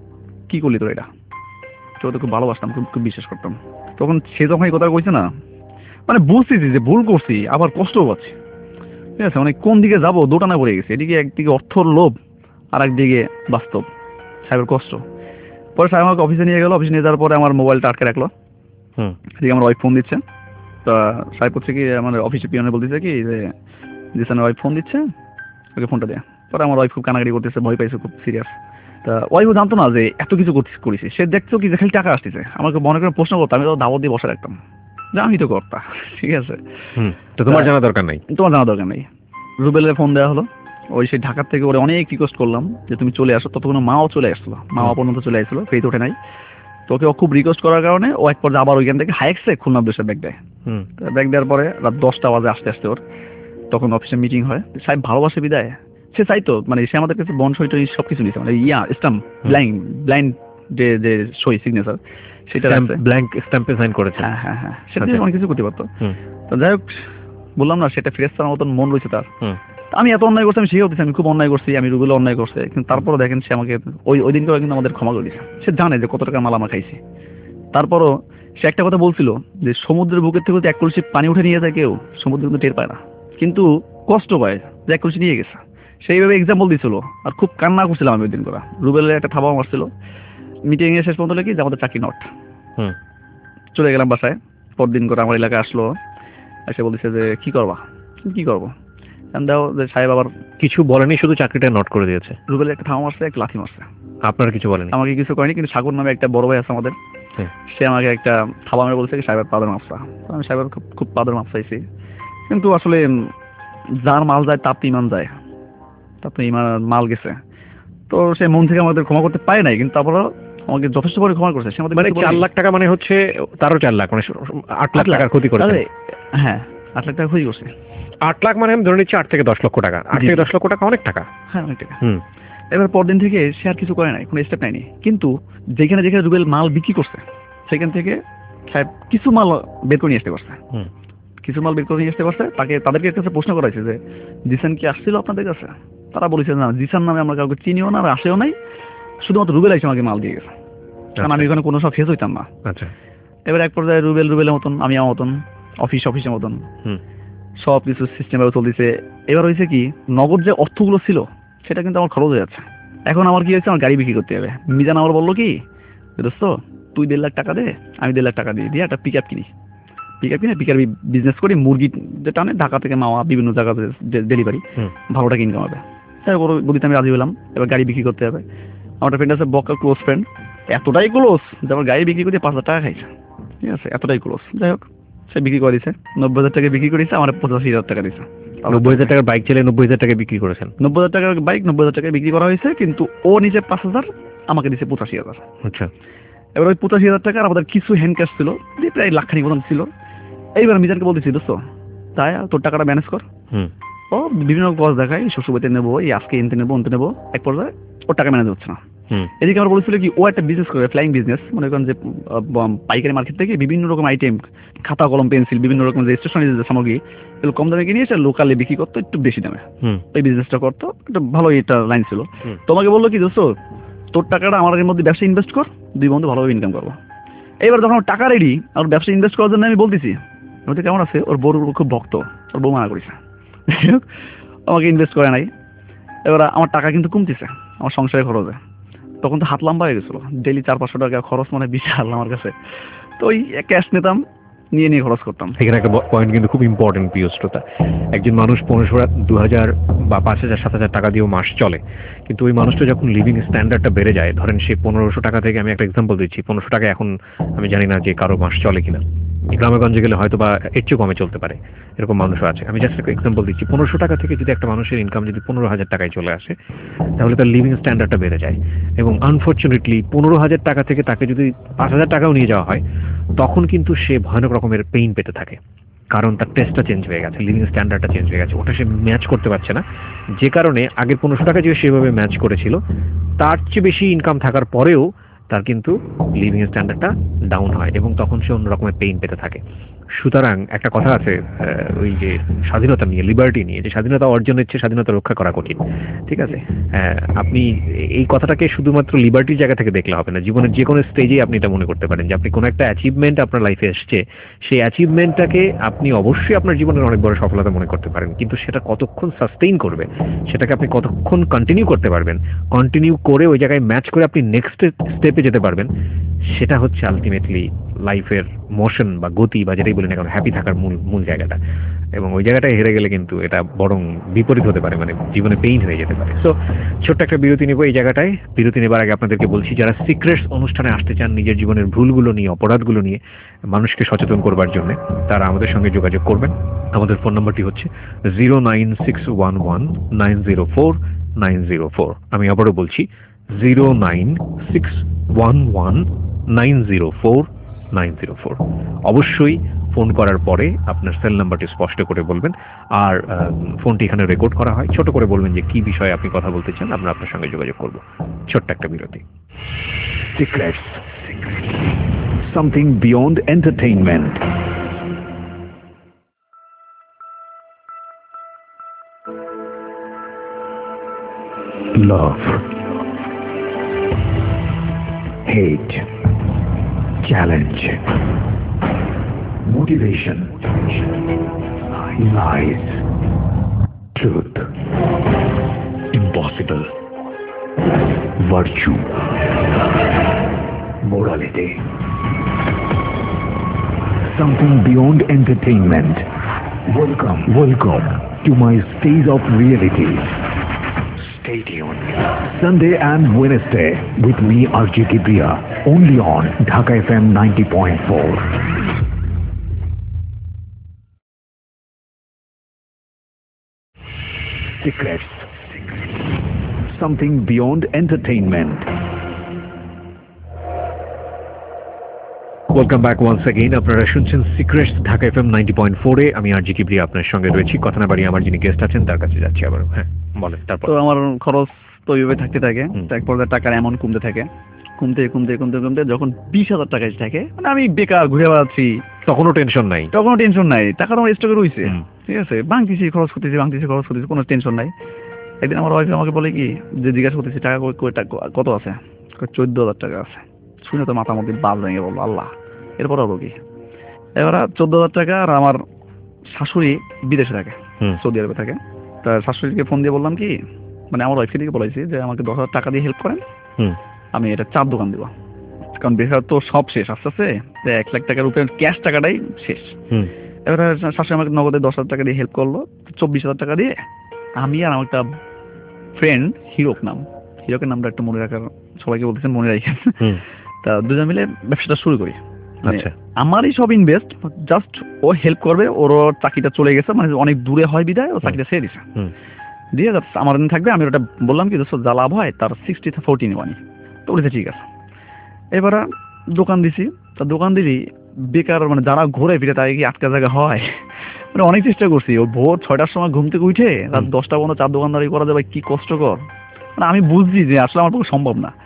কি করলি তোর এটা, তো খুব ভালোবাসতাম, খুব খুব বিশ্বাস করতাম। তখন সে যখন এই কথা কইছে না, মানে বুঝতেছি যে ভুল করছি, আবার কষ্টও পাচ্ছি, ঠিক আছে। মানে কোন দিকে যাবো দোটানা পড়ে গেছে, এদিকে একদিকে অর্থর লোভ আর একদিকে বাস্তব সাহেবের কষ্ট। পরে সাহেব আমাকে অফিসে নিয়ে গেল, অফিসে নিয়ে যাওয়ার পরে আমার মোবাইলটা আটকে রাখলো। এদিকে আমার ওয়াইফ ফোন দিচ্ছে, তা সাহেব হচ্ছে কি আমার অফিসে পিয়নে বলতেছে কি যে জিসানের ওয়াইফ ফোন দিচ্ছে, ওকে ফোনটা দেয়া। পরে আমার ওয়াইফ খুব কানাকাটি করতেছে, ভয় পাইছে, খুব সিরিয়াস। তা ওয়াইফও জানতো না যে এত কিছু করেছি, সে দেখতো কি যে খালি টাকা আসতেছে, আমাকে মনে করে প্রশ্ন করতো, আমি তো দাবত দিয়ে বসে রাখতাম যে আমি তো করতা, ঠিক আছে, তো তোমার জানা দরকার নাই, তোমার জানা দরকার নেই। রুবেলের ফোন দেওয়া হলো, ওই সেই ঢাকার থেকে ওরা অনেক রিকোয়েস্ট করলাম যে তুমি চলে আসো, ততক্ষণ মাও চলে আসলো, মা পর্যন্ত চলে আসলো, ফেইত ওঠে নাই। তোকে ও খুব রিকোয়েস্ট করার কারণে ও এক পর্যায়ে আবার ওইখান থেকে হাইক্সে খুলনা উদ্দেশ্যে ব্যাগ দেয়। ব্যাগ দেওয়ার পরে রাত দশটা বাজে আসতে আসতে ওর, তখন অফিসে মিটিং হয়। সাহেব ভালোবাসে বিদায়, সে চাইতো মানে সে আমাদের কাছে বন সই টই সব কিছু নিচ্ছে, মানে ইয়া স্ট্যাম্প ব্ল্যাঙ্ক ব্লাইন্ড যে যে সই সিগনেচার সেটা ব্ল্যাঙ্ক স্ট্যাম্পে সাইন করেছে। হ্যাঁ হ্যাঁ হ্যাঁ, সেটা দিয়ে অনেক কিছু করতে পারতো। তো যাই হোক, বললাম না সেটা ফ্রেশ করার মতন মন রয়েছে তার। আমি এত অন্যায় করছি, আমি সেও দিচ্ছি, আমি খুব অন্যায় করছি, আমি রুবেলও অন্যায় করছে, কিন্তু তারপরও দেখেন সে আমাকে ওই ওই দিনকে কিন্তু আমাদের ক্ষমা করে দিয়েছে। সে জানে যে কত টাকা মাল আমরা খাইছি। তারপরও সে একটা কথা বলছিল যে সমুদ্রের বুকের থেকে এক কলসি পানি উঠে নিয়ে যায় কেউ, সমুদ্র কিন্তু টের পায় না, কিন্তু কষ্ট পায় যে এক কলসি নিয়ে গেছে। সেইভাবে এক্সাম্পল দিয়েছিল, আর খুব কান্না করছিলাম আমি ওই দিন করা। রুবেলের একটা থাবা মারছিল, মিটিং এ শেষ পর্যন্ত কি যে আমাদের চাকরি নট। চলে গেলাম বাসায়, পরদিন করে আমার এলাকায় আসলো, এসে বলতেছে যে কি করবা, কি করবো। দাও যে সাহেব আবার কিছু বলেনি, শুধু চাকরিটা নোট করে দিয়েছে। রুবেলের একটা থাবা মারছে, এক লাথি মারছে। আপনার কিছু বলেনি? আমাকে কিছু করেনি, কিন্তু সাগর নামে একটা বড় ভাই আছে আমাদের, সে আমাকে একটা থাবা মেরে বলছে সাহেবের পাদের মাপসা। আমি সাহেবের খুব খুব পাদের মাপ চাইছি, কিন্তু আসলে যার মাল যায় তার তো ইমান যায়, তার তো ইমান মাল গেছে। তো সে মন থেকে আমাদের ক্ষমা করতে পারে নাই, কিন্তু তারপর আমাকে যথেষ্ট করে ক্ষমা করছে। সে আমাদের মানে চার লাখ টাকা মানে হচ্ছে তারও চার লাখ মানে আট লাখ টাকার ক্ষতি করেছে। হ্যাঁ, আট লাখ টাকা ক্ষতি করছে। আট লাখ মানে আমি ধরে নিচ্ছি আট থেকে দশ লক্ষ টাকা। আট থেকে দশ লক্ষ টাকা অনেক টাকা। হ্যাঁ, অনেক টাকা। এবার পরদিন থেকে সে আর কিছু করে নাই, কোনো স্টেপ নেয়নি, কিন্তু যেখানে যেখানে রুবেল মাল বিক্রি করছে সেখান থেকে কিছু মাল বের করে নিয়ে আসতে পারছে, কিছু মাল বের করে নিয়ে আসতে পারছে। তাকে তাদেরকে কাছে প্রশ্ন করা হয়েছে যে জিসান কি আসছিল আপনাদের কাছে? তারা বলেছে না, জিসান নামে আমরা কাউকে চিনিও না, আর আসেও নাই, শুধুমাত্র রুবেল এসে আমাকে মাল দিয়ে গেছে, কারণ আমি ওখানে কোনো সব ফেস হইতাম না। আচ্ছা। এবার এক পর্যায়ে রুবেল রুবেলের মতন, আমি আমার মতন, অফিস অফিসের মতন, সব কিছু সিস্টেম ভাবে চলতেছে। এবার হয়েছে কি, নগদ যে অর্থগুলো ছিল সেটা কিন্তু আমার খরচ হয়ে যাচ্ছে। এখন আমার কি হয়েছে, আমার গাড়ি বিক্রি করতে হবে। মিজান আমার বললো কি, দোস্ত তুই দেড় লাখ টাকা দে, আমি দেড় লাখ টাকা দিই, দিয়ে একটা পিক আপ কিনি, পিক আপ কিনে পিক আপ বিজনেস করি, মুরগি যেটা আনে ঢাকা থেকে মাওয়া বিভিন্ন জায়গাতে ডেলিভারি, ভালো টাকা ইনকাম হবে। তাই ওর গদিতে আমি রাজি হলাম। এবার গাড়ি বিক্রি করতে হবে। আমার একটা ফ্রেন্ড আছে বক্কা, ক্লোজ ফ্রেন্ড, এতটাই ক্লোজ যে আমার গাড়ি বিক্রি করে পাঁচ হাজার টাকা খাইছে, ঠিক আছে, এতটাই ক্লোজ। যাই হোক, সে বিক্রি করে দিচ্ছে, নব্বই হাজার টাকা বিক্রি করেছে, আমার পঁচাশি হাজার টাকা দিচ্ছে। নব্বই হাজার টাকার বাইক ছেলে নব্বই হাজার টাকা বিক্রি করেছেন? নব্বই হাজার টাকার বাইক নব্বই হাজার টাকায় বিক্রি করা হয়েছে, কিন্তু ও নিজে পাঁচ হাজার, আমাকে দিচ্ছে পঁচাশি হাজার। আচ্ছা। এবার ওই পঁচাশি হাজার টাকা আমাদের কিছু হ্যান্ড ক্যাশ ছিল, প্রায় লাখখানিক মতন ছিল। এইবার মিজানকে বলতেছি, দোস্ত তাই তোর টাকাটা ম্যানেজ কর। ও বিভিন্ন কজ দেখায়, শ্বশুরবাড়িতে নেবো, এই আজকে এনতে নেবো অন্তে নেবো, এক পর্যায়ে ওর টাকা ম্যানেজ হচ্ছে না। এদিকে আমার বলেছিল কি ও একটা বিজনেস করে, ফ্লাইং বিজনেস, মনে করেন যে পাইকারি মার্কেট থেকে বিভিন্ন রকম আইটেম, খাতা কলম পেন্সিল বিভিন্ন রকম যে স্টেশনারি সামগ্রী এগুলো কম দামে কিনে এসে লোকালে বিক্রি করতো একটু বেশি দামে, এই বিজনেসটা করতো, একটা ভালো এটা লাইন ছিল। তোমাকে বললো কি দোস্ত তোর টাকাটা আমার এর মধ্যে ব্যবসা ইনভেস্ট কর, দুই বন্ধু ভালোভাবে ইনকাম করবো। এবার যখন আমার টাকা রেডি আর ব্যবসা ইনভেস্ট করার জন্য আমি বলতেছি, ওটা কেমন আছে, ওর বউর খুব ভক্ত, ওর বউ মানা করেছে, আমাকে ইনভেস্ট করে নাই। এবার আমার টাকা কিন্তু কমতেছে আমার সংসারে খরচে, তখন তো হাত লম্বা হয়ে গেছিলো, ডেলি চার পাঁচশো টাকা খরচ মানে বিশাল আমার কাছে, তো ওই ক্যাশ নিতাম, নিয়ে নিয়ে খরচ করতাম। এখানে একটা পয়েন্ট কিন্তু খুব ইম্পর্টেন্ট প্রিয় শ্রোতা, একজন মানুষ পনেরোশো দু হাজার বা পাঁচ হাজার সাত হাজার টাকা দিয়েও মাস চলে, কিন্তু ওই মানুষটা যখন লিভিং স্ট্যান্ডার্ডটা বেড়ে যায়, ধরেন সে পনেরোশো টাকা থেকে, আমি একটা এক্সাম্পল দিচ্ছি, পনেরোশো টাকা এখন আমি জানি না যে কারো মাস চলে কিনা, গ্রামেগঞ্জে গেলে হয়তো বা এর চেয়ে কমে চলতে পারে, এরকম মানুষও আছে। আমি জাস্ট একটা এক্সাম্পল দিচ্ছি, পনেরোশো টাকা থেকে যদি একটা মানুষের ইনকাম যদি পনেরো হাজার টাকায় চলে আসে, তাহলে তার লিভিং স্ট্যান্ডার্ডটা বেড়ে যায়। এবং আনফর্চুনেটলি পনেরো হাজার টাকা থেকে তাকে যদি পাঁচ হাজার টাকাও নিয়ে যাওয়া হয়, তখন কিন্তু সে ভয়ানক রকমের পেইন পেতে থাকে, কারণ তার টেস্টটা চেঞ্জ হয়ে গেছে, লিভিং স্ট্যান্ডার্ডটা চেঞ্জ হয়ে গেছে, ওটা সে ম্যাচ করতে পারছে না, যে কারণে আগের পনেরোশো টাকা যে সেভাবে ম্যাচ করেছিল তার চেয়ে বেশি ইনকাম থাকার পরেও তার কিন্তু লিভিং স্ট্যান্ডার্ডটা ডাউন হয়, এবং তখন সে অন্য রকমের পেইন পেতে থাকে। সুতরাং একটা কথা আছে ওই যে স্বাধীনতা নিয়ে, লিবার্টি নিয়ে, যে স্বাধীনতা অর্জনের চেয়ে স্বাধীনতা রক্ষা করা কঠিন, ঠিক আছে? আপনি এই কথাটাকে শুধুমাত্র লিবার্টির জায়গা থেকে দেখলে হবে না, জীবনের যে কোনো স্টেজেই আপনি এটা মনে করতে পারেন যে আপনি কোনো একটা অ্যাচিভমেন্ট আপনার লাইফে এসছে, সেই অ্যাচিভমেন্টটাকে আপনি অবশ্যই আপনার জীবনের অনেক বড় সফলতা মনে করতে পারেন, কিন্তু সেটা কতক্ষণ সাস্টেইন করবে, সেটাকে আপনি কতক্ষণ কন্টিনিউ করতে পারবেন, কন্টিনিউ করে ওই জায়গায় ম্যাচ করে আপনি নেক্সট স্টেপে যেতে পারবেন, সেটা হচ্ছে আলটিমেটলি লাইফের মোশন বা গতি বা যেটাই বলি না কারণ হ্যাপি থাকার মূল মূল জায়গাটা। এবং ওই জায়গাটায় হেরে গেলে কিন্তু এটা বরং বিপরীত হতে পারে, মানে জীবনে পেইন হয়ে যেতে পারে। সো ছোট্ট একটা বিরতি নেব এই জায়গাটায়। বিরতি নেবার আগে আপনাদেরকে বলছি, যারা সিক্রেটস অনুষ্ঠানে আসতে চান নিজের জীবনের ভুলগুলো নিয়ে, অপরাধগুলো নিয়ে মানুষকে সচেতন করবার জন্য, তারা আমাদের সঙ্গে যোগাযোগ করবেন। আমাদের ফোন নাম্বারটি হচ্ছে zero nine six one one nine zero four nine zero four. আমি আবারও বলছি zero nine six one one nine zero four nine zero four. অবশ্যই ফোন করার পরে আপনার সেল নাম্বারটি স্পষ্ট করে বলবেন, আর ফোনটি এখানে রেকর্ড করা হয়, ছোট করে বলবেন যে কি বিষয়ে আপনি কথা বলতে চান, আমরা আপনার সঙ্গে যোগাযোগ করব। ছোট্ট একটা বিরতি। Secrets. Something beyond entertainment. Love. Hate. Challenge. Motivation. Lies. Truth. Impossible. Virtue. Morality. Something beyond entertainment. Welcome, welcome to my stage of reality. Stay tuned. Sunday and Wednesday with me R J Kibriya, only on Dhaka F M ninety point four. Secrets. Something beyond entertainment. Welcome back once again. আপনারা শুনছেন Secrets Dhaka F M ninety point ফোরে। আমি R জি কিবরিয়া আপনার সঙ্গে রয়েছি। কথা না বাড়িয়ে আমার যিনি গেস্ট আছেন তার কাছে যাচ্ছি আবার। হ্যাঁ বলেন। তারপর তো আমার খরচ তো ওইভাবে থাকতে থাকে, এক পর্যায়ে টাকার এমন কমতে থাকে, কমতে কমতে কমতে কমতে যখন বিশ হাজার টাকা এসে থাকে, মানে আমি বেকার ঘুরে বেড়াচ্ছি, তখনও টেনশন নাই, তখনও টেনশন নাই, টাকাটা আমার স্টকে রয়েছে, ঠিক আছে, ভাঙতেছি খরচ করতেছি, ভাঙতেছি খরচ করতেছি, কোনো টেনশন নাই। একদিন আমার ওয়াইফ আমাকে বলে কি, যে জিজ্ঞাসা করতেছি টাকা কত আছে, চোদ্দ হাজার টাকা আছে। শুনে তো মাথা মধ্যে বাল ভেঙে বললো আল্লাহ, এরপর হলো কি, এবার চোদ্দ হাজার টাকা। আর আমার শাশুড়ি বিদেশে থাকে, সৌদি আরবে থাকে। তা শাশুড়িকে ফোন দিয়ে বললাম কি, মানে আমার ওয়াইফকে দিকে বলেছি যে আমাকে দশ হাজার টাকা দিয়ে হেল্প করেন, আমি এটা চার দোকান দিব, কারণ বেকার তো সব শেষ আস্তে আস্তে, এক লাখ টাকার উপরে ক্যাশ টাকাটাই শেষ। এবার শাশুড়ি আমাকে নগদে দশ হাজার টাকা দিয়ে হেল্প করলো, চব্বিশ হাজার টাকা দিয়ে আমি আর আমার একটা ফ্রেন্ড, হিরোক নাম, হিরোকের নামটা একটু মনে রাখার, সবাইকে বলতেছেন মনে রাখেন, তা দুজন মিলে ব্যবসাটা শুরু করি। আমারই সব ইনভেস্ট, জাস্ট ও হেল্প করবে, ওর চাকরিটা চলে গেছে, মানে অনেক দূরে হয় বিদায় ও চাকরিটা ছেড়ে দিছে, দিয়ে আমার দিন থাকবে। আমি ওটা বললাম কি দোস্ত যা লাভ হয় তার সিক্সটি ফোরটি নেবানি, তো বলেছে ঠিক আছে। এবার দোকান দিছি, তা দোকান দিলি বেকার, মানে যারা ঘুরে ফিরে তাই কি আটকা জায়গা হয়, মানে অনেক চেষ্টা করছি। ও ভোর ছয়টার সময় ঘুম থেকে উঠে রাত দশটা পর্যন্ত চার দোকানদারি করা যাবে, কি কষ্টকর, মানে আমি বুঝছি যে আসলে আমার পক্ষে সম্ভব না।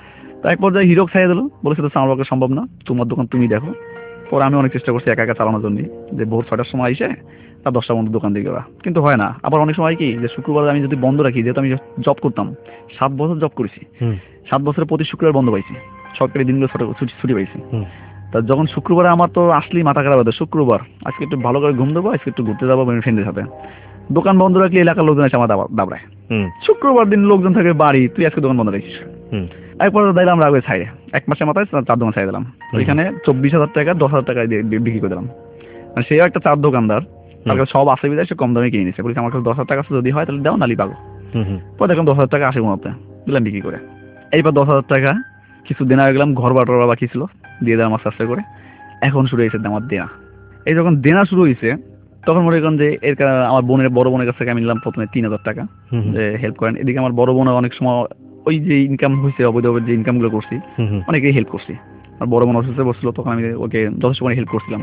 তা এক পর্যায়ে হিরো ছাইয়ে দিল, বলেছে তো আমার পক্ষে সম্ভব না, তোমার দোকান তুমি দেখো। পরে আমি অনেক চেষ্টা করছি একা একা চালানোর জন্য, যে ভোর ছয়টার সময় এসে তার দশটা বন্ধু দোকান দিকে ওরা, কিন্তু হয় না। আবার অনেক সময় কি যে শুক্রবার আমি যদি বন্ধ রাখি, যেহেতু আমি জব করতাম, সাত বছর জব করেছি, সাত বছরের প্রতি শুক্রবার বন্ধ পাইছি, সরকারি দিনগুলো ছুটি ছুটি পাইছি। তা যখন শুক্রবারে আমার তো আসলেই মাথা খারাপ হতো, শুক্রবার আজকে একটু ভালো করে ঘুম দেবো, আজকে একটু ঘুরতে যাবো ফ্রেন্ডের সাথে। দোকান বন্ধ রাখলে এলাকার লোকজন এসে আমার দাবড়ায়, শুক্রবার দিন লোকজন থাকে বাড়ি, তুই আজকে দোকান বন্ধ রাখিস। এরপর দিলাম রাগে ছাইড়ে, এক মাসের মাথায় চার দোকান ছাই দিলাম, ওইখানে চব্বিশ হাজার টাকা দশ হাজার টাকায় বিক্রি করে দিলাম। মানে সেও একটা চার দোকানদার, তার কাছে সব আসে বিদায় সে কম দামে কিনে নিচ্ছে, বলছি আমার কাছে দশ হাজার টাকা যদি হয় তাহলে দাও, নালি পাবো। পরে দেখলাম দশ হাজার টাকা আসে মনে দিলাম বিক্রি করে। এইবার দশ হাজার টাকা কিছু দেনা হয়ে গেলাম, ঘর বাটোরা বাকি ছিল, দিয়ে দেওয়া আমার চেষ্টা করে। এখন শুরু হয়েছে আমার দেনা। এই যখন দেনা শুরু হয়েছে তখন মনে করেন যে এর আমার বোনের বড় বোনের কাছ থেকে আমি নিলাম প্রথমে তিন হাজার টাকা যে হেল্প করেন। এদিকে আমার বড় বোন অনেক সময় ওই যে ইনকাম হয়েছে অবৈধ যে ইনকাম গুলো করছি অনেকেই হেল্প করছি। আর বড় বোন অসুস্থ বসছিল, তখন আমি ওকে যথেষ্ট পরিমাণে হেল্প করছিলাম।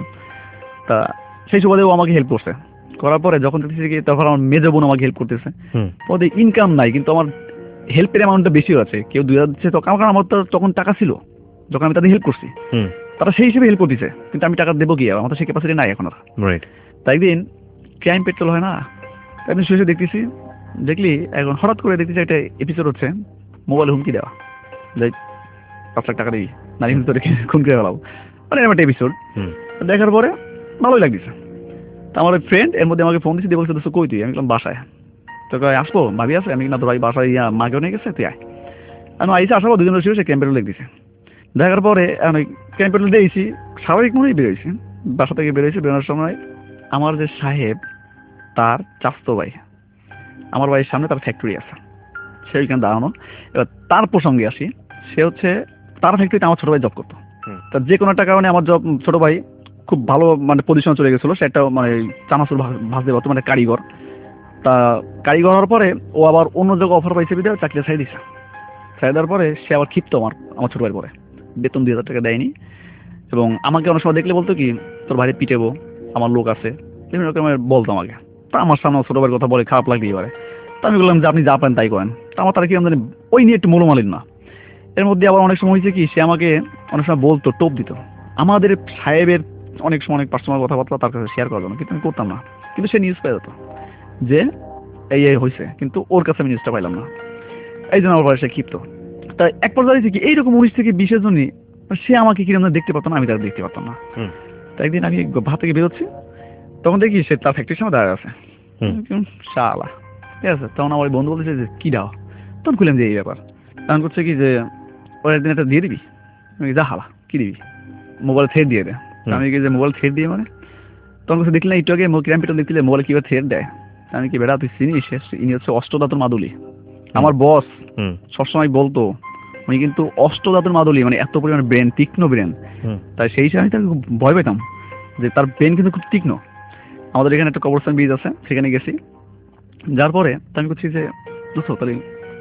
তা সেই সুবাদে ও আমাকে হেল্প করছে। করার পরে যখন দেখতেছি কি তখন আমার মেজো বোন আমাকে হেল্প করতেছে, ওদের ইনকাম নাই কিন্তু আমার হেল্পের অ্যামাউন্টটা বেশিও আছে। কেউ দুই হাজার দিচ্ছে, তখন আমার তো তখন টাকা ছিল যখন আমি তাদের হেল্প করছি, তারা সেই হিসেবে হেল্প করতেছে, কিন্তু আমি টাকা দেবো কি, আমার তো সেই ক্যাপাসিটি নাই এখন আর। তাই একদিন ক্রাইম পেট্রোল হয় না, একদিন শুয়ে দেখতেছি, দেখলি এখন হঠাৎ করে দেখতেছি একটা এপিসোড হচ্ছে মোবাইলে হুমকি দেওয়া, যে পাঁচ লাখ টাকা দিবি না কিন্তু তোর খুন করে ফেলাবো, মানে এরকম একটা এপিসোড। দেখার পরে ভালোই লাগতেছে। তা আমার ফ্রেন্ড এর মধ্যে আমাকে ফোন দিচ্ছে, দিয়ে বলছে কই তুই? আমি বললাম বাসায়। তো আসবো ভাবি আছে? আমি না তো ভাই বাসায় ইয়া মাকেও নিয়ে গেছে, তুই আয়। আমি আইসে আসাবো, দুজন বসে সে ক্রাইম পেট্রোল দেখতেছে। দেখার পরে আমি ক্রাইম পেট্রোল দিয়েছি, স্বাভাবিক মনেই বেরোইছি, বাসা থেকে বেরোইছি। বেরোনোর সময় আমার যে সাহেব তার চাস্তো ভাই, আমার বাড়ির সামনে তার ফ্যাক্টরি আছে, সে ওইখানে দাঁড়ানো। এবার তার প্রসঙ্গে আসি, সে হচ্ছে তার ফ্যাক্টরিতে আমার ছোট ভাই জব করতো। তা যে কোনো একটা কারণে আমার জব ছোট ভাই খুব ভালো মানে পজিশনে চলে গেছিলো, সে একটা মানে চানাচুর ভাজতে পারতো, মানে কারিগর। তা কারিগর হওয়ার পরে ও আবার অন্য জায়গায় অফার পাইছে বিদে চাকরি ছাই দিছে। ছাই দেওয়ার পরে সে আবার ক্ষিপ্ত আমার আমার ছোট ভাইয়ের পরে, বেতন দুই হাজার টাকা দেয়নি। এবং আমাকে অনেক সময় দেখলে বলতো কি তোর ভাইরে পিটেবো, আমার লোক আছে, বিভিন্ন রকমের বলতো আমাকে। তা আমার সামনে ছোট ভাইয়ের কথা বলে খারাপ লাগতেই পারে। তা আমি বললাম যে আপনি যা পারেন তাই করেন। তা আমার তারা কি জানি ওই নিয়ে একটু মনোমালিন না। এর মধ্যে আবার অনেক সময় হয়েছে কি, সে আমাকে অনেক সময় বলতো, টোপ দিত আমাদের সাহেবের অনেক সময় অনেক পার্সোনাল কথাবার্তা তার কাছে শেয়ার করার জন্য, কিন্তু আমি করতাম না। কিন্তু সে নিউজ পেয়ে যেত যে এই এই হয়েছে, কিন্তু ওর কাছে আমি নিউজটা পাইলাম না, এই জন্য আমার সে ক্ষিপ্ত। তাই এক পর্যায়ে কি এইরকম উনিশ থেকে বিশের জন্য সে আমাকে কিরকম দেখতে পারতো না, আমি তাকে দেখতে পারতাম না। তাই একদিন আমি ভাত থেকে বেরোচ্ছি, তখন দেখি সে তার ফ্যাক্টরির সামনে দাঁড়িয়ে আছে, শালা, ঠিক আছে। তখন আমার বন্ধু বলতেছে যে কি দাও, তখন খুললাম যে এই ব্যাপার। তখন করছে কি যে ওর একদিন একটা দিয়ে দিবি, যা হালা কি দিবি, মোবাইল থ্রেড দিয়ে দেয়। আমি কি যে মোবাইল থ্রেড দিয়ে মানে, তখন কিছু দেখলাম একটু আগে ক্রাইম পেট্রোল দেখলে মোবাইলে কিভাবে থ্রেড দেয়। আমি কি বেড়া তুই চিনিস, ইনি হচ্ছে অষ্টধাতুর মাদুলি। আমার বস সবসময় বলতো উনি কিন্তু অষ্টধাতুর মাদুলি, মানে এত পরিমাণে ব্রেন, তীক্ষ্ণ ব্রেন। তাই সেই হিসাবে আমি তাকে ভয় পেতাম যে তার ব্রেন কিন্তু খুব তীক্ষ্ণ। আমাদের এখানে একটা কবরস্থান ব্রিজ আছে, সেখানে গেছি। যার পরে আমি করছি যে বুঝছো তাহলে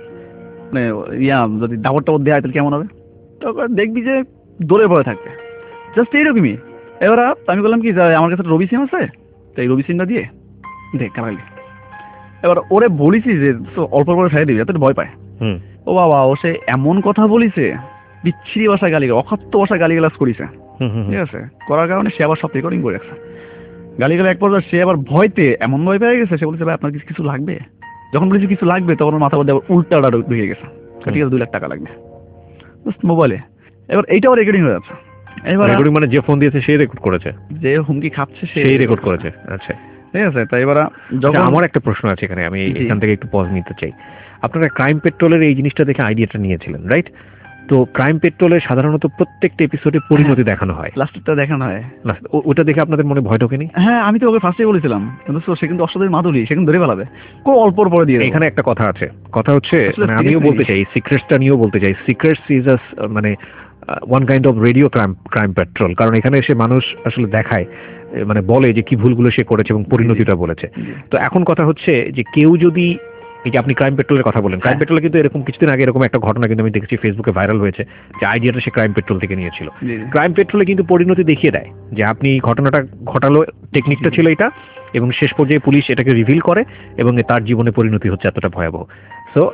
মানে ইয়া যদি দাবর টাবর দেওয়া হয় তাহলে কেমন হবে, তখন দেখবি যে দৌড়ে ভয় থাকবে, জাস্ট এইরকমই। এবার আমি বললাম কি যে আমার কাছে রবি সিম আছে, তো এই রবি সিমটা দিয়ে দেখ কারালি। এবার ওরে বলিছি যে অল্প করে ফেলে দিবি, যাতে ভয় পায়। ও বাবা, ও সে এমন কথা বলিছে, বিচ্ছিরি ভাষায় গালি, অখাদ্য ভাষায় গালিগালাজ করিছে, ঠিক আছে। করার কারণে সে আবার সব রেকর্ডিং করে রাখছে গালিগালা। এক পর্যায়ে সে আবার ভয়তে এমন ভয় পেয়ে গেছে, সে বলছে ভাই আপনার কিছু কিছু লাগবে। যখন বলেছি কিছু লাগবে, তখন মাথা মধ্যে আবার উল্টাটা ঢুকে গেছে, ঠিক আছে দুই লাখ টাকা লাগবে মোবাইলে। এবার এইটাও রেকর্ডিং হয়ে যাচ্ছে। এবার রেকর্ডিং মানে যে ফোন দিয়েছে সেই রেকর্ড করেছে, যে হুমকি খাচ্ছে সেই রেকর্ড করেছে। আচ্ছা, ঠিক আছে। তাই এবার যখন আমার একটা প্রশ্ন আছে এখানে, আমি এখান থেকে একটু পজ নিতে চাই। আপনারা ক্রাইম পেট্রোলের এই জিনিসটা দেখে আইডিয়াটা নিয়েছিলেন, রাইট? তো ক্রাইম পেট্রোলে সাধারণত প্রত্যেকটা এপিসোডে পরিণতি দেখানো হয়, লাস্টটা দেখানো হয়। ওটা দেখে আপনাদের মনে ভয় ঢোকেনি? হ্যাঁ, আমি তো ওকে ফার্স্টে বলেছিলাম, কিন্তু সে কিন্তু অষ্টদের মাদুলি, সে কিন্তু ধরে ফেলাবে, খুব অল্প পরে দিয়ে। এখানে একটা কথা আছে, কথা হচ্ছে মানে আমিও বলতে চাই, সিক্রেটসটা নিয়েও বলতে চাই। সিক্রেটস ইজ আ মানে one kind of radio crime crime patrol, কারণ এখানে এসে মানুষ আসলে দেখায়, মানে বলে যে কি ভুলগুলো সে করেছে এবং পরিণতিটা বলেছে। তো এখন কথা হচ্ছে যে কেউ যদি, এই যে আপনি ক্রাইম পেট্রোলের কথা বলেন, ক্রাইম পেট্রোলে কিন্তু এরকম কিছুদিন আগে এরকম একটা ঘটনা কিন্তু আমি দেখেছি ফেসবুকে ভাইরাল হয়েছে, যে আইডিয়াটা সে ক্রাইম পেট্রোল থেকে নিয়েছিল। ক্রাইম পেট্রোলে কিন্তু পরিণতি দেখিয়ে দেয় যে আপনি ঘটনাটা ঘটালো, টেকনিকটা ছিল এটা, এবং শেষ পর্যায়ে পুলিশ এটাকে রিভিল করে এবং তার জীবনে পরিণতি হচ্ছে এতটা ভয়াবহ। সো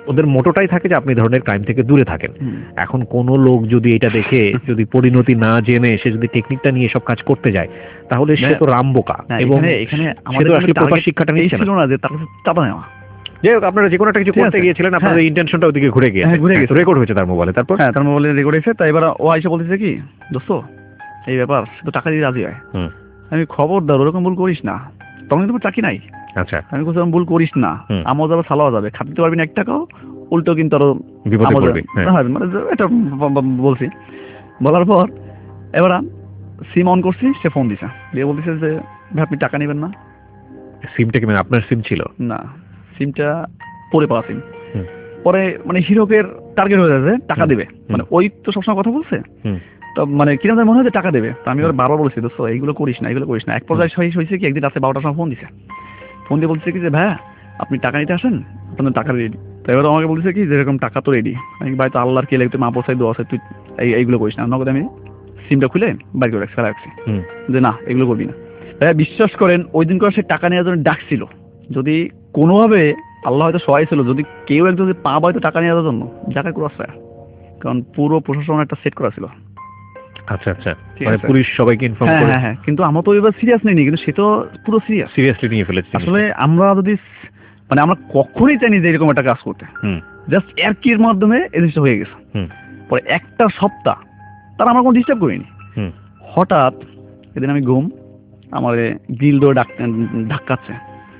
ওদের মোটোটাই থাকে যে আপনি এই ধরনের ক্রাইম থেকে দূরে থাকেন। এখন কোনো লোক যদি এটা দেখে যদি পরিণতি না জেনে সে যদি টেকনিকটা নিয়ে সব কাজ করতে যায় তাহলে সে তো রামবোকা, এবং এখানে সে তো আসলে প্রপার শিক্ষাটা নিচ্ছে ছিল না যে তার কাছে চাপা নেওয়া। যাই হোক, আপনারা যে কোনো একটা কিছু করতে গিয়েছিলেন, আপনাদের ইন্টেনশনটা ওদিকে ঘুরে গিয়েছে, ঘুরে গেছে, রেকর্ড হয়েছে তার মোবাইলে। তারপর হ্যাঁ, তার মোবাইলে রেকর্ড হয়েছে। তাই এবার ও আইসা বলতেছে কি, দোস্ত এই ব্যাপার, সে তো টাকা দিয়ে রাজি হয়। আমি খবরদার ওরকম ভুল করিস না, তখন কিন্তু চাকরি নাই। আচ্ছা, আমি বলছি ভুল করিস না, আমও যাবে সালাও যাবে, খাটতে পারবি না এক টাকাও, উল্টো কিন্তু আরো বিপদে পড়বি। হ্যাঁ, মানে এটা বলছি। বলার পর এবার সিম অন করছি, সে ফোন দিছে, দিয়ে বলতেছে যে ভাই আপনি টাকা নেবেন না। সিমটা কি মানে আপনার সিম ছিল? না, সিমটা পরে পাওয়া সিম। পরে মানে হিরোকের টার্গেট হয়ে যাচ্ছে, টাকা দেবে, মানে ওই তো সবসময় কথা বলছে, তো মানে কিরকম মনে হয় যে টাকা দেবে। তো আমি ওর বারবার বলছি দোস্ত এইগুলো করিস না, এইগুলো করিস না। এক পর্যায়ে হয়েছে কি, একদিন রাতে বারোটার সময় ফোন দিছে, ফোন দিয়ে বলছে কি যে ভাইয়া আপনি টাকা নিতে আসেন, আপনার টাকা রেডি। তো এবার আমাকে বলছে কি যে এরকম টাকা তো রেডি। আমি ভাই তো আল্লাহর কে লাগে, তুই মা পোসাই দোয়া আছে, তুই এই এইগুলো করিস না। নগদ আমি সিমটা খুলে বাইর করে রাখছি, ফেলা রাখছি যে না এগুলো করবি না। ভাইয়া বিশ্বাস করেন ওই দিন করে সে টাকা নেওয়ার জন্য ডাকছিল, যদি কোনোভাবে আল্লাহ হয়তো সহায় ছিল, যদি কেউ একজন যদি পা হয়তো টাকা নেওয়ার জন্য জায়গা ক্রস হয়, কারণ পুরো প্রশাসন একটা সেট করা ছিল। আচ্ছা আচ্ছা, মানে পুলিশ সবাইকে ইনফর্ম করে। হ্যাঁ হ্যাঁ, কিন্তু আমরা তো এবার সিরিয়াস নেইনি, কিন্তু সে তো পুরো সিরিয়াস, সিরিয়াসলি নিয়ে ফেলেছে। আসলে আমরা যদি মানে আমরা কখনোই চাইনি যে এরকম একটা কাজ করতে, জাস্ট এরকির মাধ্যমে এই জিনিসটা হয়ে গেছে। পরে একটা সপ্তাহ তার আমরা কোনো ডিস্টার্ব করিনি। হঠাৎ এদিন আমি ঘুম, আমার গ্রিল ডোর ধাক্কাচ্ছে,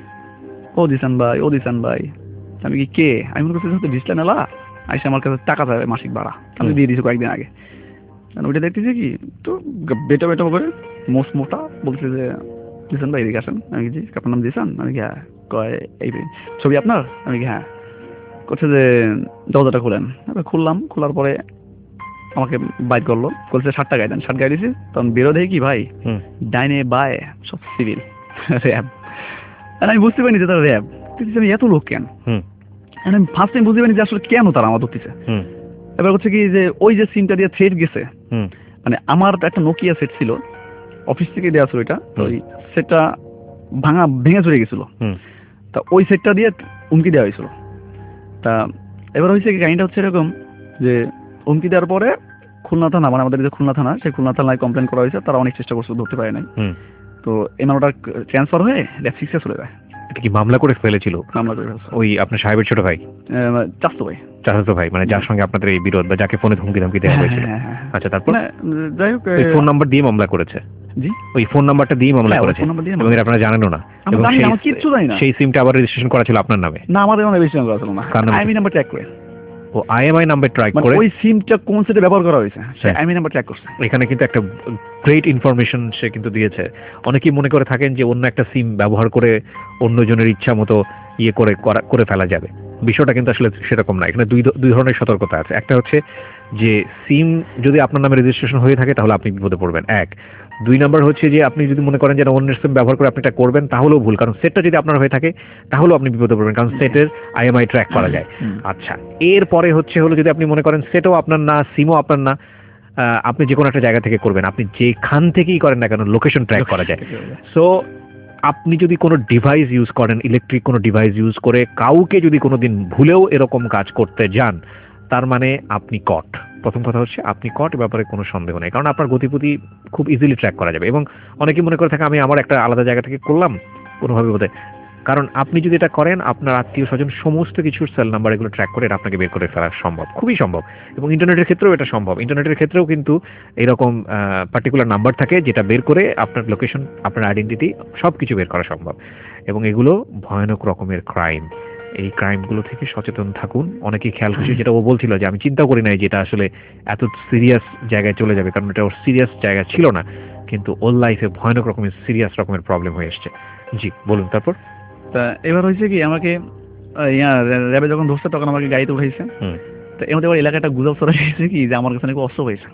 ও দিসান ভাই, ও দিসান ভাই। আমি কি কে, আমি মনে করছি ডিসপ্লে নেলা আইসা আমার কাছে টাকা চাবে মাসিক ভাড়া, আমি দিয়ে দিয়েছি কয়েকদিন আগে। ওইটা দেখতেছি কি তো বেটা বেটা করে মোস মোটা বলছে যে দিসান ভাই এদিকে আসেন। আমি কি আপনার নাম দিসান? আমি কি হ্যাঁ। কয় এই ছবি আপনার? আমি কি হ্যাঁ। করছে যে দরজাটা খুলেন। খুললাম, খোলার পরে আমাকে বাইক করলো, বলছে ষাট টাকায় দেন। ষাট গায়ে দিয়েছি, তখন বেরো দেখি কি ভাই ডাইনে বায়ে সব সিভিল র্যাব। আমি বুঝতে পারিনি যে তারা র্যাব। আমি এত লোক কেন, আমি ফার্স্ট টাইম বুঝতে পারিনি যে আসলে কেন তারা আমার ধরতেছে। এবার হচ্ছে কি যে ওই যে সিমটা দিয়ে থ্রেড গেছে, মানে আমার একটা নোকিয়া সেট ছিল, অফিস থেকে দেওয়া ছিল, ওইটা ওই সেটটা ভাঙা ভেঙে চলে গেছিল, তা ওই সেটটা দিয়ে হুমকি দেওয়া হয়েছিল। তা এবার হয়েছে কি কাহিনীটা হচ্ছে এরকম যে হুমকি দেওয়ার পরে খুলনা থানা, মানে আমাদের যে খুলনা থানা, সেই খুলনা থানায় কমপ্লেন করা হয়েছে, তারা অনেক চেষ্টা করছে, ধরতে পারে নাই। তো এই মামলাটা ট্রান্সফার হয়ে র্যাব সিক্সে চলে যায়। এটা কি মামলা করে ফেলেছিল? মামলা করে ফেলেছে ওই আপনার সাহেবের ছোট ভাই, চাচতো ভাই, চাচাতো ভাই, মানে যার সঙ্গে আপনাদের এই বিরোধ বা যাকে ফোনে ধমকি ধমকি দেওয়া হয়েছিল। আচ্ছা, তারপর যাই হোক ফোন নাম্বার দিয়ে মামলা করেছে। জি, ওই ফোন নাম্বারটা দিয়ে মামলা করেছে, এবং এটা আপনারা জানেনও না, এবং সেই সিমটা আবার রেজিস্ট্রেশন করা ছিল আপনার নামে। না, আমাদের নামে রেজিস্ট্রেশন করা ছিল না, আইএমআই নাম্বার ট্র্যাক করে। ও আইএমআই নাম্বার ট্র্যাক করে, ওই সিমটা কোন সেটে ব্যবহার করা হয়েছে সেই আইএমআই নাম্বার ট্র্যাক করছে। এখানে কিন্তু একটা গ্রেট ইনফরমেশন সে কিন্তু দিয়েছে। অনেকেই মনে করে থাকেন যে অন্য একটা সিম ব্যবহার করে অন্যজনের ইচ্ছা মতো ইয়ে করে করে ফেলা যাবে। বিষয়টা কিন্তু আসলে সেরকম না। এখানে দুই দুই ধরনের সতর্কতা আছে। একটা হচ্ছে যে সিম যদি আপনার নামে রেজিস্ট্রেশন হয়ে থাকে তাহলে আপনি বিপদে পড়বেন, এক। দুই নাম্বার হচ্ছে যে আপনি যদি মনে করেন যে অন্যের সিম ব্যবহার করে আপনি এটা করবেন, তাহলেও ভুল, কারণ সেটটা যদি আপনার হয়ে থাকে তাহলেও আপনি বিপদে পড়বেন, কারণ সেটের আইএমআই ট্র্যাক করা যায়। আচ্ছা, এরপরে হচ্ছে হলো যদি আপনি মনে করেন সেটও আপনার না, সিমও আপনার না, আপনি যে কোনো একটা জায়গা থেকে করবেন, আপনি যেখান থেকেই করেন না কেন লোকেশন ট্র্যাক করা যায়। সো আপনি যদি কোনো ডিভাইস ইউজ করেন, ইলেকট্রিক কোনো ডিভাইস ইউজ করে কাউকে যদি কোনোদিন ভুলেও এরকম কাজ করতে যান, তার মানে আপনি কট। প্রথম কথা হচ্ছে আপনি কট, এ ব্যাপারে কোনো সন্দেহ নেই, কারণ আপনার গতিপথি খুব ইজিলি ট্র্যাক করা যাবে। এবং অনেকেই মনে করে থাকে আমি আমার একটা আলাদা জায়গা থেকে করলাম কোনোভাবে বোধহয়, কারণ আপনি যদি এটা করেন আপনার আত্মীয় স্বজন সমস্ত কিছুর সেল নাম্বার এগুলো ট্র্যাক করে আপনাকে বের করে ফেলা সম্ভব, খুবই সম্ভব। এবং ইন্টারনেটের ক্ষেত্রেও এটা সম্ভব। ইন্টারনেটের ক্ষেত্রেও কিন্তু এরকম পার্টিকুলার নাম্বার থাকে যেটা বের করে আপনার লোকেশন, আপনার আইডেন্টিটি সব কিছু বের করা সম্ভব। এবং এগুলো ভয়ানক রকমের ক্রাইম। এই ক্রাইমগুলো থেকে সচেতন থাকুন। অনেকেই খেয়াল করছে, যেটা ও বলছিল যে আমি চিন্তা করি নাই যে এটা আসলে এত সিরিয়াস জায়গায় চলে যাবে, কারণ এটা ওর সিরিয়াস জায়গা ছিল না, কিন্তু ওর লাইফে ভয়ানক রকমের সিরিয়াস রকমের প্রবলেম হয়ে এসছে। জি বলুন। তারপর তা এবার হয়েছে কি, আমাকে র্যাবে যখন ধরছে তখন আমাকে গাড়িতে উঠাইছে। তো এর মধ্যে এলাকাটা গুজব ছড়া গেছে কি যে আমার কাছে নাকি অস্ত্র হয়েছে।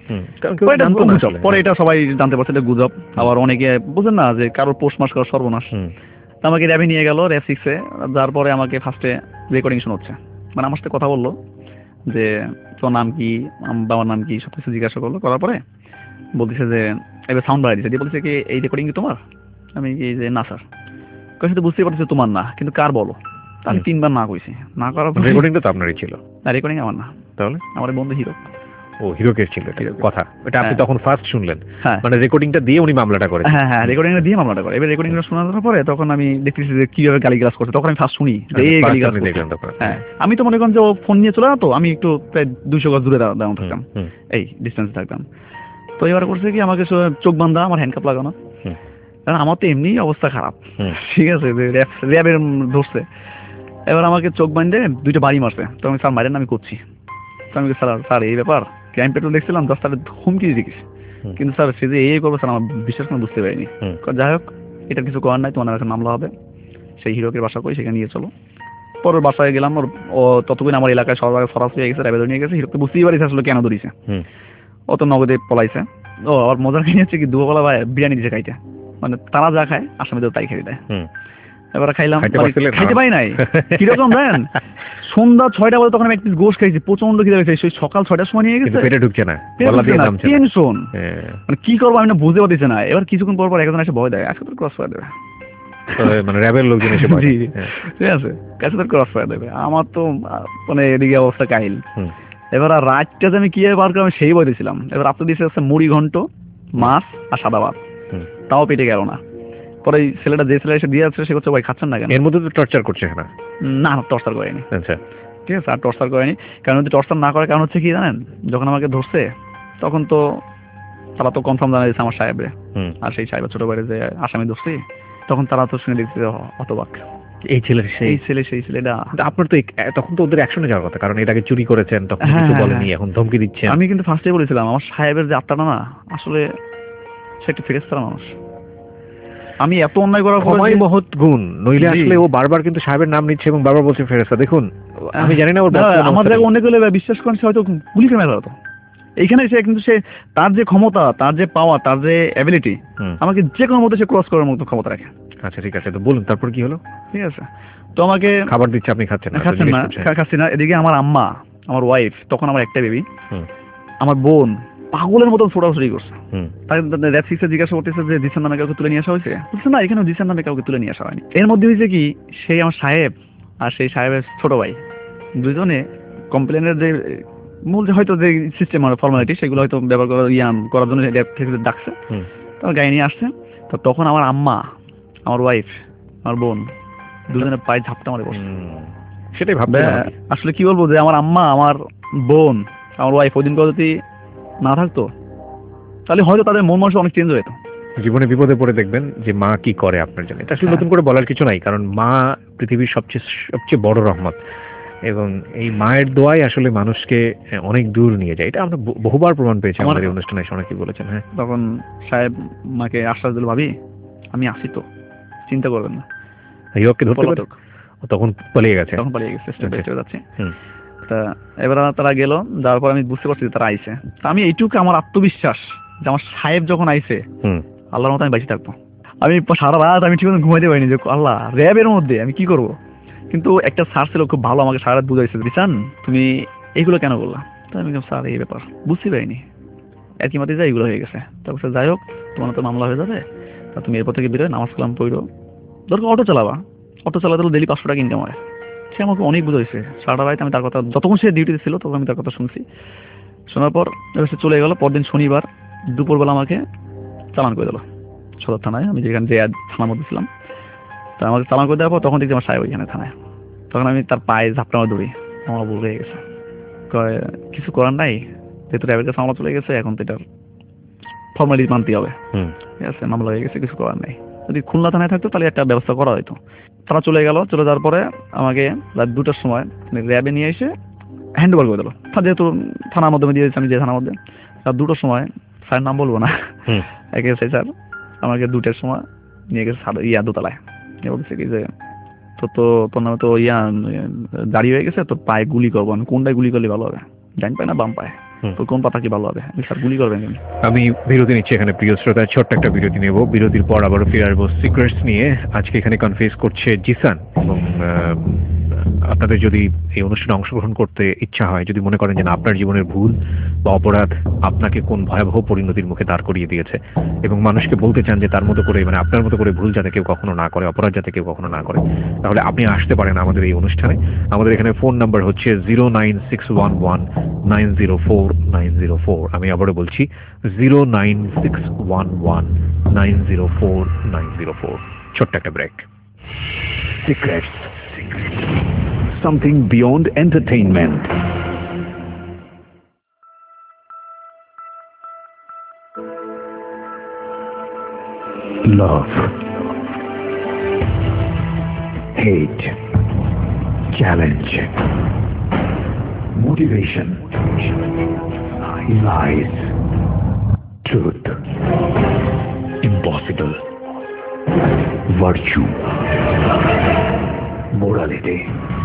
পরে এটা সবাই জানতে পারছে এটা গুজব। আবার অনেকে বুঝেন না যে কারোর পোস্ট মাস করা সর্বনাশ। আমাকে র্যাবে নিয়ে গেল, র্যাব সিক্সে। যার পরে আমাকে ফার্স্টে রেকর্ডিং শোনাচ্ছে, মানে আমার সাথে কথা বললো যে তোর নাম কি, বাবার নাম কি, সব কিছু জিজ্ঞাসা করলো। করার পরে বলতেছে যে এবার সাউন্ড বাড়াই দিচ্ছে, দিয়ে বলছে কি এই রেকর্ডিং কি তোমার? আমি কি যে না স্যার। কাছে তো বুঝতেই পারছি তোমার না, কিন্তু কার বলো? আমি তিনবার না কইছি, না করার পর রেকর্ডিংটা তো আপনারই ছিল? না, রেকর্ডিং আমার না, তাহলে আমার বন্ধু হিরো। ও হিরোকের ছিল এটা কথা, এটা আপনি তখন ফার্স্ট শুনলেন? হ্যাঁ, মানে রেকর্ডিংটা দিয়ে উনি মামলাটা করেন? হ্যাঁ হ্যাঁ, রেকর্ডিংটা দিয়ে মামলাটা করে। এবার রেকর্ডিংটা শোনার পরে তখন আমি দেখতেছি যে কিভাবে গালিগালাজ করছে, তখন আমি ফার্স্ট শুনি যে এই গালিগালাজ দেখলাম তখন। হ্যাঁ, আমি তো মনে করেন যে ও ফোন নিয়ে চলে তো আমি একটু প্রায় দুইশো গজ দূরে দাঁড়ানো থাকতাম, এই ডিস্টেন্সে থাকতাম। তো এবার করছে কি আমাকে চোখ বান্ধা, আমার হ্যান্ডকাপ লাগানো, কারণ আমার তো এমনি অবস্থা খারাপ, ঠিক আছে, র্যাবের ধরছে। এবার আমাকে চোখ বাঁধে দুইটা বাড়ি মারছে। তো আমি স্যার মারেন আমি করছি। তো আমি স্যার স্যার এই ব্যাপার ক্রাইম পেট্রোল দেখছিলাম, দশ তারিখ হুমকি দেখিস, কিন্তু স্যার সে যে এই করবো স্যার আমার বিশ্বাস করে বুঝতে পারিনি। যাই হোক, এটা কিছু করার নাই, তোমার একটা মামলা হবে। সেই হিরোকে বাসা করে সেখানে নিয়ে চলো। পরের বাসায় গেলাম, ওর ও ততক্ষণ আমার এলাকায় সবার সরাসরি হয়ে গেছে, র্যাবে নিয়ে গেছে। হিরোকে বুঝতেই পারিস আসলে কেন ধরিছে, ও তো নগদে পলাইছে। ও আর মজার কিনে হচ্ছে কি দুপুরবেলা ভাই বিরিয়ানি দিছে খাইতে, মানে তারা যা খায় আসামিদের তাই খেয়ে দেয়। এবার খাইলাম, খাইতে পাই নাই। কিরকম দেন, সন্ধ্যা ছয়টা বলে তখন আমি এক পিস গোশ খাইছি, প্রচন্ড খিদে পেয়েছে। সেই সকাল ছয়টার সময় নিয়ে গেছে, পেটে ঢুকছে না, টেনশন, মানে কি করবো আমি না বুঝতে পারতেছি না। এবার কিছুক্ষণ পর পর একজন এসে ভয় দেয়, আজকে তোর ক্রস ফায়ার দেবে, মানে র্যাবের লোকজন এসে জি ঠিক আছে, কাছে তোর ক্রস ফায়ার দেবে। আমার তো মানে এদিকে অবস্থা কাহিল। এবার আর রাতটা যে আমি কি বার করে আমি সেই ভয় দিয়েছিলাম। এবার আপনি দিয়েছে হচ্ছে মুড়ি ঘন্ট, মাছ আর সাদা ভাত, তাও পেটে গেল না। পরে ছেলেটা যে ছেলে এসে দিয়ে যাচ্ছে সে করছে ভাই খাচ্ছেন না কেন? এর মধ্যে তো টর্চার করছে না? না, টর্চার করেনি। আচ্ছা, ঠিক আছে, আর টর্চার করেনি। কারণ যদি টর্চার না করে, কারণ হচ্ছে কি জানেন, যখন আমাকে ধরছে তখন তো তারা তো কনফার্ম জানা দিয়েছে আমার সাহেবরে, আর সেই সাহেবের ছোট ভাইরে যে আসামি ধরছি, তখন তারা তো শুনে দেখছে হতবাক, এই ছেলে সেই ছেলে সেই ছেলেটা। আপনার তো তখন তো ওদের অ্যাকশনে যাওয়ার কথা, কারণ এর আগে চুরি করেছেন, তখন কিছু বলেনি, এখন ধমকি দিচ্ছেন। আমি কিন্তু ফার্স্টে বলেছিলাম আমার সাহেবের যে আত্মাটা না, আসলে সে একটা ফেরেশতা মানুষ। আমি এত অন্যায় করার পর ক্ষমাই মহৎ গুণ, নইলে আসলে ও বারবার কিন্তু সাহেবের নাম নিচ্ছে এবং বারবার বলছে ফেরেশতা। দেখুন আমি জানি না ওর আমার জায়গায় অনেক হলে বিশ্বাস করেন সে হয়তো গুলি করে মারা হতো। এইখানে সে কিন্তু সে তার যে ক্ষমতা, তার যে পাওয়ার, তার যে অ্যাবিলিটি, আমাকে যে কোনো মতো সে ক্রস করার মতো ক্ষমতা রাখে। আচ্ছা ঠিক আছে, তো বলুন তারপর কি হলো? ঠিক আছে, তো আমাকে খাবার দিচ্ছে, আপনি খাচ্ছেন না? খাচ্ছেন না, খাচ্ছি না। এদিকে আমার আম্মা, আমার ওয়াইফ, তখন আমার একটা বেবি, আমার বোন পাগলের মতন ছোটাছুটি করছে। তাকে জিজ্ঞাসা করতেছে যে জিসান নামে কাউকে তুলে নিয়ে আসা হয়েছে? বলছে না, এখানে জিসান নামে কাউকে তুলে নিয়ে আসা হয়নি। এর মধ্যে হয়েছে কি, সেই আমার সাহেব আর সেই সাহেবের ছোট ভাই দুজনে কমপ্লেনের যে মূল যে হয়তো যে সিস্টেম আর ফর্মালিটি সেগুলো হয়তো ব্যবহার করার ইয়াম করার জন্য ডাকছে, তার গাড়ি নিয়ে আসছে। তো তখন আমার আম্মা, আমার ওয়াইফ, আমার বোন দুজনে পায়ে ঝাপটা মারে বসে। সেটাই ভাববে আসলে কি বলবো, যে আমার আম্মা, আমার বোন, আমার ওয়াইফ ওই দিন যদি না থাকতো তাহলে হয়তো তাদের মন মানুষ অনেক চেঞ্জ হতো। জীবনে বিপদে পড়ে দেখবেন যে মা কি করে আপনার জন্য, এটা আসলে নতুন করে বলার কিছু নাই, কারণ মা পৃথিবীর সবচেয়ে সবচেয়ে বড় রহমত, এবং এই মায়ের দোয়াই আসলে মানুষকে অনেক দূর নিয়ে যায়। এটা আমরা বহুবার প্রমাণ পেয়েছি আমাদের এই অনুষ্ঠানে এসে অনেকেই বলেছেন। হ্যাঁ, তখন সাহেব মাকে আশ্বাস দিল, ভাবি আমি আসি তো, চিন্তা করবেন না। হিরোকে ধরতে পারো, তখন পালিয়ে গেছে, তখন পালিয়ে গেছে, স্টেপ বাই স্টেপ যাচ্ছে। তা এবার তারা গেল, যাওয়ার পর আমি বুঝতে পারছি তারা আইছে। আমি এইটুকু আমার আত্মবিশ্বাস যে আমার সাহেব যখন আইছে আল্লাহর মতো আমি বেঁচে থাকবো। আমি সারা রাত আমি ঠিক মতো ঘুমাইতে পারিনি যে আল্লাহ র্যাবের মধ্যে আমি কি করব। কিন্তু একটা স্যার ছিল খুব ভালো, আমাকে সারা রাত বুঝাইছে, দিশান তুমি এইগুলো কেন বললা? তো আমি স্যার এই ব্যাপার বুঝতে পারিনি, আর কি মাতে যা এইগুলো হয়ে গেছে। তারপর যাই হোক, তোমার তো মামলা হয়ে যাবে, তা তুমি এরপর থেকে বেরোয় নামাজ কালাম পড়ো, দরকার অটো চালাবা, অটো চালাতে হলে ডেলি পাঁচশো টাকা ইনকাম হয়। সে আমাকে অনেক বুঝাইছে সারা রাত, আমি তার কথা যতক্ষণ সে ডিউটিতে ছিল তখন আমি তার কথা শুনছি। শোনার পর সে চলে গেল। পরদিন শনিবার দুপুরবেলা আমাকে চালান করে দিল সদর থানায়, আমি যেখানে যে থানার মধ্যে ছিলাম। তা আমাকে চালান করে দেওয়ার পর তখন দেখছি আমার সাহেব ওইখানে থানায়। তখন আমি তার পায়ে ঝাপটা আমার দৌড়ি, আমার ভুল হয়ে গেছে, কিছু করার নাই, যেহেতু র্যাবের কাছে মামলা চলে গেছে, এখন তো এটার ফর্মালিটি মানতে হবে। ঠিক আছে, মামলা হয়ে গেছে, কিছু করার নাই। যদি খুলনা থানায় থাকতো তাহলে একটা ব্যবস্থা করা হতো। তারা চলে গেল, চলে যাওয়ার পরে আমাকে রাত দুটার সময় র্যাবে নিয়ে এসে হ্যান্ড ওভার করে দিল, যেহেতু থানার মাধ্যমে দিয়েছি আমি যে থানার মধ্যে। রাত দুটোর সময়, স্যার নাম বলবো না, একে এসে স্যার আমাকে দুটার সময় নিয়ে গেছে ইয়া দোতলায়, বলছে কি যে তো তো তোর নামে তো ইয়া দাঁড়িয়ে হয়ে গেছে, তোর পায়ে গুলি করবো। আমি কোনটায় গুলি করলে ভালো হবে? ডান পায় না বাম পায়? তোর কোন পাতা কি ভালো হবে? আমি স্যার গুলি করবেন। আমি বিরতি নিচ্ছি এখানে, প্রিয় শ্রোতা, ছোট্ট একটা বিরতি নেব। বিরতির পর আবারও ফিরে আসবো সিক্রেটস নিয়ে। আজকে এখানে কনফেস করছে জিসান, এবং আপনাদের যদি এই অনুষ্ঠানে অংশগ্রহণ করতে ইচ্ছা হয়, যদি মনে করেন যে না আপনার জীবনের ভুল বা অপরাধ আপনাকে কোন ভয়াবহ পরিণতির মুখে দাঁড় করিয়ে দিয়েছে এবং মানুষকে বলতে চান যে তার মতো করে মানে আপনার মতো করে ভুল যাতে কেউ কখনো না করে, অপরাধ যাতে কেউ কখনো না করে, তাহলে আপনি আসতে পারেন আমাদের এই অনুষ্ঠানে। আমাদের এখানে ফোন নাম্বার হচ্ছে zero nine six one one nine zero four nine zero four. আমি আবারও বলছি zero nine six one one nine zero four nine zero four. ছোট্ট একটা break. Secrets. Something beyond entertainment. Love. Hate. Challenge. Motivation. Lies. Truth. Impossible. Virtue. Morality.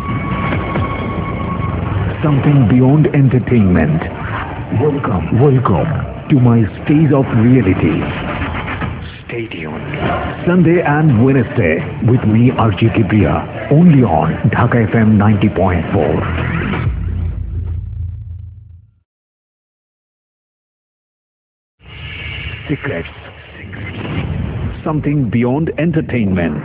Something beyond entertainment. Welcome, welcome to my stage of reality. Stay tuned. Sunday and Wednesday with me, R J Kibriya, only on Dhaka F M ninety point four. Secrets. Something beyond entertainment.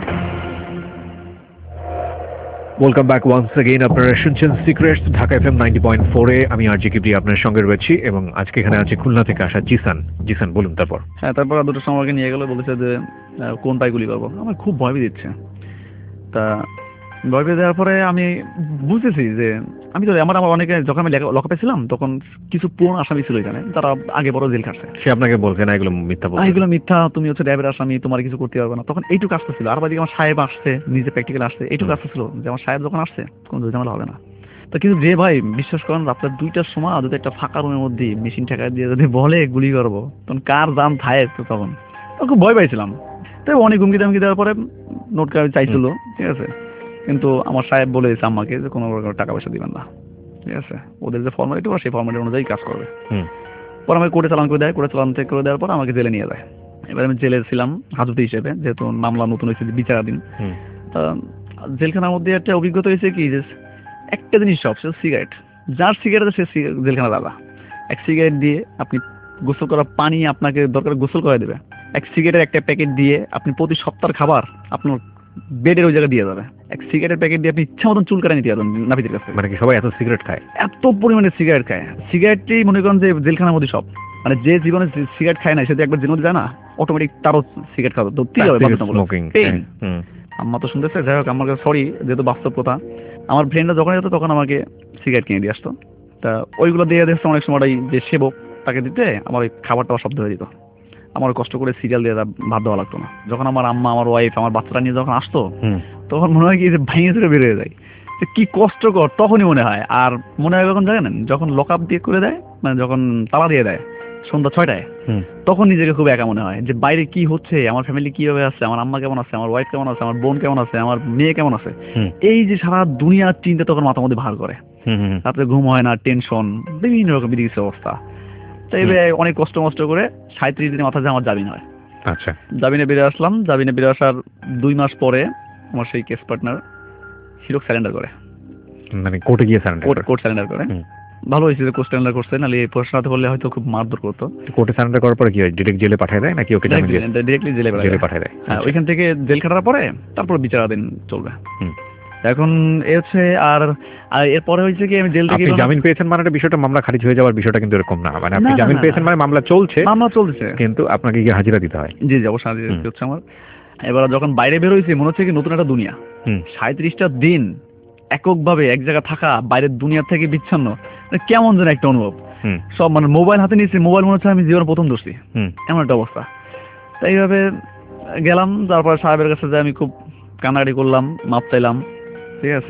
Welcome back once again. আপনারা শুনছেন Secrets Dhaka F M ninety point four এ। আমি R জি কিবরিয়া আপনার সঙ্গে রয়েছি এবং আজকে এখানে আছে খুলনা থেকে আসা জিসান। জিসান বলুন তারপর। হ্যাঁ, তারপর দুটো সময়কে নিয়ে গেল, বলেছে যে কোন পায়ে গুলি করবো। আমার খুব ভয় পেয়ে দিচ্ছে। তা ভয় পেয়ে দেওয়ার পরে আমি বুঝতেছি যে আমি তো আমার আমার অনেকে যখন আমি লকআপে ছিলাম তখন কিছু পুরনো আসামি ছিল এখানে, তারা আগে বড় জেল খাটছে। সে আপনাকে বলছে না এগুলো মিথ্যা বলছে, এগুলো মিথ্যা, তুমি হচ্ছে র্যাবের আসামি, তোমার কিছু করতে পারবে না। তখন এইটুকু আসতে ছিল। আর বাদিকে আমার সাহেব আসছে, নিজে প্র্যাকটিক্যাল আসছে, এইটুকু আসতে ছিল যে আমার সাহেব যখন আসছে কোনো ঝামেলা হবে না। তো কিন্তু যে ভাই বিশ্বাস করেন রাত্রে দুইটার সময় যদি একটা ফাঁকা রুমের মধ্যে মেশিন ঠেকা দিয়ে যদি বলে গুলি করবো, তখন কার দাম থাকে তো তখন তখন খুব ভয় পাইছিলাম। তাই অনেক হুমকি দামকি দেওয়ার পরে নোট কার্ড চাইছিল, ঠিক আছে, কিন্তু আমার সাহেব বলে দিয়েছে আমাকে যে কোনো টাকা পয়সা দিবেন না, ঠিক আছে, ওদের যে ফর্মালিটি সেই ফর্মালিটি অনুযায়ী কাজ করবে। পরে আমাকে কোর্টে চালান করে দেয়, কোর্টে চালান থেকে করে দেওয়ার পর আমাকে জেলে নিয়ে যায়। এবার আমি জেলে ছিলাম হাজতে হিসেবে, যেহেতু মামলা নতুন হয়েছে বিচারাধীন। জেলখানার মধ্যে একটা অভিজ্ঞতা হয়েছে কি যে একটা জিনিস সব সে সিগারেট, যার সিগারেট সে জেলখানা দাদা। এক সিগারেট দিয়ে আপনি গোসল করা পানি আপনাকে দরকার গোসল করে দেবে। এক সিগারেটের একটা প্যাকেট দিয়ে আপনি প্রতি সপ্তাহের খাবার আপনার বেডের ওই জায়গায় দিয়ে যাবে। এক সিগারেটের প্যাকেট দিয়ে আপনি ইচ্ছা মতন চুল কাটা নিতে পারবেন নাপিতের কাছে। মানে কি সবাই এত সিগারেট খায়? এত পরিমাণে সিগারেট খায়। সিগারেটই মনে করেন যে জেলখানার মধ্যে সব। মানে যে জীবনে সিগারেট খায় না সে একবার জেলে যায় না, অটোমেটিক তারও সিগারেট খাওয়া ধরতেই হবে। আম্মা তো শুনতেছে, যাই হোক আমার কাছে সরি, যেহেতু বাস্তব কথা। আমার ফ্রেন্ডরা যখন যেত তখন আমাকে সিগারেট কিনে দিয়ে আসতো। তা ওইগুলো দিয়ে দেখছে অনেক সময়টাই যে সেবক তাকে দিতে আমার ওই খাবারটা শব্দ হয়ে যেত। আমার কষ্ট করে সিরিয়াল দিয়ে ভাত দেওয়া লাগতো না। যখন আমার আম্মা, আমার ওয়াইফ, আমার বাচ্চারা নিয়ে যখন আসতো তখন মনে হয় কি যে ভেঙে চুরে বেরিয়ে যায়, যে কি কষ্টকর তখনই মনে হয়। আর মনে হয় কখন জানেন, যখন লকআপ দিয়ে করে দেয়, মানে যখন তালা দিয়ে দেয় সন্ধ্যা ছয়টায়, তখন নিজেকে খুব একা মনে হয় যে বাইরে কি হচ্ছে, আমার ফ্যামিলি কিভাবে আছে, আমার আম্মা কেমন আছে, আমার ওয়াইফ কেমন আছে, আমার বোন কেমন আছে, আমার মেয়ে কেমন আছে। এই যে সারা দুনিয়ার চিন্তা তখন মাথার মধ্যে ভার করে, রাত্রে ঘুম হয় না, টেনশন, বিভিন্ন রকম বিধিস অবস্থা। তাই অনেক কষ্ট মষ্ট করে সাঁত্রিশ দিনের মাথা যে আমার জামিন হয়। আচ্ছা, জামিনে বেরিয়ে আসলাম। জামিনে বেরিয়ে আসার দুই মাস পরে আমার সেই কেস পার্টনার হিরো স্যারেন্ডার করে। মানে কোর্টে গিয়ে স্যারেন্ডার করে? কোর্ট স্যারেন্ডার করে। ভালো হয়েছে যে কোর্ট স্যারেন্ডার করছে, নাহলে এই প্রশ্নটা করলে হয়তো খুব মারধর করতো। কোর্টে স্যারেন্ডার করার পরে কি হয়, ডিরেক্ট জেলে পাঠিয়ে দেয় নাকি ওকে জামিন দিয়ে? ডিরেক্টলি জেলে জেলে পাঠিয়ে দেয়। হ্যাঁ, ওইখান থেকে জেল খাটার পরে তারপর বিচারাধীন চলবে। এখন এ হচ্ছে আর এরপরে হয়েছে কি আমি জেল থেকে জামিন পেয়েছেন মানে বিষয়টা মামলা খারিজ হয়ে যাওয়ার বিষয়টা কিন্তু এরকম না। মানে আপনি জামিন পেয়েছেন মানে মামলা চলছে, মামলা চলছে, কিন্তু আপনাকে গিয়ে হাজিরা দিতে হয়। জি জি, অবশ্যই হাজিরা দিতে হচ্ছে আমার। এবার যখন বাইরে বের হয়েছে মনে হচ্ছে কি নতুন একটা দুনিয়া। সাঁত্রিশটা দিন এককভাবে এক জায়গায় থাকা, বাইরের দুনিয়া থেকে বিচ্ছিন্ন, কেমন যেন একটা অনুভব। সব মানে মোবাইল হাতে নিয়েছি, মোবাইল মনে হচ্ছে আমি জীবনে প্রথম ধরছি, এমন একটা অবস্থা। তাই এইভাবে গেলাম। তারপর সাহেবের কাছে যে আমি খুব কান্নাকাটি করলাম, মাপ চাইলাম, ঠিক আছে।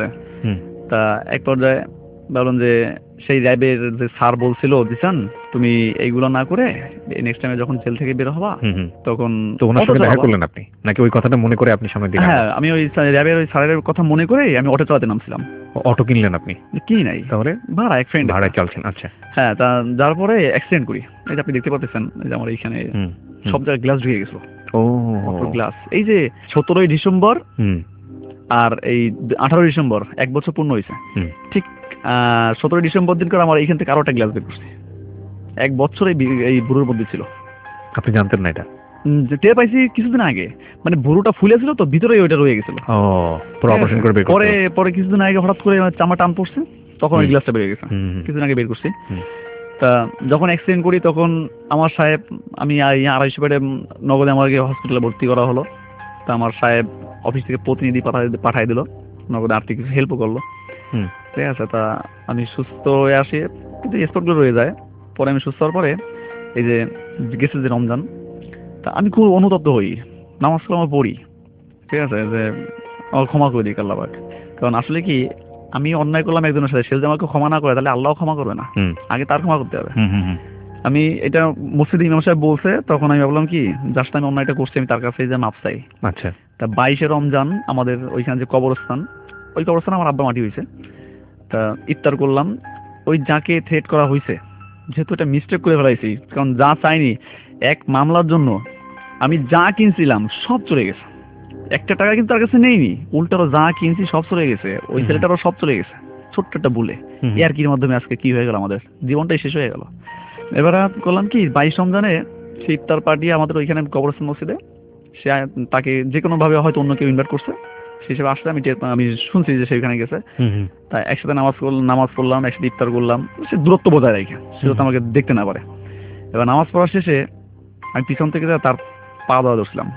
তা এক পর্যায়ে বললাম যে সেই র্যাবের যে স্যার বলছিল দিশান তুমি এইগুলো না করে নেক্সট টাইমে যখন জেল থেকে বের হবা তখন দেখা করলেন আপনি, নাকি ওই কথাটা মনে করে আপনি সামনে দিলেন? হ্যাঁ, আমি ওই র্যাবের ওই স্যারের কথা মনে করে আমি অটো চালাতে নামছিলাম। অটো কিনলেন আপনি? কি নাই, তাহলে ভাড়া, এক ফ্রেন্ড ভাড়ায় চলছেন। আচ্ছা, হ্যাঁ। তা যার পরে অ্যাক্সিডেন্ট করি। এই যে আপনি দেখতে পাচ্ছেন যে আমার এইখানে সব জায়গায় গ্লাস ঢুকে গেছিল। ও গ্লাস। এই যে সতেরোই ডিসেম্বর আর এই আঠারোই ডিসেম্বর এক বছর পূর্ণ হয়েছে। ঠিক সতেরোই ডিসেম্বর দিন করে আমার এইখান থেকে আরো একটা গ্লাস বের করছে। এক বছর এই বুড়োর মধ্যে ছিল। আপনি জানতেন না এটা? টের পাইছি কিছুদিন আগে, মানে বুড়োটা ফুলেছিল তো ভিতরেই ওইটা রয়ে গেছিল। অপারেশন করে বের পরে পরে কিছুদিন আগে হঠাৎ করে চামা টান পড়ছে, তখন ওই গ্লাসটা বেরিয়ে গেছে। কিছুদিন আগে বের করছি। তা যখন অ্যাক্সিডেন্ট করি তখন আমার সাহেব, আমি আড়াইশো বেডে নগদে আমাকে হসপিটালে ভর্তি করা হলো। তা আমার সাহেব অফিস থেকে প্রতিনিধি পাঠাই পাঠাই দিল, নগদে আর্থিক কিছু হেল্পও করলো। ঠিক আছে, তা আমি সুস্থ হয়ে আসি, কিন্তু স্পটগুলো রয়ে যায়। পরে আমি সুস্থ হওয়ার পরে এই যে গেছে যে রমজান, তা আমি খুব অনুতপ্ত হই, নামাজ কালাম পড়ি। ঠিক আছে, যে আমার ক্ষমা করে দিই আল্লাহ পাক। কারণ আসলে কি, আমি অন্যায় করলাম একজনের সাথে, সে যদি আমাকে ক্ষমা না করে তাহলে আল্লাহ ক্ষমা করবে না, আগে তার ক্ষমা করতে হবে। আমি এটা মসজিদে ইমাম সাহেব বলছে, তখন আমি ভাবলাম কি জাস্ট আমি অন্যায়টা করছি, আমি তার কাছে যে মাপ চাই। আচ্ছা। তা বাইশে রমজান আমাদের ওইখানে যে কবরস্থান, ওই কবরস্থান আমার আব্বা মাটি হয়েছে। তা ইফতার করলাম, ওই যাকে থ্রেট করা হয়েছে, যেহেতু এটা মিস্টেক করে ফেলাইছি, কারণ যা চাইনি এক মামলার জন্য আমি যা কিনছিলাম সব চলে গেছে, একটা টাকা কিন্তু তার কাছে নেইনি, উল্টারও যা কিনছি সব চলে গেছে, ওই ছেলেটারও সব চলে গেছে ছোট্ট একটা ভুলে। এর কির মাধ্যমে আজকে কি হয়ে গেল, আমাদের জীবনটাই শেষ হয়ে গেল। এবার করলাম কি, বাইশ রমজানে সে ইফতার পার্টি আমাদের ওইখানে কবরস্থান মসজিদে, সে তাকে যে কোনো ভাবে হয়তো অন্য কেউ ইনভাইট করছে, সে হিসেবে আসলে আমি আমি শুনছি যে সেখানে গেছে। তাই একসাথে নামাজ নামাজ পড়লাম, একসাথে ইফতার করলাম, সে দূরত্ব বজায় রেখে, সে তো আমাকে দেখতে না পারে। এবার নামাজ পড়ার শেষে আমি পিছন থেকে তার পা দেওয়া ধরছিলাম,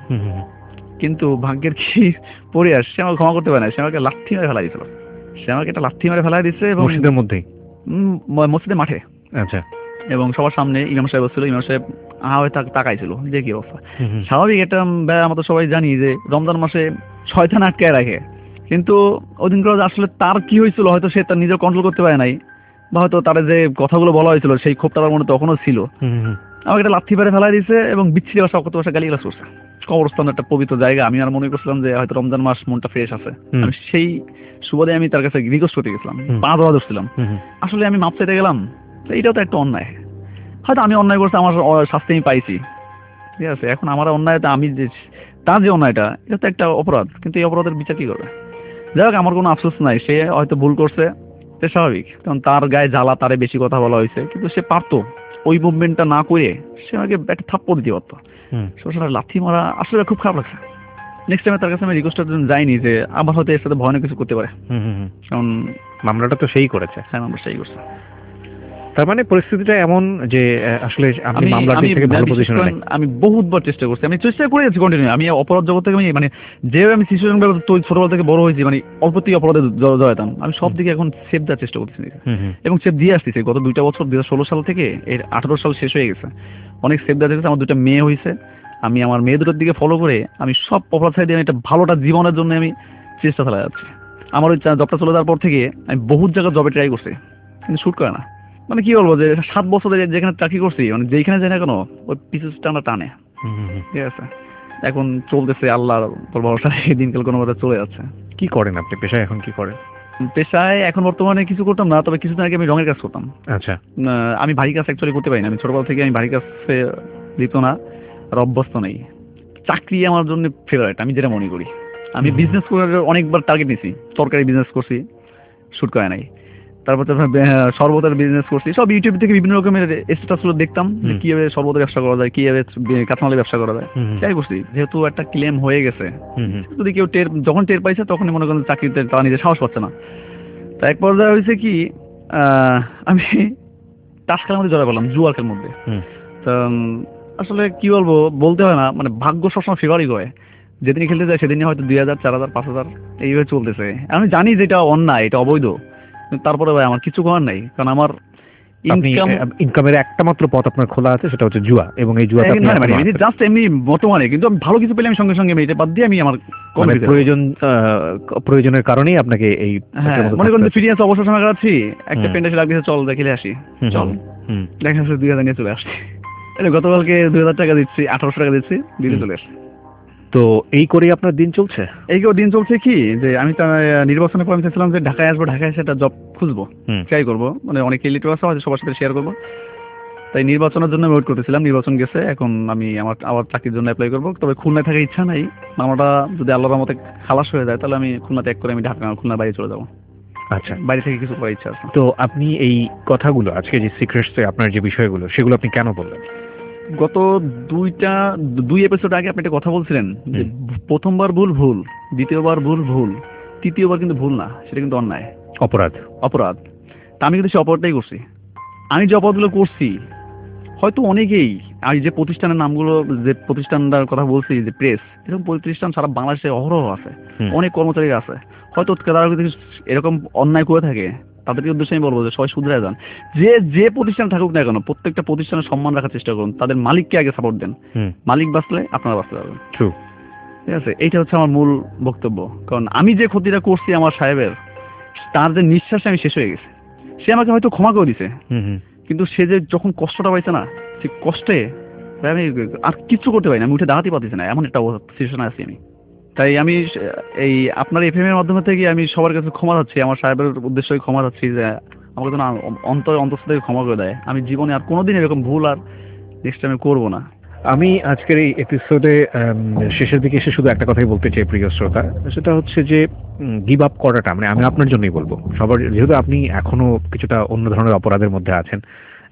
কিন্তু ভাগ্যের কি পড়ে আস, সে আমাকে ক্ষমা করতে পারে না, সে আমাকে লাথি মেরে ফেলাই দিয়েছিল। সে আমাকে একটা লাথি মেরে ফেলাই দিচ্ছে এবং মসজিদের মধ্যেই, মসজিদের মাঠে। আচ্ছা। এবং সবার সামনে ইমাম সাহেব ছিল, ইমাম সাহেব আহা হয়ে তাকাইছিল যে কি অবস্থা। স্বাভাবিক, এটা আমরা তো সবাই জানি যে রমজান মাসে শয়তান আটকায় রাখে, কিন্তু ওই দিন করে আসলে তার কি হয়েছিল, হয়তো সে তার নিজের কন্ট্রোল করতে পারে নাই, বা হয়তো তার যে কথাগুলো বলা হয়েছিল সেই ক্ষোভটা তার মনে তখনও ছিল। আমাকে একটা লাথি মেরে ফেলাই দিয়েছে এবং বিচ্ছিরি ভাষা কত ভাষা গালিগালাজ করছে। কবরস্থান একটা পবিত্র জায়গা, আমি আর মনে করছিলাম যে হয়তো রমজান মাস, মনটা ফ্রেশ আছে, আমি সেই সুবাদে আমি তার কাছে রিকোয়েস্ট করতে গেছিলাম, পা ধরা ধরছিলাম। আসলে আমি মাপ চাইতে গেলাম, এইটাও তো একটা অন্যায়। হয়তো আমি অন্যায় করছি, আমার শাস্তি আমি পাইছি, ঠিক আছে। এখন আমার অন্যায়টা, আমি যে তার যে অন্যায়টা, এটা তো একটা অপরাধ, কিন্তু এই অপরাধের বিচার কি করবে? যাই হোক, আমার কোনো আফসোস নাই, সে হয়তো ভুল করছে, সে স্বাভাবিক, কারণ তার গায়ে জ্বালা, তারে বেশি কথা বলা হয়েছে, কিন্তু সে পারতো ওই মুভমেন্টটা না করে সে আমাকে একটা থাপ্পড় দিতে পারতো। সবসময় লাথি মারা আসলে খুব খারাপ লাগছে। নেক্সট টাইমে তার কাছে আমি রিকোয়েস্টের জন্য যাইনি যে আমার হয়তো এর সাথে ভয়ানক কিছু করতে পারে, কারণ মামলাটা তো সেই করেছে। হ্যাঁ, মামলা সেই করছে। তার মানে পরিস্থিতিটা এমন যে আসলে আপনি মামলার দিক থেকে ভালো পজিশনে নেই। আমি বহুতবার চেষ্টা করছি, আমি চেষ্টা করে যাচ্ছি কন্টিনিউ। আমি অপরাধ জগৎ থেকে, আমি মানে যেভাবে আমি সিচুয়েশন ছোটবেলা থেকে বড় হয়েছি, মানে অল্প থেকে অপরাধে জড়াতাম, আমি সব দিকে এখন সেফ দেওয়ার চেষ্টা করতেছি এবং সেফ দিয়ে আসতেছি। গত দুইটা বছর, দুই হাজার ষোলো সাল থেকে এর আঠারো সাল শেষ হয়ে গেছে, অনেক সেফ দেওয়া গেছে। আমার দুটা মেয়ে হয়েছে, আমি আমার মেয়ে দুটোর দিকে ফলো করে আমি সব অপরাধ সাইডে আমি একটা ভালোটা জীবনের জন্য আমি চেষ্টা চালা যাচ্ছি। আমার ওই জবটা চলে যাওয়ার পর থেকে আমি বহুত জায়গায় জবে ট্রাই করছি, কিন্তু শুট করে না। মানে কি বলবো, যে সাত বছর যেখানে চাকরি করছি, মানে যেখানে যাই না কেন ওই পিছু টানা টানে। ঠিক আছে, এখন চলতেছে আল্লাহর ভরসা, দিনকাল কোনো মতো চলে যাচ্ছে। কি করেন আপনি পেশায়, এখন কি করেন? পেশায় এখন বর্তমানে কিছু করতাম না, তবে কিছুদিন আগে আমি রঙের কাজ করতাম। আচ্ছা। আমি ভারী কাজ অ্যাকচুয়ালি করতে পারি না, আমি ছোটবেলা থেকে আমি ভারী কাজে দিত না আর অভ্যস্ত নেই। চাকরি আমার জন্য ফেভারিট, আমি যেটা মনে করি। আমি বিজনেস করে অনেকবার টার্গেট নিছি, তরকারি বিজনেস করছি, শুট করে নাই। তারপর শরবতের বিজনেস করছি, সব ইউটিউব থেকে বিভিন্ন রকমের স্ট্যাটাসগুলো দেখতাম যে কিভাবে শরবতের ব্যবসা করা যায়, কিভাবে কাঁচামালের ব্যবসা করা যায়, তাই করছি। যেহেতু একটা ক্লেম হয়ে গেছে, যদি কেউ টের যখন টের পাইছে তখনই মনে করেন চাকরিতে তারা নিজে সাহস পাচ্ছে না। তা এক পর্যায়ে হয়েছে কি, আমি টাস খেলার মধ্যে জড়াই পড়লাম, জুয়ার খেলার মধ্যে। তা আসলে কি বলবো, বলতে হয় না, মানে ভাগ্য সবসময় ফেভারই করে। যেদিনই খেলতে যায় সেদিনই হয়তো দুই হাজার, চার হাজার, পাঁচ হাজার এইভাবে চলতেছে। আমি জানি যে এটা অন্যায়, এটা অবৈধ, তারপরে ভাই আমার কিছু করার নাই, কারণ আমার ইনকামের একটা মাত্র পথ আপনার খোলা আছে, সেটা হচ্ছে জুয়া। এবং এই জুয়াটা জাস্ট এমনি বর্তমানে, কিন্তু আমি ভালো কিছু পেলে আমি সঙ্গে সঙ্গে এটা বাদ দিয়ে আমি আমার প্রয়োজন প্রয়োজনের কারণেই আপনাকে এই, মনে করেন ফিরে আসে, অবসর সময় কাটাচ্ছি, একটা পেন্ট এসে লাগছে, চল দেখে আসি, চল দেখা যাচ্ছে দুই হাজার নিয়ে চলে আসছি। গতকালকে দুই হাজার টাকা দিচ্ছি, আঠারোশো টাকা দিচ্ছি, দিতে চলে আসছি। তো এই করেই আপনার দিন চলছে? এই দিন চলছে কি, যে আমি নির্বাচনের পর আমি চাইছিলাম যে ঢাকায় আসবো, ঢাকায় এসে একটা জব খুঁজবো, ট্রাই করবো, মানে অনেক রিলেটিভ আছে, হয়তো সবার সাথে শেয়ার করবো। তাই নির্বাচনের জন্য ওয়েট করতেছিলাম, নির্বাচন গেছে, এখন আমি আমার আবার চাকরির জন্য অ্যাপ্লাই করবো। তবে খুলনায় থাকার ইচ্ছা নাই, মামলাটা যদি আল্লাহর রহমতে খালাস হয়ে যায় তাহলে আমি খুলনা ত্যাগ করে আমি ঢাকা খুলনার বাইরে চলে যাবো। আচ্ছা, বাইরে থেকে কিছু করার ইচ্ছা আছে। তো আপনি এই কথাগুলো আজকে যে সিক্রেটসে আপনার যে বিষয়গুলো সেগুলো আপনি কেন বললেন? গত দুইটা দুই এপিসোড আগে আপনি একটা কথা বলছিলেন যে প্রথমবার ভুল ভুল, দ্বিতীয়বার ভুল ভুল, তৃতীয়বার কিন্তু ভুল না, সেটা কিন্তু অন্যায়, অপরাধ অপরাধ। তা আমি কিন্তু সে অপরাধটাই করছি। আমি যে অপরাধগুলো করছি হয়তো অনেকেই, আমি যে প্রতিষ্ঠানের নামগুলো যে প্রতিষ্ঠানটার কথা বলছি যে প্রেস, এরকম প্রতিষ্ঠান সারা বাংলাদেশে অহরহ আছে, অনেক কর্মচারী আছে, হয়তো তারা যদি এরকম অন্যায় করে থাকে তাদেরকে উদ্দেশ্যে আমি বলবো যে সবাই শুধরে যান। যে যে প্রতিষ্ঠান থাকুক না কেন প্রত্যেকটা প্রতিষ্ঠানের সম্মান রাখার চেষ্টা করুন, তাদের মালিককে আগে সাপোর্ট দেন, মালিক বাঁচলে আপনারা বাঁচতে পারবেন। ঠিক আছে, এইটা হচ্ছে আমার মূল বক্তব্য। কারণ আমি যে ক্ষতিটা করছি আমার সাহেবের, তার যে নিঃশ্বাসে আমি শেষ হয়ে গেছে, সে আমাকে হয়তো ক্ষমা করে দিছে, কিন্তু সে যে যখন কষ্টটা পাইছে না, সেই কষ্টে আমি আর কিছু করতে পারি না, আমি উঠে দাঁড়াতে পারতেছি না, এমন একটা সিচুয়েশনে আছি আমি। তাই আমি এই আপনার এফএম এর মাধ্যমে থেকে আমি সবার কাছে ক্ষমা চাচ্ছি, আমার সাহেবের উদ্দেশ্যে ক্ষমা চাচ্ছি যে আমাকে যেন অন্তরে অন্তঃস্থ থেকে ক্ষমা করে দেয়। আমি জীবনে আর কোনোদিন এরকম ভুল আর নেক্সট টাইমে করবো না। আমি আজকের এই এপিসোডে শেষের দিকে এসে শুধু একটা কথাই বলতে চাই প্রিয় শ্রোতা, সেটা হচ্ছে যে গিভ আপ করাটা, মানে আমি আপনার জন্যই বলবো, সবার, যেহেতু আপনি এখনো কিছুটা অন্য ধরনের অপরাধের মধ্যে আছেন,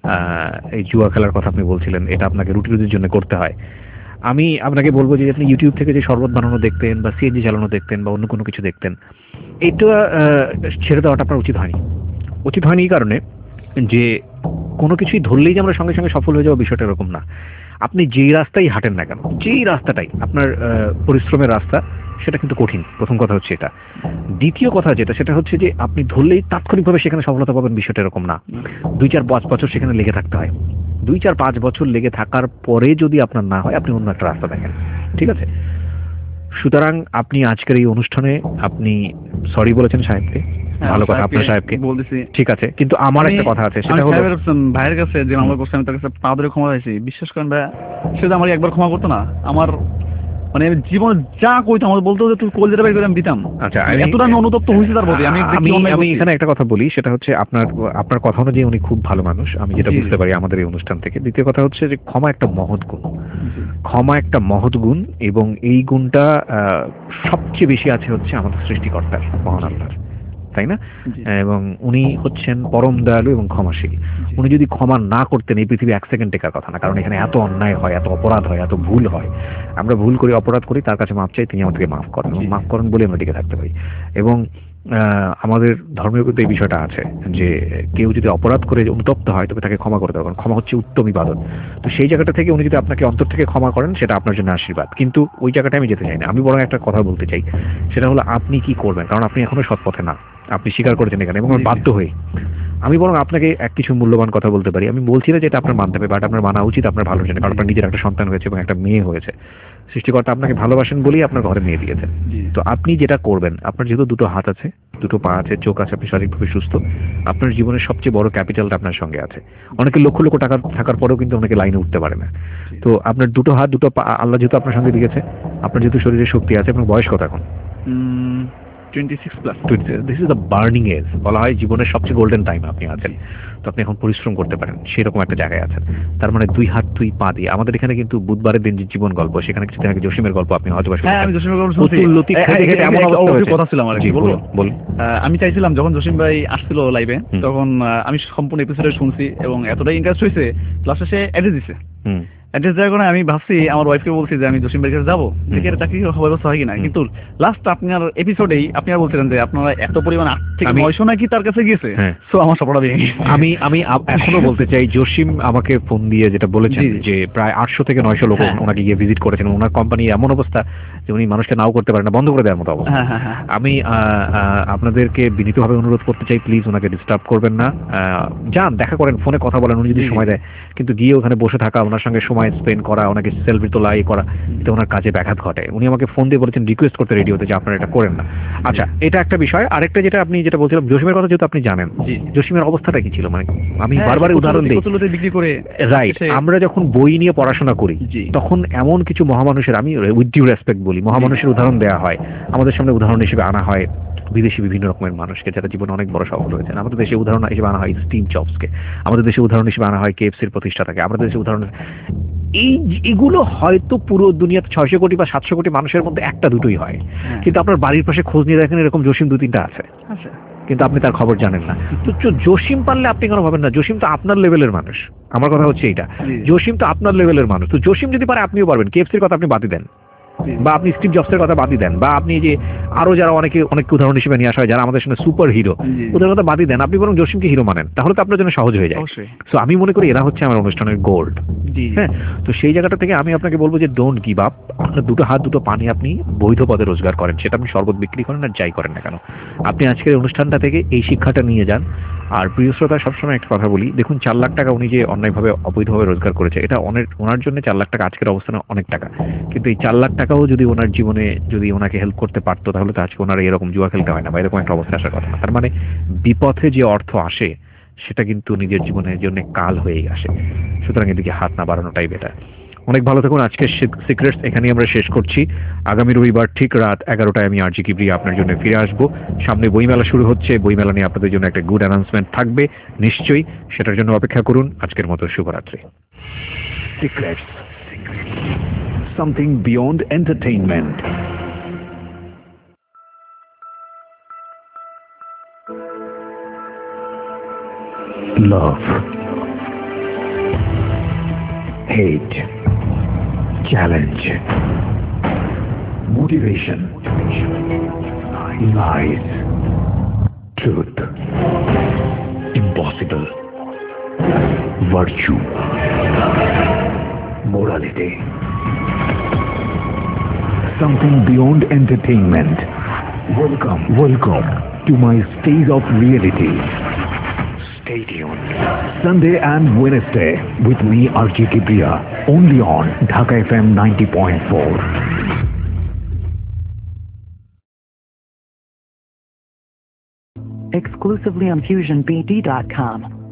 এই জুয়া খেলার কথা আপনি বলছিলেন, এটা আপনাকে রুটি রুটির জন্য করতে হয়। আমি আপনাকে বলবো যে আপনি ইউটিউব থেকে যে শরবত বানানো দেখতেন বা সিএনজি চালানো দেখতেন বা অন্য কোনো কিছু দেখতেন, এটা ছেড়ে দেওয়াটা আপনার উচিত হয়নি। উচিত হয়নি এই কারণে যে কোনো কিছুই ধরলেই যে আমরা সঙ্গে সঙ্গে সফল হয়ে যাবো বিষয়টা এরকম না। আপনি যেই রাস্তায় হাঁটেন না কেন, যেই রাস্তাটাই আপনার পরিশ্রমের রাস্তা, সেটা কিন্তু কঠিন। প্রথম কথা হচ্ছে এটা। দ্বিতীয় কথা যেটা, সেটা হচ্ছে যে আপনি ধরলেই তাৎক্ষণিকভাবে সেখানে সফলতা পাবেন বিষয়টা এরকম না। দুই চার পাঁচ বছর সেখানে লেগে থাকতে হয়। দুই চার পাঁচ বছর লেগে থাকার পরে যদি আপনার না হয়, আপনি অন্য একটা রাস্তা দেখেন। ঠিক আছে? সুতরাং আপনি আজকের এই অনুষ্ঠানে আপনি সরি বলেছেন সাহেবকে, ভালো কথা, আপনার সাহেবকে বলতেছি, ঠিক আছে, কিন্তু আমার একটা কথা আছে, সেটা হলো ভাইয়ের কাছে যে মামলা করছে আমি তার কাছে পা ধরে ক্ষমা চাইছি। বিশ্বাস করেন ভাই, সে তো আমার একবার ক্ষমা করতো না, আমার মানে জীবন যা কইতো আমাকে বলতো যে তুই কল যেটা বের করে আমি দিতাম। আচ্ছা, এতটা আমি অনুতপ্ত হয়েছি তার প্রতি। আমি আমি এখানে একটা কথা বলি, সেটা হচ্ছে আপনার আপনার কথা অনুযায়ী উনি খুব ভালো মানুষ, আমি যেটা বুঝতে পারি আমাদের এই অনুষ্ঠান থেকে। দ্বিতীয় কথা হচ্ছে যে ক্ষমা একটা মহৎ গুণ, ক্ষমা একটা মহৎ গুণ, এবং এই গুণটা সবচেয়ে বেশি আছে হচ্ছে আমাদের সৃষ্টিকর্তার, মহান আল্লাহর, তাই না? এবং উনি হচ্ছেন পরম দয়ালু এবং ক্ষমাশীল। উনি যদি ক্ষমা না করতেন এই পৃথিবী এক সেকেন্ড টেকার কথা না, কারণ এখানে এত অন্যায় হয়, এত অপরাধ হয়, এত ভুল হয়। আমরা ভুল করি, অপরাধ করি, তার কাছে মাপ চাই, তিনি আমাদেরকে মাফ করেন, এবং মাফ করেন বলে আমরা টিকে থাকতে পারি। এবং আমাদের ধর্মেও কিন্তু এই বিষয়টা আছে যে কেউ যদি অপরাধ করে অনুতপ্ত হয় তবে তাকে ক্ষমা করতে হবে, কারণ ক্ষমা হচ্ছে উত্তম ইবাদত। তো সেই জায়গাটা থেকে উনি যদি আপনাকে অন্তর থেকে ক্ষমা করেন, সেটা আপনার জন্য আশীর্বাদ। কিন্তু ওই জায়গাটা আমি যেতে চাই না। আমি বরং একটা কথা বলতে চাই, সেটা হলো আপনি কি করবেন, কারণ আপনি এখনো সৎ পথে না, আপনি স্বীকার করেছেন এখানে, এবং বাধ্য হয়ে। আমি বরং আপনাকে এক কিছু মূল্যবান কথা বলতে পারি। আমি বলছি না যে এটা আপনার মানতে হবে, বাট আপনার মানা উচিত আপনার ভালোর জন্য, কারণ আপনার নিজের একটা সন্তান হয়েছে এবং একটা মেয়ে হয়েছে। সৃষ্টিকর্তা আপনাকে ভালোবাসেন বলেই আপনার ঘরে মেয়ে দিয়েছেন। তো আপনি যেটা করবেন, আপনার যেহেতু দুটো হাত আছে, দুটো পা আছে, চোখ আছে, আপনি শারীরিকভাবে সুস্থ, আপনার জীবনের সবচেয়ে বড় ক্যাপিটালটা আপনার সঙ্গে আছে। অনেকে লক্ষ লক্ষ টাকা থাকার পরেও কিন্তু অনেকে লাইনে উঠতে পারে না। তো আপনার দুটো হাত, দুটো পা আল্লাহ যেহেতু আপনার সঙ্গে দিয়েছে, আপনার যেহেতু শরীরে শক্তি আছে, আপনার বয়স কত এখন? Twenty six plus. This is the burning age, বলা হয় জীবনের সবচেয়ে গোল্ডেন টাইম আপনি আছেন। তো আপনি এখন পরিশ্রম করতে পারেন, সেরকম একটা জায়গায় আছেন। তার মানে দুই হাত দুই পা দিয়ে আমাদের এখানে কিন্তু বুধবারের দিন যে জীবন গল্প, সেখানে কিছুদিন আগে জসিমের গল্প আপনি হয়তো আমি চাইছিলাম যখন জসিম ভাই আসছিল লাইভে, তখন আমি সম্পূর্ণ এপিসোডে শুনছি এবং এতটাই ইন্টারেস্ট হয়েছে, প্লাস সে অ্যাড্রেস দিছে। অ্যাড্রেস দেওয়ার কারণে আমি ভাবছি, আমার ওয়াইফকে বলছি যে আমি জসিম ভাইয়ের কাছে যাবো, দেখি এটা চাকরি ব্যবস্থা হয় কিনা। কিন্তু লাস্ট আপনার এপিসোডেই আপনি আর বলছিলেন যে আপনারা এত পরিমাণ আট থেকে নয়শো নাকি তার কাছে গিয়েছে। সো আমার সবটা ভেঙে গেছে। আমি আমি এখনো বলতে চাই, জসিম আমাকে ফোন দিয়ে যেটা বলেছেন যে প্রায় আটশো থেকে নয়শো লোক ওনাকে গিয়ে ভিজিট করেছেন। ওনার কোম্পানি এমন অবস্থা যে উনি মানুষকে নাও করতে পারেন না, বন্ধ করে দেওয়ার মতো অবস্থা। আমি আপনাদেরকে বিনীতভাবে অনুরোধ করতে চাই, প্লিজ ওনাকে ডিস্টার্ব করবেন না। যান, দেখা করেন, ফোনে কথা বলেন, উনি যদি সময় দেয়। কিন্তু গিয়ে ওখানে বসে থাকা, ওনার সঙ্গে সময় স্পেন্ড করা, ওনাকে সেলফি তোলা, এই করা, এটা ওনার কাজে ব্যাঘাত ঘটে। উনি আমাকে ফোন দিয়ে বলেছেন, রিকোয়েস্ট করতে রেডিওতে যে আপনারা এটা করেন না। আচ্ছা, এটা একটা বিষয়। আরেকটা যেটা আপনি যেটা বলছিলাম, জসিমের কথা যেহেতু আপনি জানেন, জসিমের অবস্থাটা কি ছিল, মানে আমি বারবার উদাহরণ দিই, বিক্রি করে, রাইট, আমরা যখন বই নিয়ে পড়াশোনা করি তখন এমন কিছু মহামানুষের, আমি উইথ ডিউ রেসপেক্ট বলি, মহামানুষের উদাহরণ দেওয়া হয়, আমাদের সামনে উদাহরণ হিসেবে আনা হয়। বিদেশি বিভিন্ন রকমের মানুষকে যারা জীবনে অনেক বড় সফল হয়েছেন। আমাদের দেশে উদাহরণ হিসেবে আনা হয় স্টিভ জবসকে, আমাদের দেশে উদাহরণ হিসেবে আনা হয় কেএফসির প্রতিষ্ঠাতাকে, আমাদের দেশে উদাহরণ এই এগুলো হয়তো পুরো দুনিয়াতে ছয়শো কোটি বা সাতশো কোটি মানুষের মধ্যে একটা দুটোই হয়, কিন্তু আপনার বাড়ির পাশে খোঁজ নিয়ে দেখেন এরকম জসিম দু তিনটা আছে, কিন্তু আপনি তার খবর জানেন না। তো জসিম পারলে আপনি কেন ভাবেন না? জসিম তো আপনার লেভেলের মানুষ। আমার কথা হচ্ছে এইটা, জসিম তো আপনার লেভেলের মানুষ। তো জসিম যদি পারে আপনিও পারবেন। কেএফসির কথা আপনি বাদই দেন, বা আপনি স্টিভ জবসের কথা বাদই দেন, বা আপনি যে আরো যারা অনেকে অনেক উদাহরণ হিসেবে নিয়ে আসা হয় যারা আমাদের সঙ্গে সুপার হিরো, ওদের কথা বাদই দেন, আপনি বরং জসিমকে হিরো মানেন, তাহলে তো আপনার জন্য সহজ হয়ে যায়। সো আমি মনে করি এরা হচ্ছে আমার অনুষ্ঠানের গোল্ড। হ্যাঁ, তো সেই জায়গাটা থেকে আমি আপনাকে বলবো যে ডোন্ট গিভ আপ। আপনার দুটো হাত দুটো পানি আপনি বৈধ পদে রোজগার করেন, সেটা আপনি শরবত বিক্রি করেন আর যাই করেন না কেন, আপনি আজকের এই অনুষ্ঠানটা থেকে এই শিক্ষাটা নিয়ে যান। আর প্রিয় শ্রোতা, সবসময় একটা কথা বলি, দেখুন চার লাখ টাকা উনি যে অন্যায়ভাবে অবৈধভাবে রোজগার করেছে, এটা অনেক ওনার জন্য চার লাখ টাকা আজকের অবস্থানে অনেক টাকা, কিন্তু এই চার লাখ টাকাও যদি ওনার জীবনে যদি ওনাকে হেল্প করতে পারতো তাহলে তো আজকে ওনার এরকম জুয়া খেলতে হয় না বা এরকম একটা অবস্থায় আসার কথা না। তার মানে বিপথে যে অর্থ আসে সেটা কিন্তু নিজের জীবনের জন্য কাল হয়েই আসে। সুতরাং এদিকে হাত না বাড়ানোটাই বেটার। অনেক ভালো থাকুন। আজকের সিক্রেটস এখানেই আমরা শেষ করছি। আগামী রবিবার ঠিক রাত এগারোটায় আমি আরজি কিবরিয়া আপনার জন্য ফিরে আসবো। সামনে বইমেলা শুরু হচ্ছে, বইমেলা নিয়ে আপনাদের জন্য একটা গুড অ্যানাউন্সমেন্ট থাকবে নিশ্চয়ই, সেটার জন্য অপেক্ষা করুন। আজকের মতো শুভরাত্রি। Secrets. Something beyond entertainment. Love, hate, challenge, motivation, lies, truth, impossible, virtue, morality. Something beyond entertainment. Welcome, welcome to my stage of reality. Stay tuned. Sunday and Wednesday with me, Arji Kibriya, only on Dhaka F M ninety point four. Exclusively on fusion b d dot com.